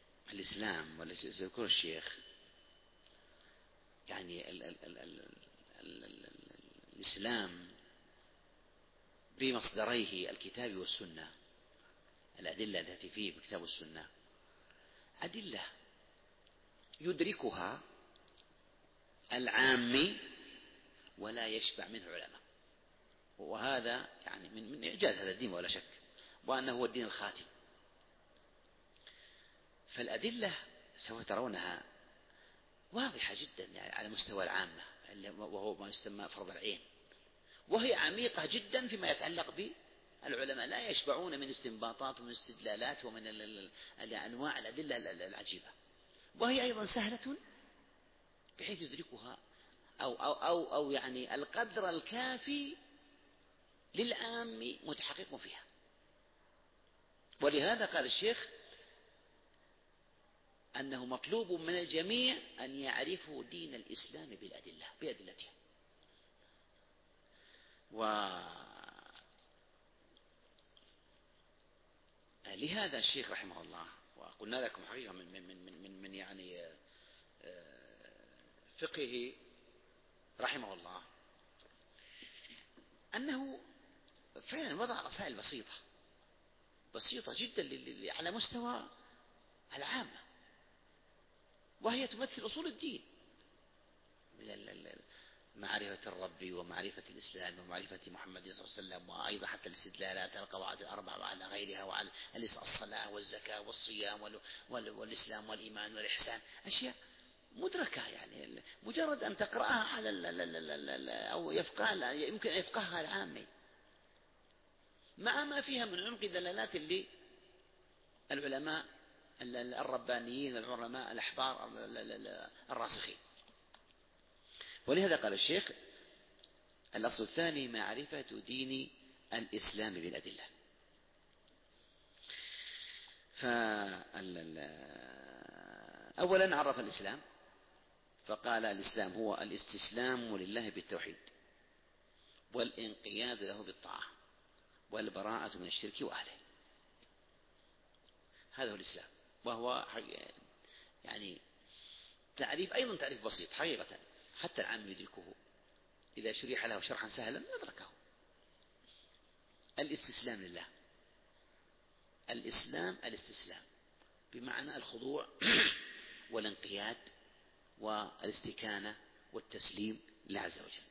الإسلام والتي سيذكر الشيخ يعني الإسلام بمصدريه الكتاب والسنة، الأدلة التي فيه بالكتاب والسنة أدلة يدركها العامي ولا يشبع منه العلماء، وهذا يعني من من إعجاز هذا الدين ولا شك، وأنه هو الدين الخاتم. فالأدلة سوف ترونها واضحة جدا يعني على مستوى العامة، وهو ما يسمى فرض العين، وهي عميقة جدا فيما يتعلق بالعلماء، لا يشبعون من استنباطات ومن استدلالات ومن أنواع الأدلة العجيبة، وهي أيضا سهلة بحيث يدركها أو, أو, أو, أو يعني القدر الكافي للعام متحقق فيها. ولهذا قال الشيخ أنه مطلوب من الجميع أن يعرفوا دين الإسلام بالأدلة بأدلتها. ولهذا الشيخ رحمه الله، وقلنا لكم حقيقة من, من, من, من, من يعني فقهه رحمه الله أنه فعلا وضع رسائل بسيطة بسيطة جدا على مستوى العامة، وهي تمثل أصول الدين، معرفة الرب ومعرفة الإسلام ومعرفة محمد صلى الله عليه وسلم، وأيضا حتى الاستدلالات القواعد الأربعة وعلى غيرها، وعلى الصلاة والزكاة والصيام والإسلام والإيمان والإحسان، أشياء مدركة يعني مجرد أن تقرأها على أو يفقهها يمكن أن يفقهها العامي، مع ما فيها من عمق دلالات للعلماء الربانيين العلماء الأحبار الراسخين. ولهذا قال الشيخ الأصل الثاني معرفة دين الإسلام بالأدلة. فأولا عرف الإسلام فقال الإسلام هو الاستسلام لله بالتوحيد والانقياد له بالطاعة والبراءة من الشرك وأهله. هذا هو الإسلام، وهو يعني تعريف أيضا تعريف بسيط حقيقة حتى العام يدركه إذا شرح له شرحا سهلا يدركه. الاستسلام لله، الإسلام الاستسلام بمعنى الخضوع والانقياد والاستكانة والتسليم لله عز وجل.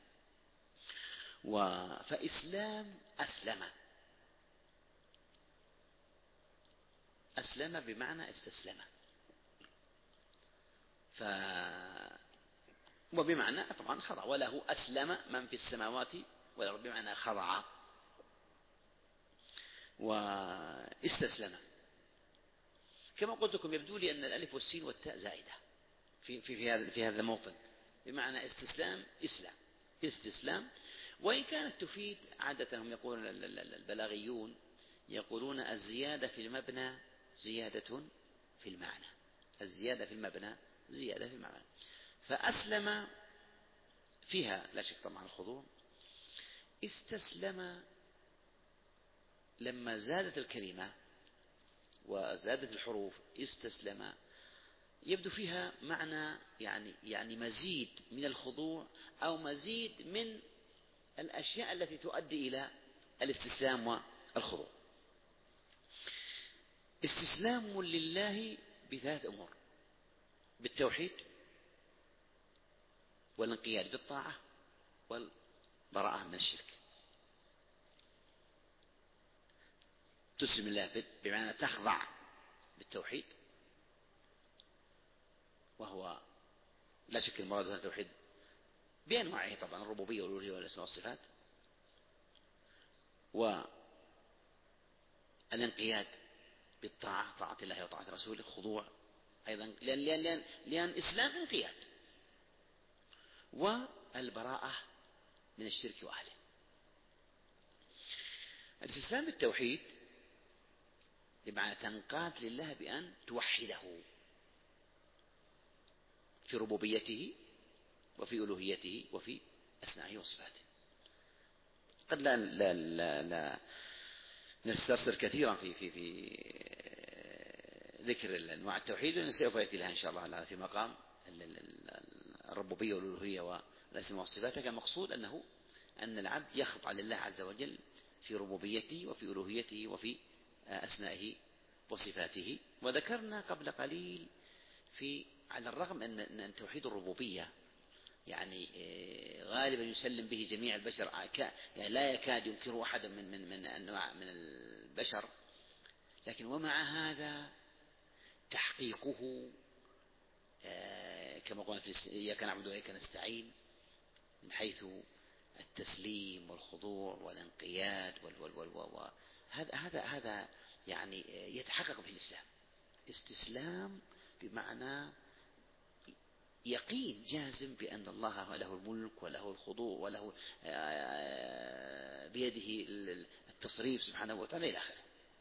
فإسلام أسلم، أسلم بمعنى استسلم، ف وبمعنى طبعا خضع، وله أسلم من في السماوات والأرض بمعنى خضع واستسلم. كما قلت لكم يبدو لي أن الألف والسين والتاء زائدة في, في, في, هذا, في هذا الموطن، بمعنى استسلام إسلام استسلام، وإن كانت تفيد عادة هم يقولون البلاغيون يقولون الزيادة في المبنى زيادة في المعنى، الزيادة في المبنى زيادة في المعنى. فأسلم فيها لا شك طبعا الخضوع، استسلم لما زادت الكلمة وزادت الحروف استسلم يبدو فيها معنى يعني يعني مزيد من الخضوع أو مزيد من الأشياء التي تؤدي إلى الاستسلام والخضوع. استسلام لله بثلاث أمور: بالتوحيد والانقياد بالطاعة والبراءة من الشرك. تسلم الله بمعنى تخضع بالتوحيد، وهو لا شك المراد هنا التوحيد بأنواعه طبعا، الربوبية والألوهية والأسماء والصفات، والانقياد بالطاعة، طاعة الله وطاعة رسوله، خضوع أيضا لأن, لأن, لأن, لأن إسلام انقياد، والبراءة من الشرك وأهله. الاستسلام بالتوحيد بمعنى تنقاد لله بأن توحده في ربوبيته وفي ألوهيته وفي أسمائه وصفاته. قد لا, لا, لا, لا نسترسل كثيرا في, في, في ذكر أنواع التوحيد، وسوف يأتي لها إن شاء الله في مقام الربوبية والألوهية الأسماء والصفات. كان مقصود أنه أن العبد يخضع لله عز وجل في ربوبيته وفي ألوهيته وفي أسمائه وصفاته. وذكرنا قبل قليل في على الرغم أن أن توحيد الربوبية يعني غالبا يسلم به جميع البشر، يعني لا يكاد ينكره أحد من من من أنواع من البشر، لكن ومع هذا تحقيقه كما قلنا في إياك نعبد وإياك نستعين من حيث التسليم والخضوع والانقياد وال وال وال هذا هذا هذا يعني يتحقق في الإسلام. استسلام بمعنى يقين جازم بأن الله له الملك وله الخضوع وله بيده التصريف سبحانه وتعالى إلى آخره،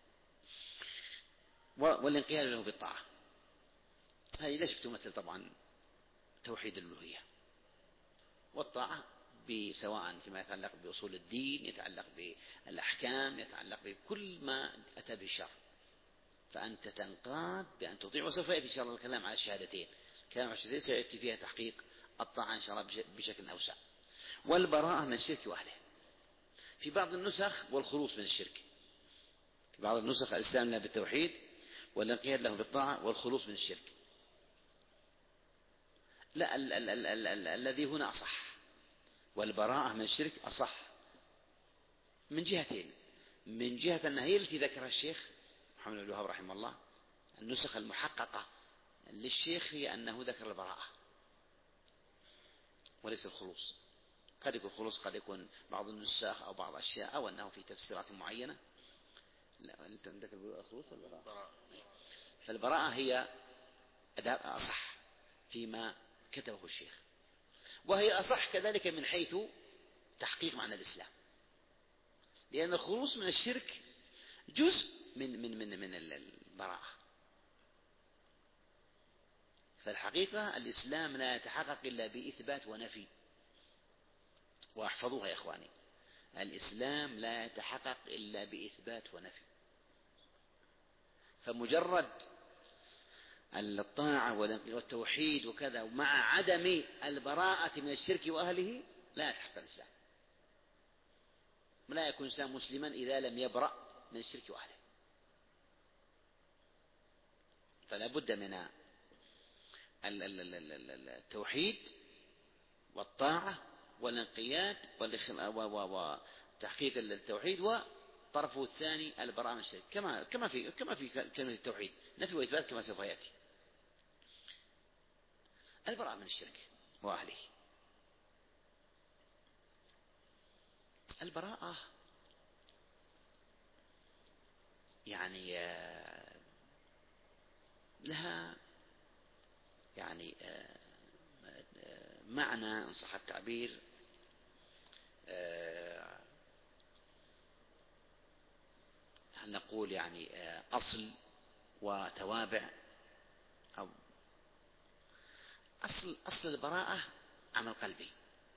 والانقياد له بالطاعة. هذه لا شك تمثل طبعا توحيد الألوهية. والطاعة سواء فيما يتعلق بأصول الدين، يتعلق بالأحكام، يتعلق بكل ما أتى به الشرع، فأنت تنقاد بأن تطيع. وسوف يأتي إن شاء الله الكلام على الشهادتين، كلام على الشهادتين سيأتي فيها تحقيق الطاعة إن شاء الله بشكل أوسع. والبراءة من الشرك وأهله في بعض النسخ، والخلوص من الشرك في بعض النسخ، الإسلام له بالتوحيد والانقياد له بالطاعة والخلوص من الشرك. لا، ال ال ال ال ال الذي هنا أصح، والبراءة من الشرك أصح من جهتين. من جهة أنها هي التي ذكرها الشيخ محمد بن الوهاب رحمه الله، النسخ المحققة للشيخ هي أنه ذكر البراءة وليس الخلوص. قد يكون الخلوص، قد يكون بعض النساخ أو بعض الأشياء، أو أنه في تفسيرات معينة. لا، أنت عندك الخلوص والبراءة. فالبراءة هي أداء أصح فيما كتبه الشيخ، وهي أصح كذلك من حيث تحقيق معنى الإسلام، لأن الخلوص من الشرك جزء من من من من البراءة. فالحقيقة الإسلام لا يتحقق إلا بإثبات ونفي. واحفظوها يا إخواني، الإسلام لا يتحقق إلا بإثبات ونفي. فمجرد الطاعة والتوحيد وكذا ومع عدم البراءة من الشرك وأهله لا يتحقق الإسلام. لا يكون إنسان مسلما إذا لم يبرأ من الشرك وأهله. فلا بد من التوحيد والطاعة والانقياد وتحقيق التوحيد، وطرفه الثاني البراءة من الشرك، كما كما في كما في كلمة التوحيد نفي وإثبات كما سوف يأتي. البراءة من الشرك وأهله. البراءة يعني لها يعني معنى إن صح التعبير نقول يعني أصل وتوابع. أو أصل أصل البراءة عمل قلبي،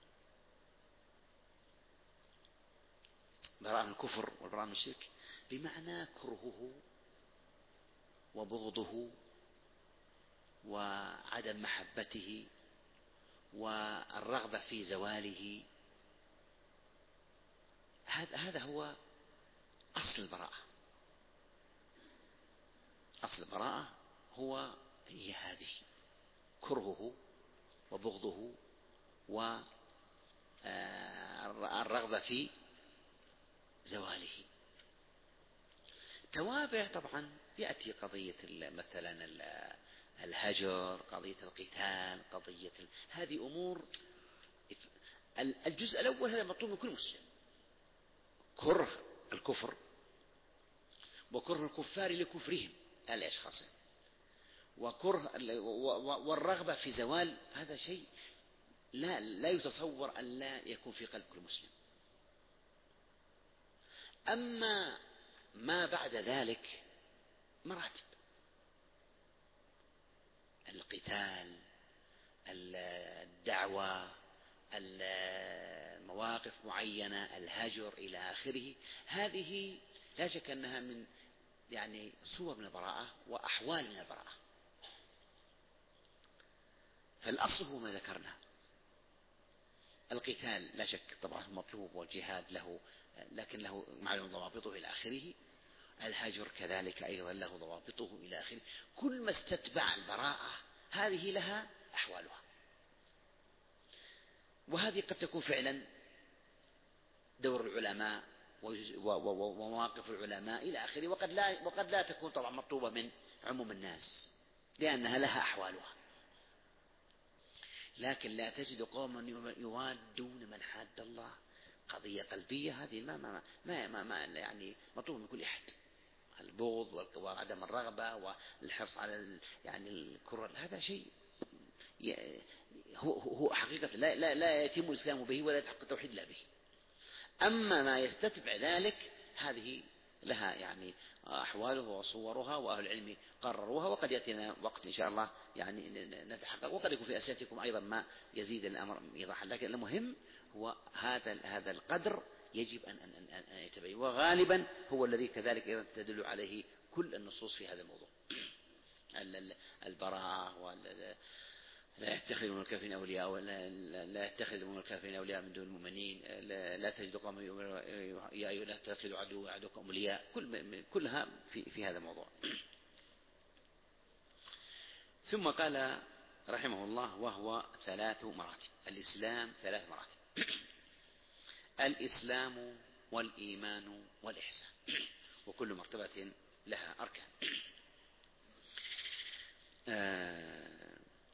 براءة من الكفر والبراءة من الشرك، بمعنى كرهه وبغضه وعدم محبته والرغبة في زواله. هذا هذا هو أصل البراءة. أصل البراءة هو هي هذه، كرهه وبغضه والرغبة في زواله. توابع طبعا يأتي قضية مثلا الهجر، قضية القتال، قضية ال... هذه أمور. الجزء الأول هذا مطلوب من كل مسلم، كره الكفر وكره الكفار لكفرهم الأشخاص، وكره والرغبة في زوال، هذا شيء لا لا يتصور أن لا يكون في قلب كل مسلم. أما ما بعد ذلك مراتب: القتال، الدعوة، المواقف معينة، الهجر إلى آخره. هذه لا شك أنها من يعني صور من البراءة وأحوال من البراءة. فالأصل هو ما ذكرنا، القتال لا شك طبعا مطلوب، والجهاد له لكن له معلوم ضوابطه إلى آخره. الهجر كذلك أيضا له ضوابطه إلى آخره. كل ما استتبع البراءة هذه لها أحوالها، وهذه قد تكون فعلا دور العلماء ومواقف العلماء إلى آخره، وقد لا, وقد لا تكون طبعا مطلوبة من عموم الناس لأنها لها أحوالها. لكن لا تجد قوما يوادون من حاد الله. قضية قلبية هذه ما ما ما, ما, ما يعني مطلوب من كل أحد، البغض وعدم الرغبة والحرص على يعني الكرة، هذا شيء هو هو حقيقة لا, لا, لا يتم الإسلام به ولا يتحقق التوحيد لا به. أما ما يستتبع ذلك هذه لها يعني أحوالها وصورها، وأهل العلم قرروها، وقد يأتينا وقت إن شاء الله يعني نتحقق، وقد يكون في أسئلتكم أيضا ما يزيد الأمر إيضاحا. لكن المهم هو هذا هذا القدر يجب أن أن أن يتبين، وغالبا هو الذي كذلك تدل عليه كل النصوص في هذا الموضوع. البراءة، لا يتخذ من الكافرين أولياء، لا يتخذ من الكافرين أولياء من دون المؤمنين، لا تجد قوم يا أيها لا تتخذوا عدو عدوكم أولياء، كل كلها في في هذا الموضوع. ثم قال رحمه الله: وهو ثلاث مراتب. الإسلام ثلاث مراتب: الإسلام والإيمان والإحسان، وكل مرتبة لها أركان. آه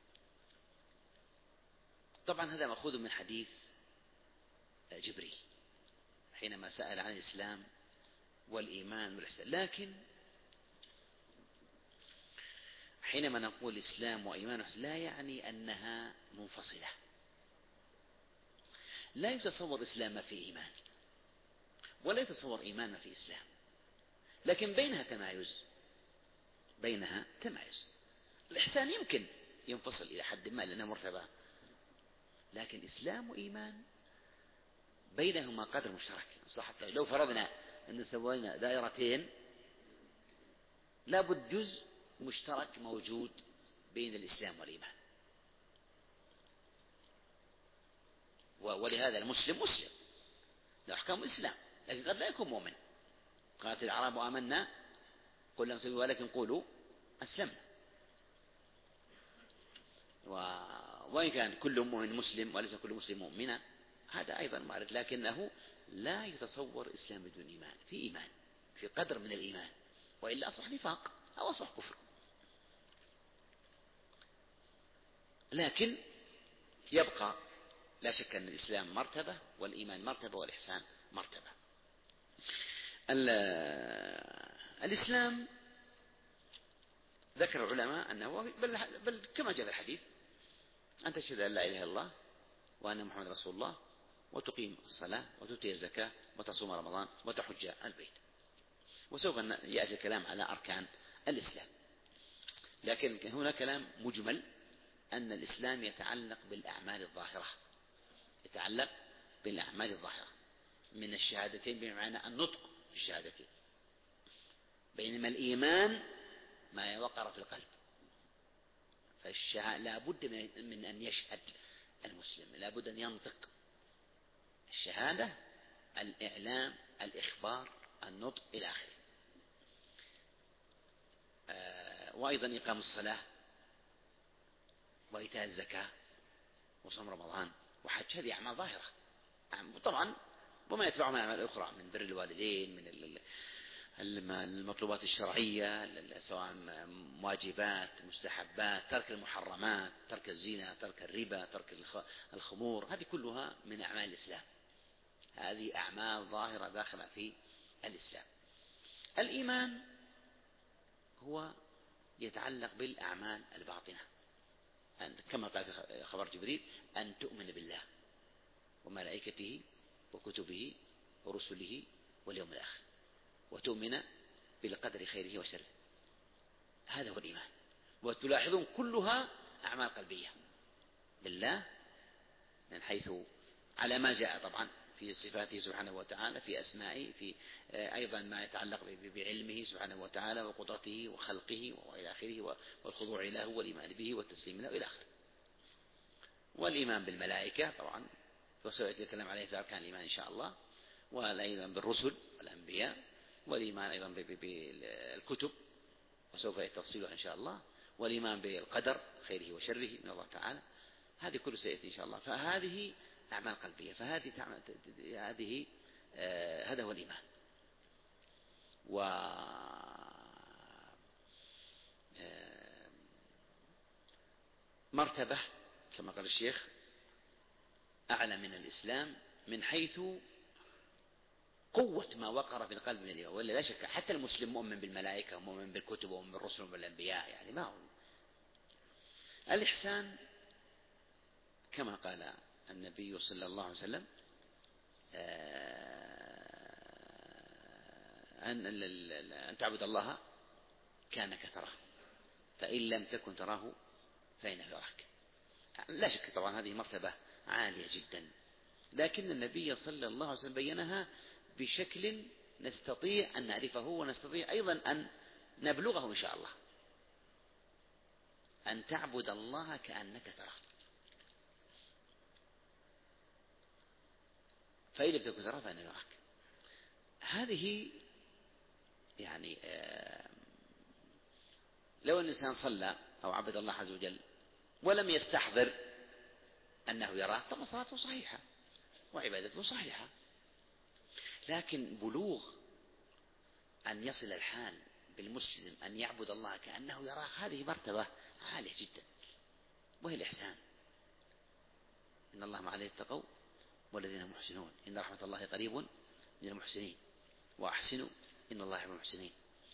طبعا هذا مأخوذ من حديث جبريل حينما سأل عن الإسلام والإيمان والإحسان. لكن حينما نقول إسلام وإيمان وإحسان لا يعني أنها منفصلة. لا يتصور إسلام ما في إيمان، ولا يتصور إيمان ما في إسلام، لكن بينها تمايز، بينها تمايز. الإحسان يمكن ينفصل إلى حد ما لأنها مرتبة، لكن إسلام وإيمان بينهما قدر مشترك. صح، لو فرضنا أن سوينا دائرتين لابد جزء مشترك موجود بين الإسلام والإيمان، ولهذا المسلم مسلم له أحكام الإسلام، لكن قد لا يكون مؤمن. قالت الأعراب آمنا قل لم تؤمنوا ولكن قولوا أسلمنا. وإن كان كل مؤمن مسلم وليس كل مسلم مؤمنا هذا أيضا معرض، لكنه لا يتصور إسلام بدون إيمان. في إيمان، في قدر من الإيمان، وإلا أصبح نفاق أو أصبح كفر. لكن يبقى لا شك أن الإسلام مرتبة، والإيمان مرتبة، والإحسان مرتبة. الإسلام ذكر العلماء أنه بل, بل كما جاء في الحديث: أن تشهد أن لا إله إلا الله وأن محمد رسول الله، وتقيم الصلاة، وتؤتي الزكاة، وتصوم رمضان، وتحج البيت. وسوف يأتي الكلام على أركان الإسلام، لكن هنا كلام مجمل أن الإسلام يتعلق بالأعمال الظاهرة، يتعلق بالأعمال الظاهرة من الشهادتين بمعنى النطق بالشهادتين، بينما الإيمان ما وقر في القلب. فالشهادة لا بد من أن يشهد المسلم، لا بد أن ينطق. الشهادة الإعلام، الإخبار، النطق إلى آخره. آه وأيضا إقام الصلاة، وإيتاء الزكاة، وصوم رمضان، وحج، هذه أعمال ظاهرة طبعا، وما يتبعها من أعمال أخرى من بر الوالدين، من المطلوبات الشرعية، سواء واجبات، مستحبات، ترك المحرمات، ترك الزنا، ترك الربا، ترك الخمور، هذه كلها من أعمال الإسلام. هذه أعمال ظاهرة داخلة في الإسلام. الإيمان هو يتعلق بالأعمال الباطنة، كما قال في خبر جبريل: أن تؤمن بالله وملائكته وكتبه ورسله واليوم الآخر، وتؤمن بالقدر خيره وشره. هذا هو الإيمان. وتلاحظون كلها أعمال قلبية بالله، من حيث على ما جاء طبعا في صفاته سبحانه وتعالى، في أسمائه، في أيضا ما يتعلق بعلمه سبحانه وتعالى وقدرته وخلقه وإلى آخره، والخضوع له والإيمان به والتسليم له إلى آخره. والإيمان بالملائكة طبعا وسوف يتكلم عليه في أركان الإيمان إن شاء الله، والأيضا بالرسل والأنبياء، والإيمان أيضا بالكتب وسوف يتفصيلها إن شاء الله، والإيمان بالقدر خيره وشره من الله تعالى. هذه كل سيأتي إن شاء الله. فهذه أعمال قلبية، فهذه تعمل هذه آه هذا هو الإيمان. و آه مرتبة كما قال الشيخ أعلى من الإسلام من حيث قوة ما وقر في القلب من الإيمان، ولا لا شك حتى المسلم مؤمن بالملائكة ومؤمن بالكتب ومؤمن بالرسل وبالأنبياء، يعني ما هو الإحسان كما قال النبي صلى الله عليه وسلم أن تعبد الله كأنك تراه فإن لم تكن تراه فإنه يراك. لا شك طبعا هذه مرتبة عالية جدا، لكن النبي صلى الله عليه وسلم بينها بشكل نستطيع أن نعرفه ونستطيع أيضا أن نبلغه إن شاء الله. أن تعبد الله كأنك تراه فإن لم تكن تراه فإنه يراك. هذه يعني لو الإنسان صلى أو عبد الله عز وجل ولم يستحضر أنه يراه طبعا صلاته صحيحة وعبادته صحيحة، لكن بلوغ أن يصل الحال بالمسلم أن يعبد الله كأنه يراه هذه مرتبة عالية جدا، وهي الإحسان. إن الله مع الذين اتقوا والذين هم محسنون، إن رحمة الله قريب من المحسنين، وأحسنوا إن الله يحب المحسنين.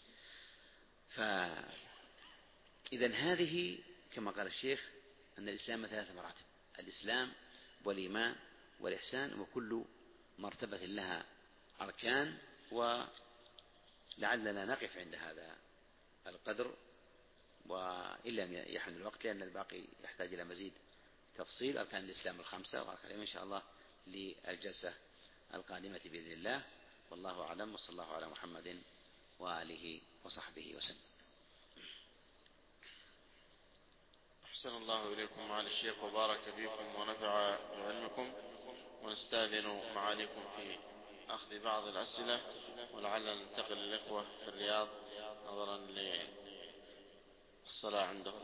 فإذا هذه كما قال الشيخ أن الإسلام ثلاث مراتب: الإسلام والإيمان والإحسان، وكل مرتبة لها أركان. ولعلنا نقف عند هذا القدر وإن لم يحن الوقت، لأن الباقي يحتاج إلى مزيد تفصيل. أركان الإسلام الخمسة وأركان إن شاء الله للجلسة القادمة بإذن الله. والله أعلم، وصلى الله على محمد وآله وصحبه وسلم. أحسن الله إليكم معالي الشيخ وبارك فيكم ونفع بعلمكم، ونستأذن معاليكم في أخذ بعض الأسئلة، ولعلنا ننتقل للإخوة في الرياض نظرا للصلاة عندهم.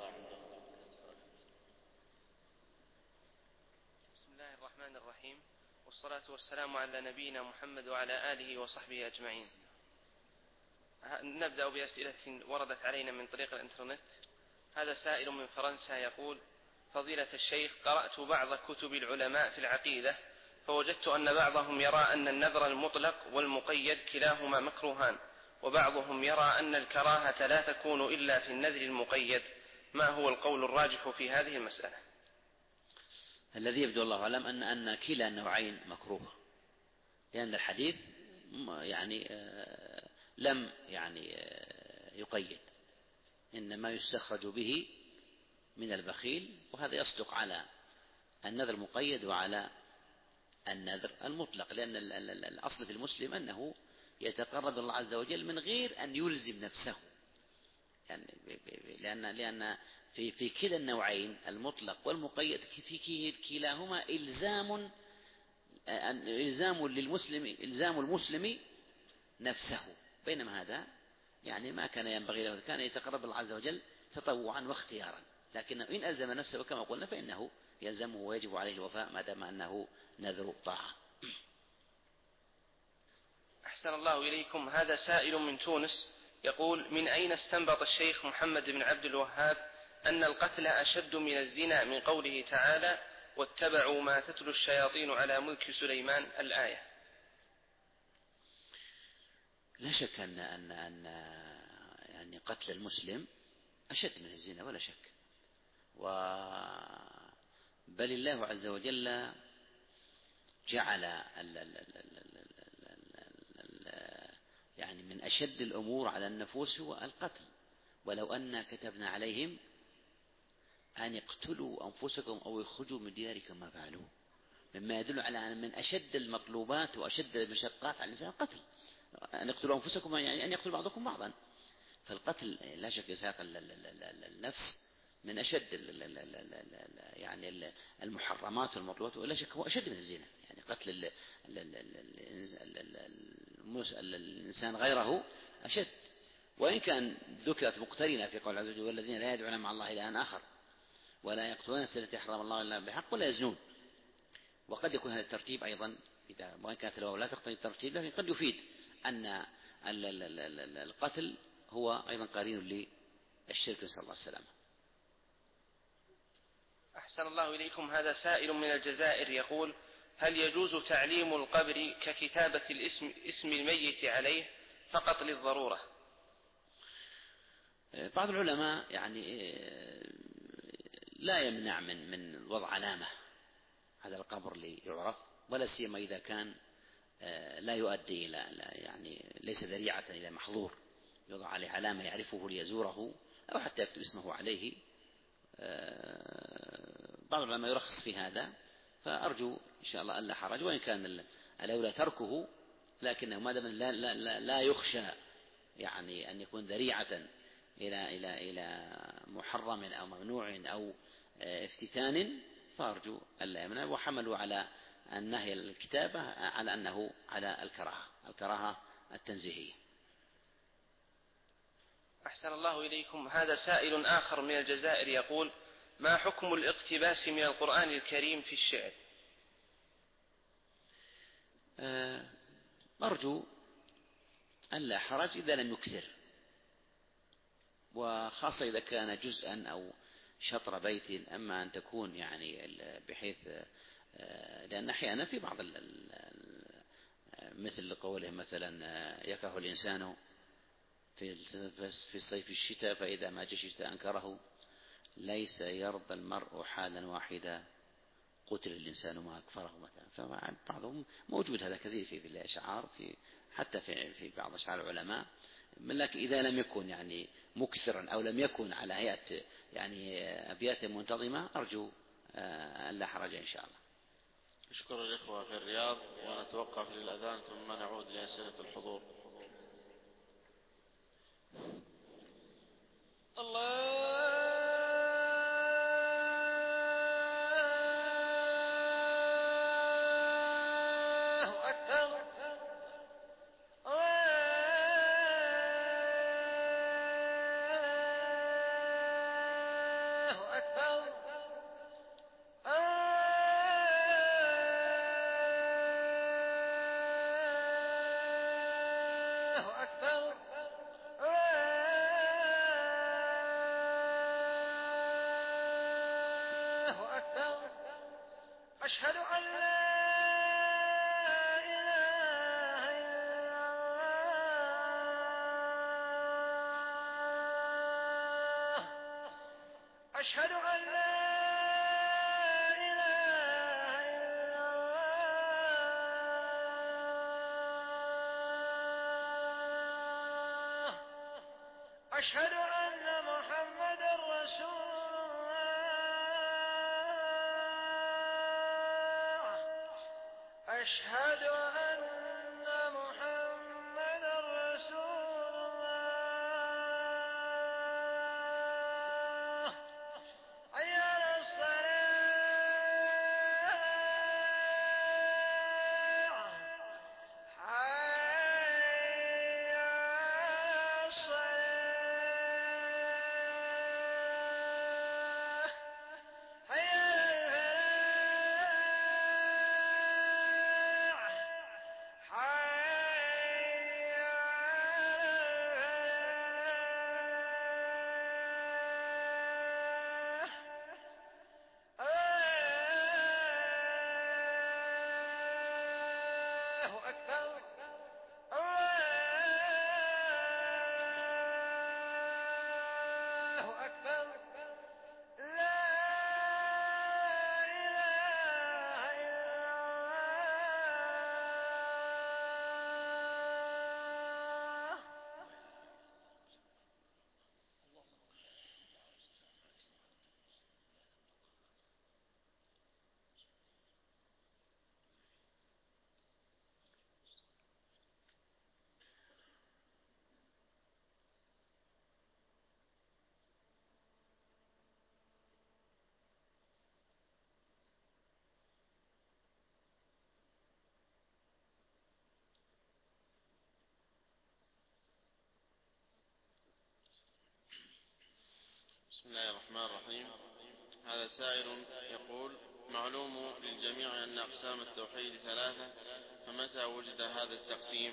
بسم الله الرحمن الرحيم، والصلاة والسلام على نبينا محمد وعلى آله وصحبه أجمعين. نبدأ بأسئلة وردت علينا من طريق الإنترنت. هذا سائل من فرنسا يقول: فضيلة الشيخ، قرأت بعض كتب العلماء في العقيدة فوجدت أن بعضهم يرى أن النذر المطلق والمقيد كلاهما مكروهان، وبعضهم يرى أن الكراهة لا تكون إلا في النذر المقيد، ما هو القول الراجح في هذه المسألة؟ الذي يبدو الله أعلم أن أن كلا النوعين مكروه، لأن الحديث يعني لم يعني يقيد، إنما يستخرج به من البخيل، وهذا يصدق على النذر المقيد وعلى النذر المطلق، لأن الأصل في المسلم أنه يتقرب الله عز وجل من غير أن يلزم نفسه، يعني لأن لأن في في كلا النوعين المطلق والمقيد في كلاهما إلزام إلزام للمسلم إلزام المسلم نفسه، بينما هذا يعني ما كان ينبغي له، كان يتقرب الله عز وجل تطوعا واختيارا، لكن إن ألزم نفسه كما قلنا فإنه يلزمه ويجب عليه الوفاء ما دام أنه نذر طاعة. أحسن الله إليكم. هذا سائل من تونس يقول: من أين استنبط الشيخ محمد بن عبد الوهاب أن القتل أشد من الزنا من قوله تعالى: واتبعوا ما تتلو الشياطين على ملك سليمان، الآية؟ لا شك أن أن أن يعني قتل المسلم أشد من الزنا ولا شك، و بل الله عز وجل جعل ال ال ال يعني من أشد الأمور على النفوس هو القتل، ولو أن كتبنا عليهم أن يقتلوا أنفسكم أو يخرجوا من دياركم ما فعلوه، مما يدل على أن من أشد المطلوبات وأشد المشقات على الإنسان القتل. أن يقتلوا أنفسكم يعني أن يقتل بعضكم بعضا، فالقتل لا شك يساق النفس من أشد ال ال ال ال ال يعني المحرمات والمطلوبات، ولا شك هو أشد من الزنا. يعني قتل ال ال ال ال ال الإنسان غيره أشد، وإن كان ذكرت مقترنة في قول عز وجل والذين لا يدعون مع الله إلها آخر ولا يقتلون النفس التي حرم الله إلا بحق ولا يزنون. وقد يكون هذا الترتيب أيضا إذا وإن كانت الواو لا تقتضي الترتيب، لكن قد يفيد أن القتل هو أيضا قرين للشرك، نسأل الله السلامة. أحسن الله إليكم. هذا سائل من الجزائر يقول: هل يجوز تعليم القبر ككتابة الاسم اسم الميت عليه فقط للضرورة؟ بعض العلماء يعني لا يمنع من من وضع علامة على القبر ليعرف، ولا سيما إذا كان لا يؤدي إلى يعني ليس ذريعة إلى محظور، يوضع عليه علامة يعرفه ليزوره أو حتى يكتب اسمه عليه. بعض العلماء يرخص في هذا، فأرجو إن شاء الله ألا حرج، وإن كان الأولى تركه، لكنه ما دام لا, لا, لا, لا يخشى يعني أن يكون ذريعة إلى إلى إلى محرم أو ممنوع أو افتتان، فأرجو ألا يمنع. وحملوا على النهي الكتابة على أنه على الكراهة الكراهة التنزيهية. أحسن الله إليكم. هذا سائل آخر من الجزائر يقول: ما حكم الاقتباس من القرآن الكريم في الشعر؟ أرجو ألا حرج إذا لم يكثر، وخاصة إذا كان جزءا أو شطر بيت، أما أن تكون يعني بحيث لأن أحيانا في بعض مثل قوله مثلا يكره الإنسان في الصيف الشتاء فإذا ما جاء الشتاء أنكره، ليس يرضى المرء حالا واحدا قتل الإنسان ما أكفره مثلا. فبعضهم موجود هذا كثير في الأشعار، في حتى في في بعض أشعار العلماء، لكن إذا لم يكن يعني مكثرا أو لم يكن على هيئة يعني أبيات منتظمة أرجو أن لا حرج إن شاء الله. أشكر الإخوة في الرياض، ونتوقف للأذان ثم نعود لأسئلة الحضور. الله أكبر. أشهد أن لا إله إلا الله. أشهد أن لا إله إلا الله. أشهد أن محمدا رسول أشهد أن محمدا رسول الله. حي على الصلاة. حي على الصلاة. حي على الله الرحمن الرحيم. هذا سائل يقول: معلوم للجميع أن أقسام التوحيد ثلاثة، فمتى وجد هذا التقسيم؟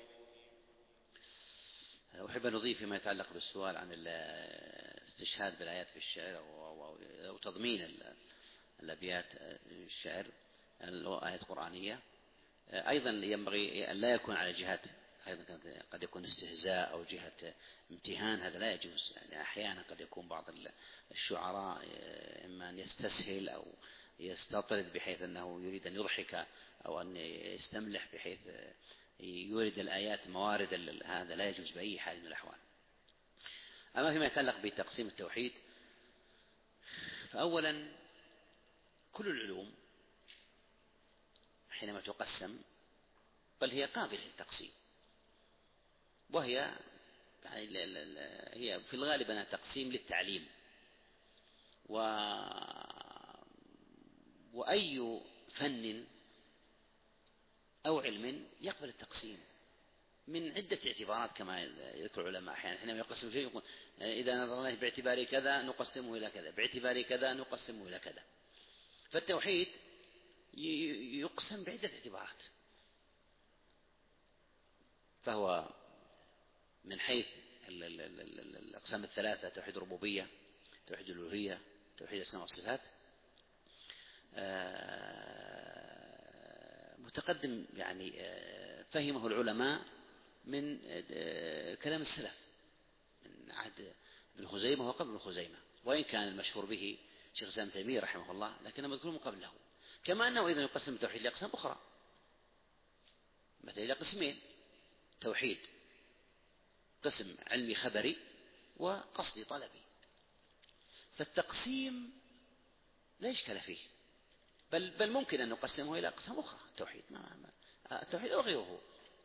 أحب أن أضيف فيما يتعلق بالسؤال عن الاستشهاد بالآيات في الشعر أو تضمين الأبيات الشعر الآيات القرآنية، أيضا ينبغي أن لا يكون على جهة، أيضا قد يكون استهزاء أو جهة امتهان، هذا لا يجوز. يعني أحيانا قد يكون بعض الشعراء إما أن يستسهل أو يستطرد بحيث أنه يريد أن يضحك أو أن يستملح بحيث يورد الآيات موارد، هذا لا يجوز بأي حال من الأحوال. أما فيما يتعلق بتقسيم التوحيد، فأولا كل العلوم حينما تقسم بل هي قابلة للتقسيم، وهي هي في الغالب أنها تقسيم للتعليم، و... وأي فن أو علم يقبل التقسيم من عدة اعتبارات كما يذكر العلماء. أحيانا حينما يقسم شيء يقول: إذا نظرنا باعتبار كذا نقسمه إلى كذا، باعتبار كذا نقسمه إلى كذا. فالتوحيد يقسم بعدة اعتبارات، فهو من حيث الأقسام الثلاثة: توحيد الربوبية، توحيد الألوهية، توحيد الأسماء والصفات، متقدم يعني فهمه العلماء من كلام السلف من عهد ابن خزيمة وقبل ابن خزيمة، وإن كان المشهور به شيخ الإسلام ابن تيمية رحمه الله، لكن مذكور من قبله. كما أنه أيضا يقسم التوحيد لأقسام أخرى، مثلا إلى قسمين: توحيد قسم علمي خبري وقصدي طلبي. فالتقسيم لا إشكال فيه، بل, بل ممكن أن نقسمه إلى أقسام أخرى. التوحيد ما ما التوحيد أو غيره.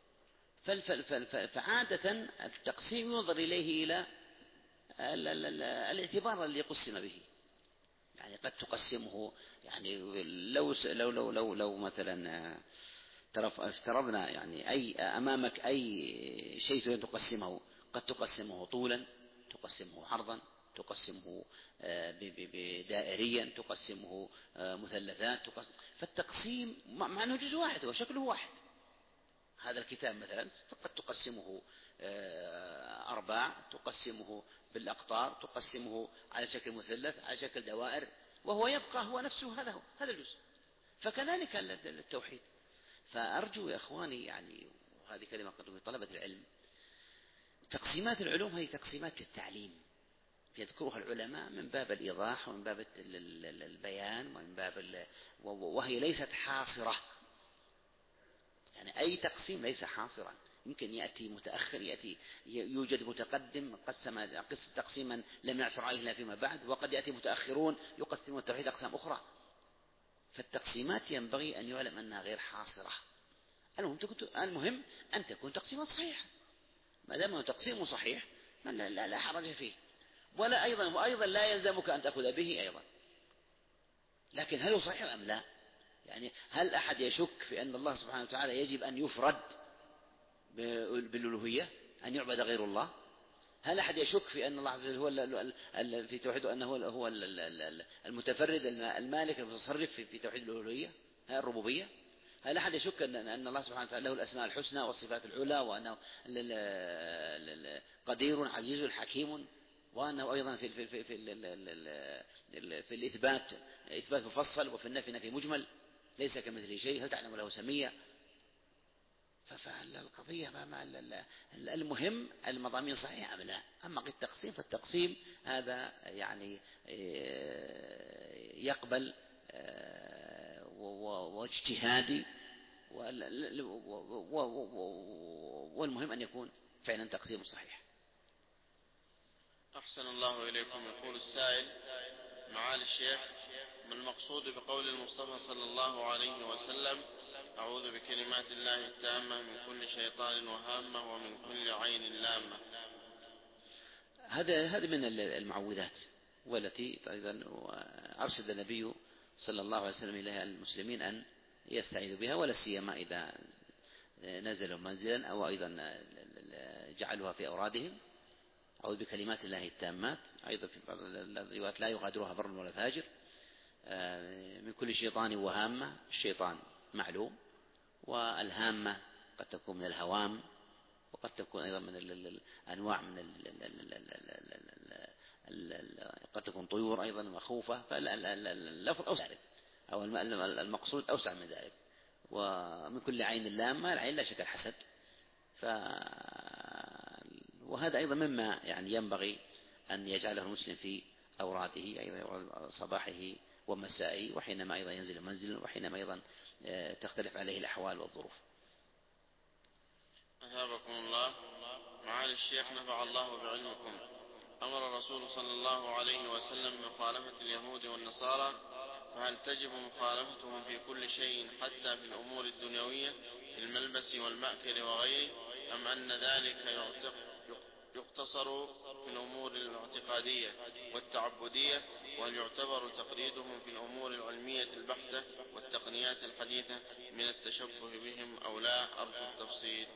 فعادة التقسيم ينظر إليه إلى الاعتبار اللي قسم به. يعني قد تقسمه، يعني لو لو لو لو, لو مثلا افترضنا يعني أي أمامك أي شيء تريد تقسمه، قد تقسمه طولا، تقسمه عرضا، تقسمه بدائريا، تقسمه مثلثات، تقسم. فالتقسيم مع أنه جزء واحد وشكله واحد. هذا الكتاب مثلا قد تقسمه أرباع، تقسمه بالأقطار، تقسمه على شكل مثلث، على شكل دوائر، وهو يبقى هو نفسه، هذا هو هذا الجزء. فكذلك التوحيد. فأرجو يا إخواني، يعني وهذه كلمة قد طلبة العلم، تقسيمات العلوم هي تقسيمات للتعليم يذكرها العلماء من باب الإيضاح ومن باب البيان ومن باب، وهي ليست حاصرة. يعني أي تقسيم ليس حاصرا، يمكن يأتي متأخر، يأتي يوجد متقدم قسم تقسيما لم يعثر عليه إلا فيما بعد، وقد يأتي متأخرون يقسمون التوحيد أقسام أخرى. فالتقسيمات ينبغي أن يعلم أنها غير حاصرة. المهم أن تكون تقسيمات صحيحة. ما دام تقسيم صحيح لا, لا, لا حرج فيه، ولا أيضا وأيضا لا يلزمك أن تأخذ به أيضا. لكن هل هو صحيح أم لا؟ يعني هل أحد يشك في أن الله سبحانه وتعالى يجب أن يفرد بالألوهية، أن يعبد غير الله؟ هل أحد يشك في أن الله عز وجل هو في توحيده أنه هو المتفرد المالك المتصرف في توحيد الألوهية الربوبية؟ هل أحد يشك أن الله سبحانه وتعالى له الأسماء الحسنى والصفات العلى، وأنه قدير عزيز حكيم، وأنه أيضا في, في, في, في, في الإثبات إثبات مفصل، وفي النفي نفي مجمل، ليس كمثله شيء، هل تعلم له سمية؟ فالقضية المهم المضامين صحيحة أم لا. أما التقسيم فالتقسيم هذا يعني يقبل واجتهادي، والمهم أن يكون فعلا تقسيم صحيح. أحسن الله إليكم. يقول السائل: معالي الشيخ، ما المقصود بقول المصطفى صلى الله عليه وسلم: أعوذ بكلمات الله التامة من كل شيطان وهامة ومن كل عين لامة؟ هذا هذا من المعوذات، والتي أيضا أرشد النبي صلى الله عليه وسلم إليها المسلمين أن يستعيذوا بها، ولا سيما إذا نزلوا منزلا أو أيضا جعلوها في أورادهم. أعوذ بكلمات الله التامات، أيضا في بعض الروايات لا يغادرها بر ولا فاجر، من كل شيطان وهامة. الشيطان معلوم، والهامة قد تكون من الهوام، وقد تكون أيضا من الأنواع من قد تكون طيور أيضا مخوفة، فاللفظ أوسع أو المقصود أوسع من ذلك. ومن كل عين لامة، العين لا شك الحسد. ف وهذا أيضا مما يعني ينبغي أن يجعله المسلم في أوراده، أيضا صباحه ومسائه، وحينما أيضا ينزل منزلا، وحينما أيضا تختلف عليه الأحوال والظروف. أثابكم الله. معالي الشيخ نفع الله بعلمكم، أمر الرسول صلى الله عليه وسلم بمخالفة اليهود والنصارى، فهل تجب مخالفتهم في كل شيء حتى في الأمور الدنيوية في الملبس والمأكل وغيره، أم أن ذلك يقتصر في الأمور الاعتقادية والتعبدية، وهل يعتبر تقليدهم في الأمور العلمية البحتة والتقنيات الحديثة من التشبه بهم أو لا؟ أرجو التفصيل.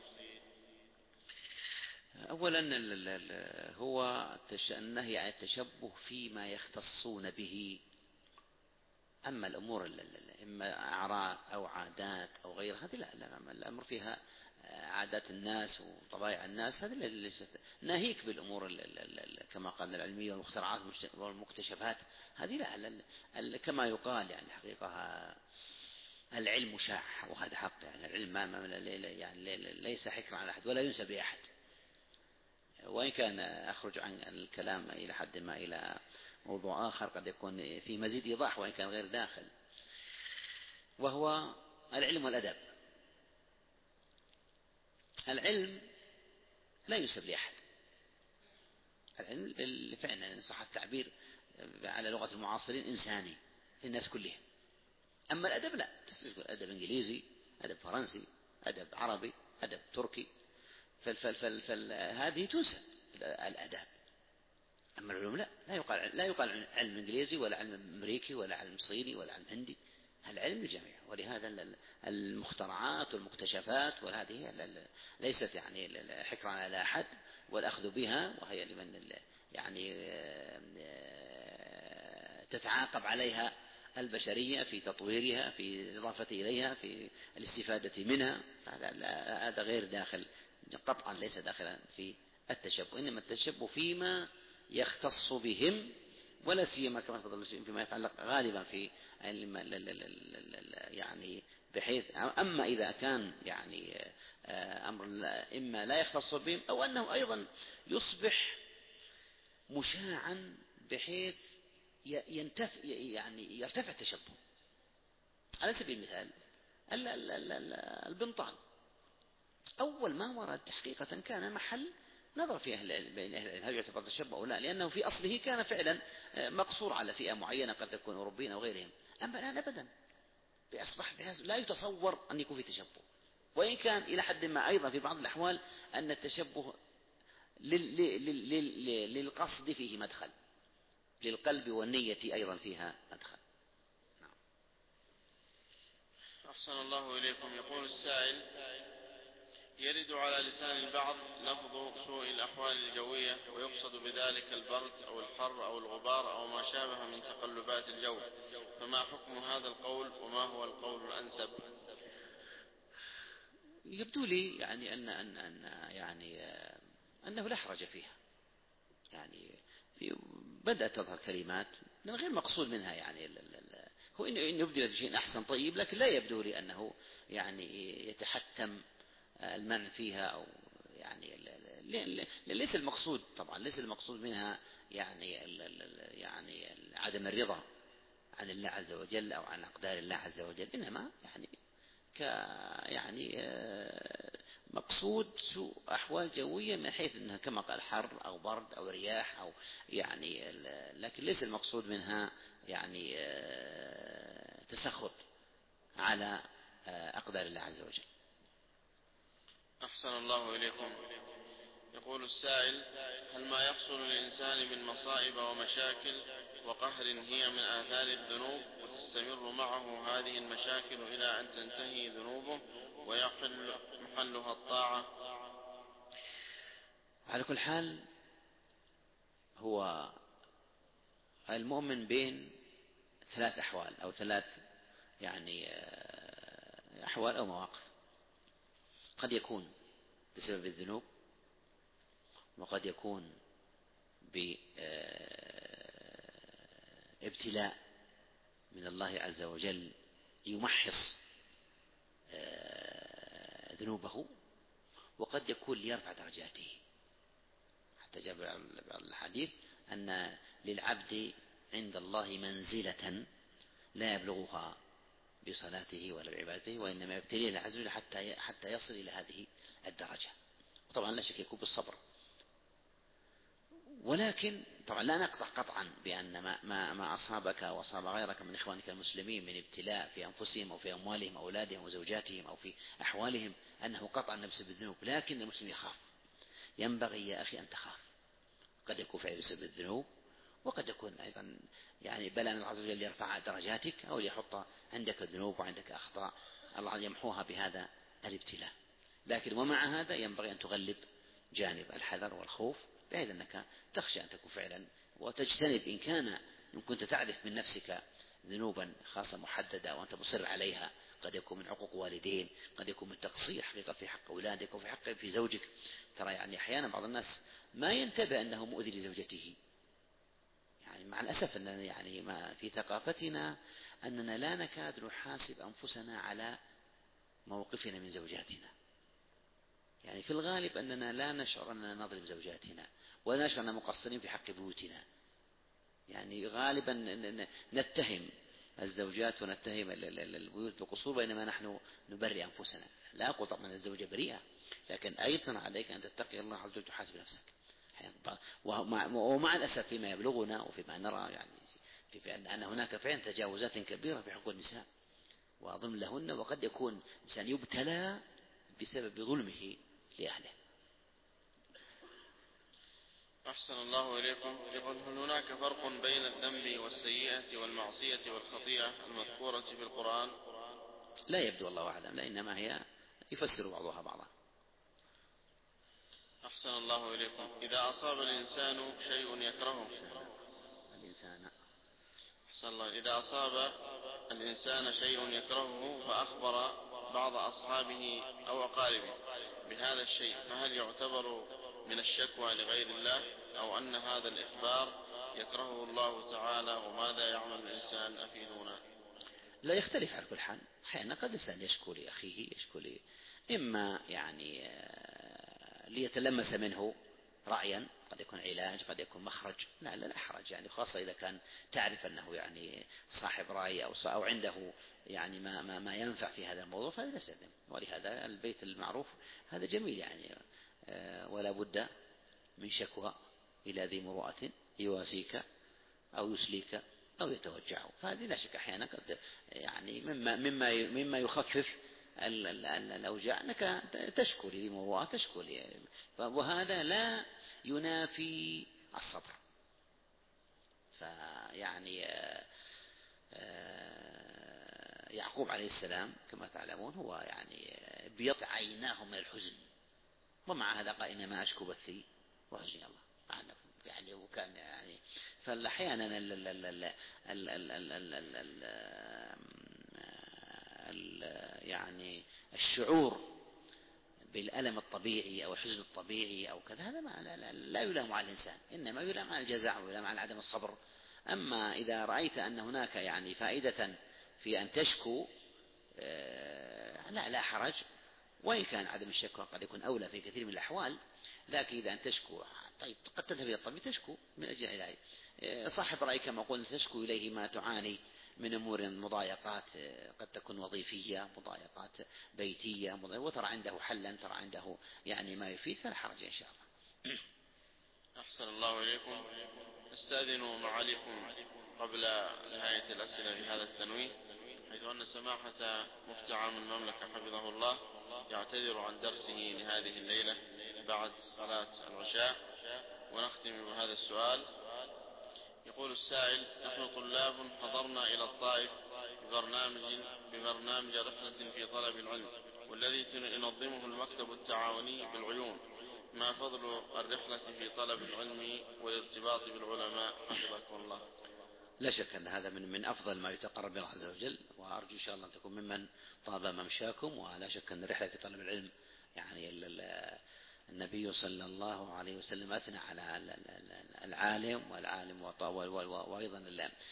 أولا هو النهي عن التشبه فيما يختصون به. أما الأمور إما أعراف أو عادات أو غيرها، هذه لا, لا الأمر فيها عادات الناس وطبائع الناس، هذه ليست. ناهيك بالأمور كما قال العلمية والمخترعات والمكتشفات، هذه لا كما يقال يعني حقيقة العلم شاع، وهذا حق. يعني العلم ما يعني ليس حكرا على أحد ولا ينسى بأحد، وإن كان أخرج عن الكلام إلى حد ما إلى موضوع آخر قد يكون في مزيد إيضاح وإن كان غير داخل، وهو العلم والأدب. العلم لا ينسب لأحد، العلم فعلا إن صح التعبير على لغة المعاصرين إنساني للناس كلهم. أما الأدب لا، أدب إنجليزي، أدب فرنسي، أدب عربي، أدب تركي، فهذه تنسب الأداب. أما العلوم لا، لا يقال لا يقال علم إنجليزي ولا علم أمريكي ولا علم صيني ولا علم هندي، العلم الجميع. ولهذا المخترعات والمكتشفات وهذه ليست يعني حكرا على أحد والأخذ بها، وهي لمن يعني تتعاقب عليها البشرية في تطويرها، في الإضافة إليها، في الاستفادة منها، هذا غير داخل قطعا، ليس داخلا في التشبه. إنما التشبه فيما يختص بهم، ولا سيما كما تفضل فيما يتعلق غالبا في يعني بحيث أما إذا كان يعني أمر إما لا يختص بهم أو أنه أيضا يصبح مشاعا بحيث ينتفع يعني يرتفع التشبه. على سبيل المثال البنطال أول ما ورد حقيقة كان محل نظر في أهل العلم بين أهل العلم هل يعتبر تشبه أو لا، لأنه في أصله كان فعلا مقصور على فئة معينة قد تكون أوروبيين أو غيرهم. أما الآن أبدا بأصبح لا يتصور أن يكون في تشبه، وإن كان إلى حد ما أيضا في بعض الأحوال أن التشبه للقصد فيه مدخل، للقلب والنية أيضا فيها مدخل. نعم. أحسن الله إليكم. يقول السائل: يرد على لسان البعض لفظ سوء الأحوال الجوية، ويقصد بذلك البرد أو الحر أو الغبار أو ما شابه من تقلبات الجو، فما حكم هذا القول وما هو القول الأنسب؟ يبدو لي يعني أن أن أن يعني أنه لا حرج فيها، يعني في بدأت تظهر كلمات من غير مقصود منها، يعني هو إن يبدو شيء أحسن طيب، لكن لا يبدو لي أنه يعني يتحتم المنع فيها أو يعني ليس المقصود طبعا ليس المقصود منها يعني يعني عدم الرضا عن الله عز وجل أو عن أقدار الله عز وجل، إنما يعني ك يعني مقصود سوء أحوال جوية من حيث أنها كما قال حر أو برد أو رياح أو يعني، لكن ليس المقصود منها يعني تسخط على أقدار الله عز وجل. أحسن الله إليكم. يقول السائل: هل ما يحصل للإنسان من مصائب ومشاكل وقهر هي من آثار الذنوب، وتستمر معه هذه المشاكل إلى أن تنتهي ذنوبه ويحل محلها الطاعة؟ على كل حال هو المؤمن بين ثلاث أحوال أو ثلاث يعني أحوال أو مواقف. قد يكون بسبب الذنوب، وقد يكون بابتلاء من الله عز وجل يمحص ذنوبه، وقد يكون ليرفع درجاته. حتى جاء بعض الحديث أن للعبد عند الله منزلة لا يبلغها بصلاته ولا بعبادته، وإنما يبتليه الله عز وجل حتى حتى يصل إلى هذه الدرجة. وطبعا لا شك يكون بالصبر، ولكن طبعا لا نقطع قطعا بأن ما, ما, ما أصابك وأصاب غيرك من إخوانك المسلمين من ابتلاء في أنفسهم أو في أموالهم أو أولادهم وزوجاتهم أو في أحوالهم أنه قطعا نفسه بالذنوب، لكن المسلم يخاف. ينبغي يا أخي أن تخاف. قد يكون فعل بسبب الذنوب، وقد يكون أيضا يعني بلا من الله عز وجل ليرفع درجاتك أو ليحط عندك ذنوب وعندك أخطاء الله يمحوها بهذا الابتلاء. لكن ومع هذا ينبغي أن تغلب جانب الحذر والخوف، بحيث أنك تخشى أن تكون فعلا وتجتنب إن كان إن كنت تعرف من نفسك ذنوبا خاصة محددة وأنت مصر عليها. قد يكون من حقوق والدين، قد يكون من تقصير حقيقة في حق أولادك وفي حق في زوجك. ترى يعني أحيانا بعض الناس ما ينتبه أنه مؤذي لزوجته. يعني مع الأسف أننا يعني ما في ثقافتنا أننا لا نكاد نحاسب أنفسنا على موقفنا من زوجاتنا. يعني في الغالب أننا لا نشعر أننا نظلم زوجاتنا ولا نشعر أننا مقصرين في حق بيوتنا. يعني غالبا نتهم الزوجات ونتهم البيوت بقصور، بينما نحن نبرئ أنفسنا. لا أقول طبعا الزوجة بريئة، لكن أيضا عليك أن تتقي الله عز وجل تحاسب نفسك. ومع الأسف فيما يبلغنا وفيما نرى يعني في أن هناك فعلا تجاوزات كبيرة في حقوق النساء وظلم لهن، وقد يكون إنسان يبتلى بسبب ظلمه لأهله. أحسن الله إليكم. يقول: هل هناك فرق بين الذنب والسيئة والمعصية والخطيئة المذكورة في القرآن؟ لا يبدو، الله أعلم، لأنما هي يفسر بعضها بعضا. أحسن الله إليكم. إذا أصاب الإنسان شيء يكرهه الإنسان أحسن الله إذا أصاب الإنسان شيء يكرهه فأخبر بعض أصحابه أو أقاربه بهذا الشيء، فهل يعتبر من الشكوى لغير الله، أو أن هذا الإخبار يكرهه الله تعالى؟ وماذا يعمل الإنسان؟ أفيدونا. لا يختلف على كل حال. أحيانا قد الإنسان يشكو لأخيه، يشكو لي إما يعني ليتلمس منه رأيا، قد يكون علاج، قد يكون مخرج. لا لا, لا حرج، يعني خاصة إذا كان تعرف أنه يعني صاحب رأي أو, أو عنده يعني ما, ما, ما ينفع في هذا الموضوع فلا يستخدم. ولهذا البيت المعروف هذا جميل يعني. ولا بد من شكوى إلى ذي مروءة يواسيك أو يسليك أو يتوجع. فهذه لا شك أحيانا قد يعني مما مما مما يخفف الأوجاع أنك تشكو لذي مروءة، تشكو لي، وهذا لا ينافي الصبر. فيعني يعقوب عليه السلام كما تعلمون هو يعني بيض عيناه من الحزن، ومع هذا قال إنما أشكو بثي وحزني الله أعلم. يعني وكان يعني فأحيانا يعني الشعور بالألم الطبيعي أو الحزن الطبيعي أو كذا هذا ما لا, لا, لا يلام على الإنسان، إنما يلام على الجزع ويلام على عدم الصبر. أما إذا رأيت أن هناك يعني فائدة في أن تشكو لا لا حرج، وإن كان عدم الشكوى قد يكون أولى في كثير من الأحوال. لكن إذا أن تشكو طيب قد تذهب إلى الطبيب تشكو من أجل العلاج. صاحب رأي كما قلنا تشكو إليه ما تعاني من أمور مضايقات، قد تكون وظيفية، مضايقات بيتية، وترى عنده حلا، ترى عنده يعني ما يفيد، فلا حرج إن شاء الله. أحسن الله إليكم. استأذن معاليكم قبل نهاية الأسئلة في هذا التنويه، حيث أن سماحة مفتي عام المملكة حفظه الله يعتذر عن درسه لهذه الليلة بعد صلاة العشاء. ونختم بهذا السؤال. يقول السائل: نحن طلاب حضرنا إلى الطائف ببرنامج, ببرنامج رحلة في طلب العلم، والذي ينظمه المكتب التعاوني بالعيون، ما فضل الرحلة في طلب العلم والارتباط بالعلماء حفظكم الله؟ لا شك أن هذا من من أفضل ما يتقرب الله عز وجل، وأرجو إن شاء الله أن تكون ممن طاب ممشاكم. ولا شك أن الرحلة في طلب العلم يعني النبي صلى الله عليه وسلم أثنى على العالم والعالم وأيضا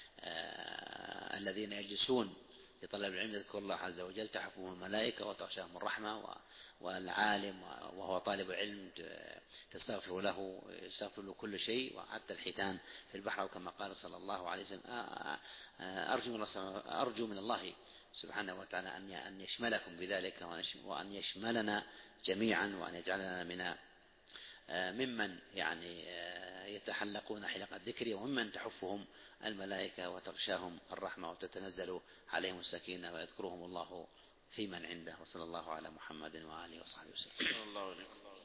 الذين يجلسون لطلب العلم يذكر الله عز وجل تحفهم الملائكة وتغشاهم الرحمة، والعالم وهو طالب العلم تستغفر له يستغفر له كل شيء وحتى الحيتان في البحر، وكما قال صلى الله عليه وسلم أرجو من الله, أرجو من الله سبحانه وتعالى أن يشملكم بذلك وأن يشملنا جميعا، وأن يجعلنا من ممن يعني يتحلقون حلق الذكر، وممن تحفهم الملائكة وتغشاهم الرحمة وتتنزل عليهم السكينة ويذكرهم الله في من عنده. وصلى الله على محمد وآله وصحبه وسلم. الله عليكم.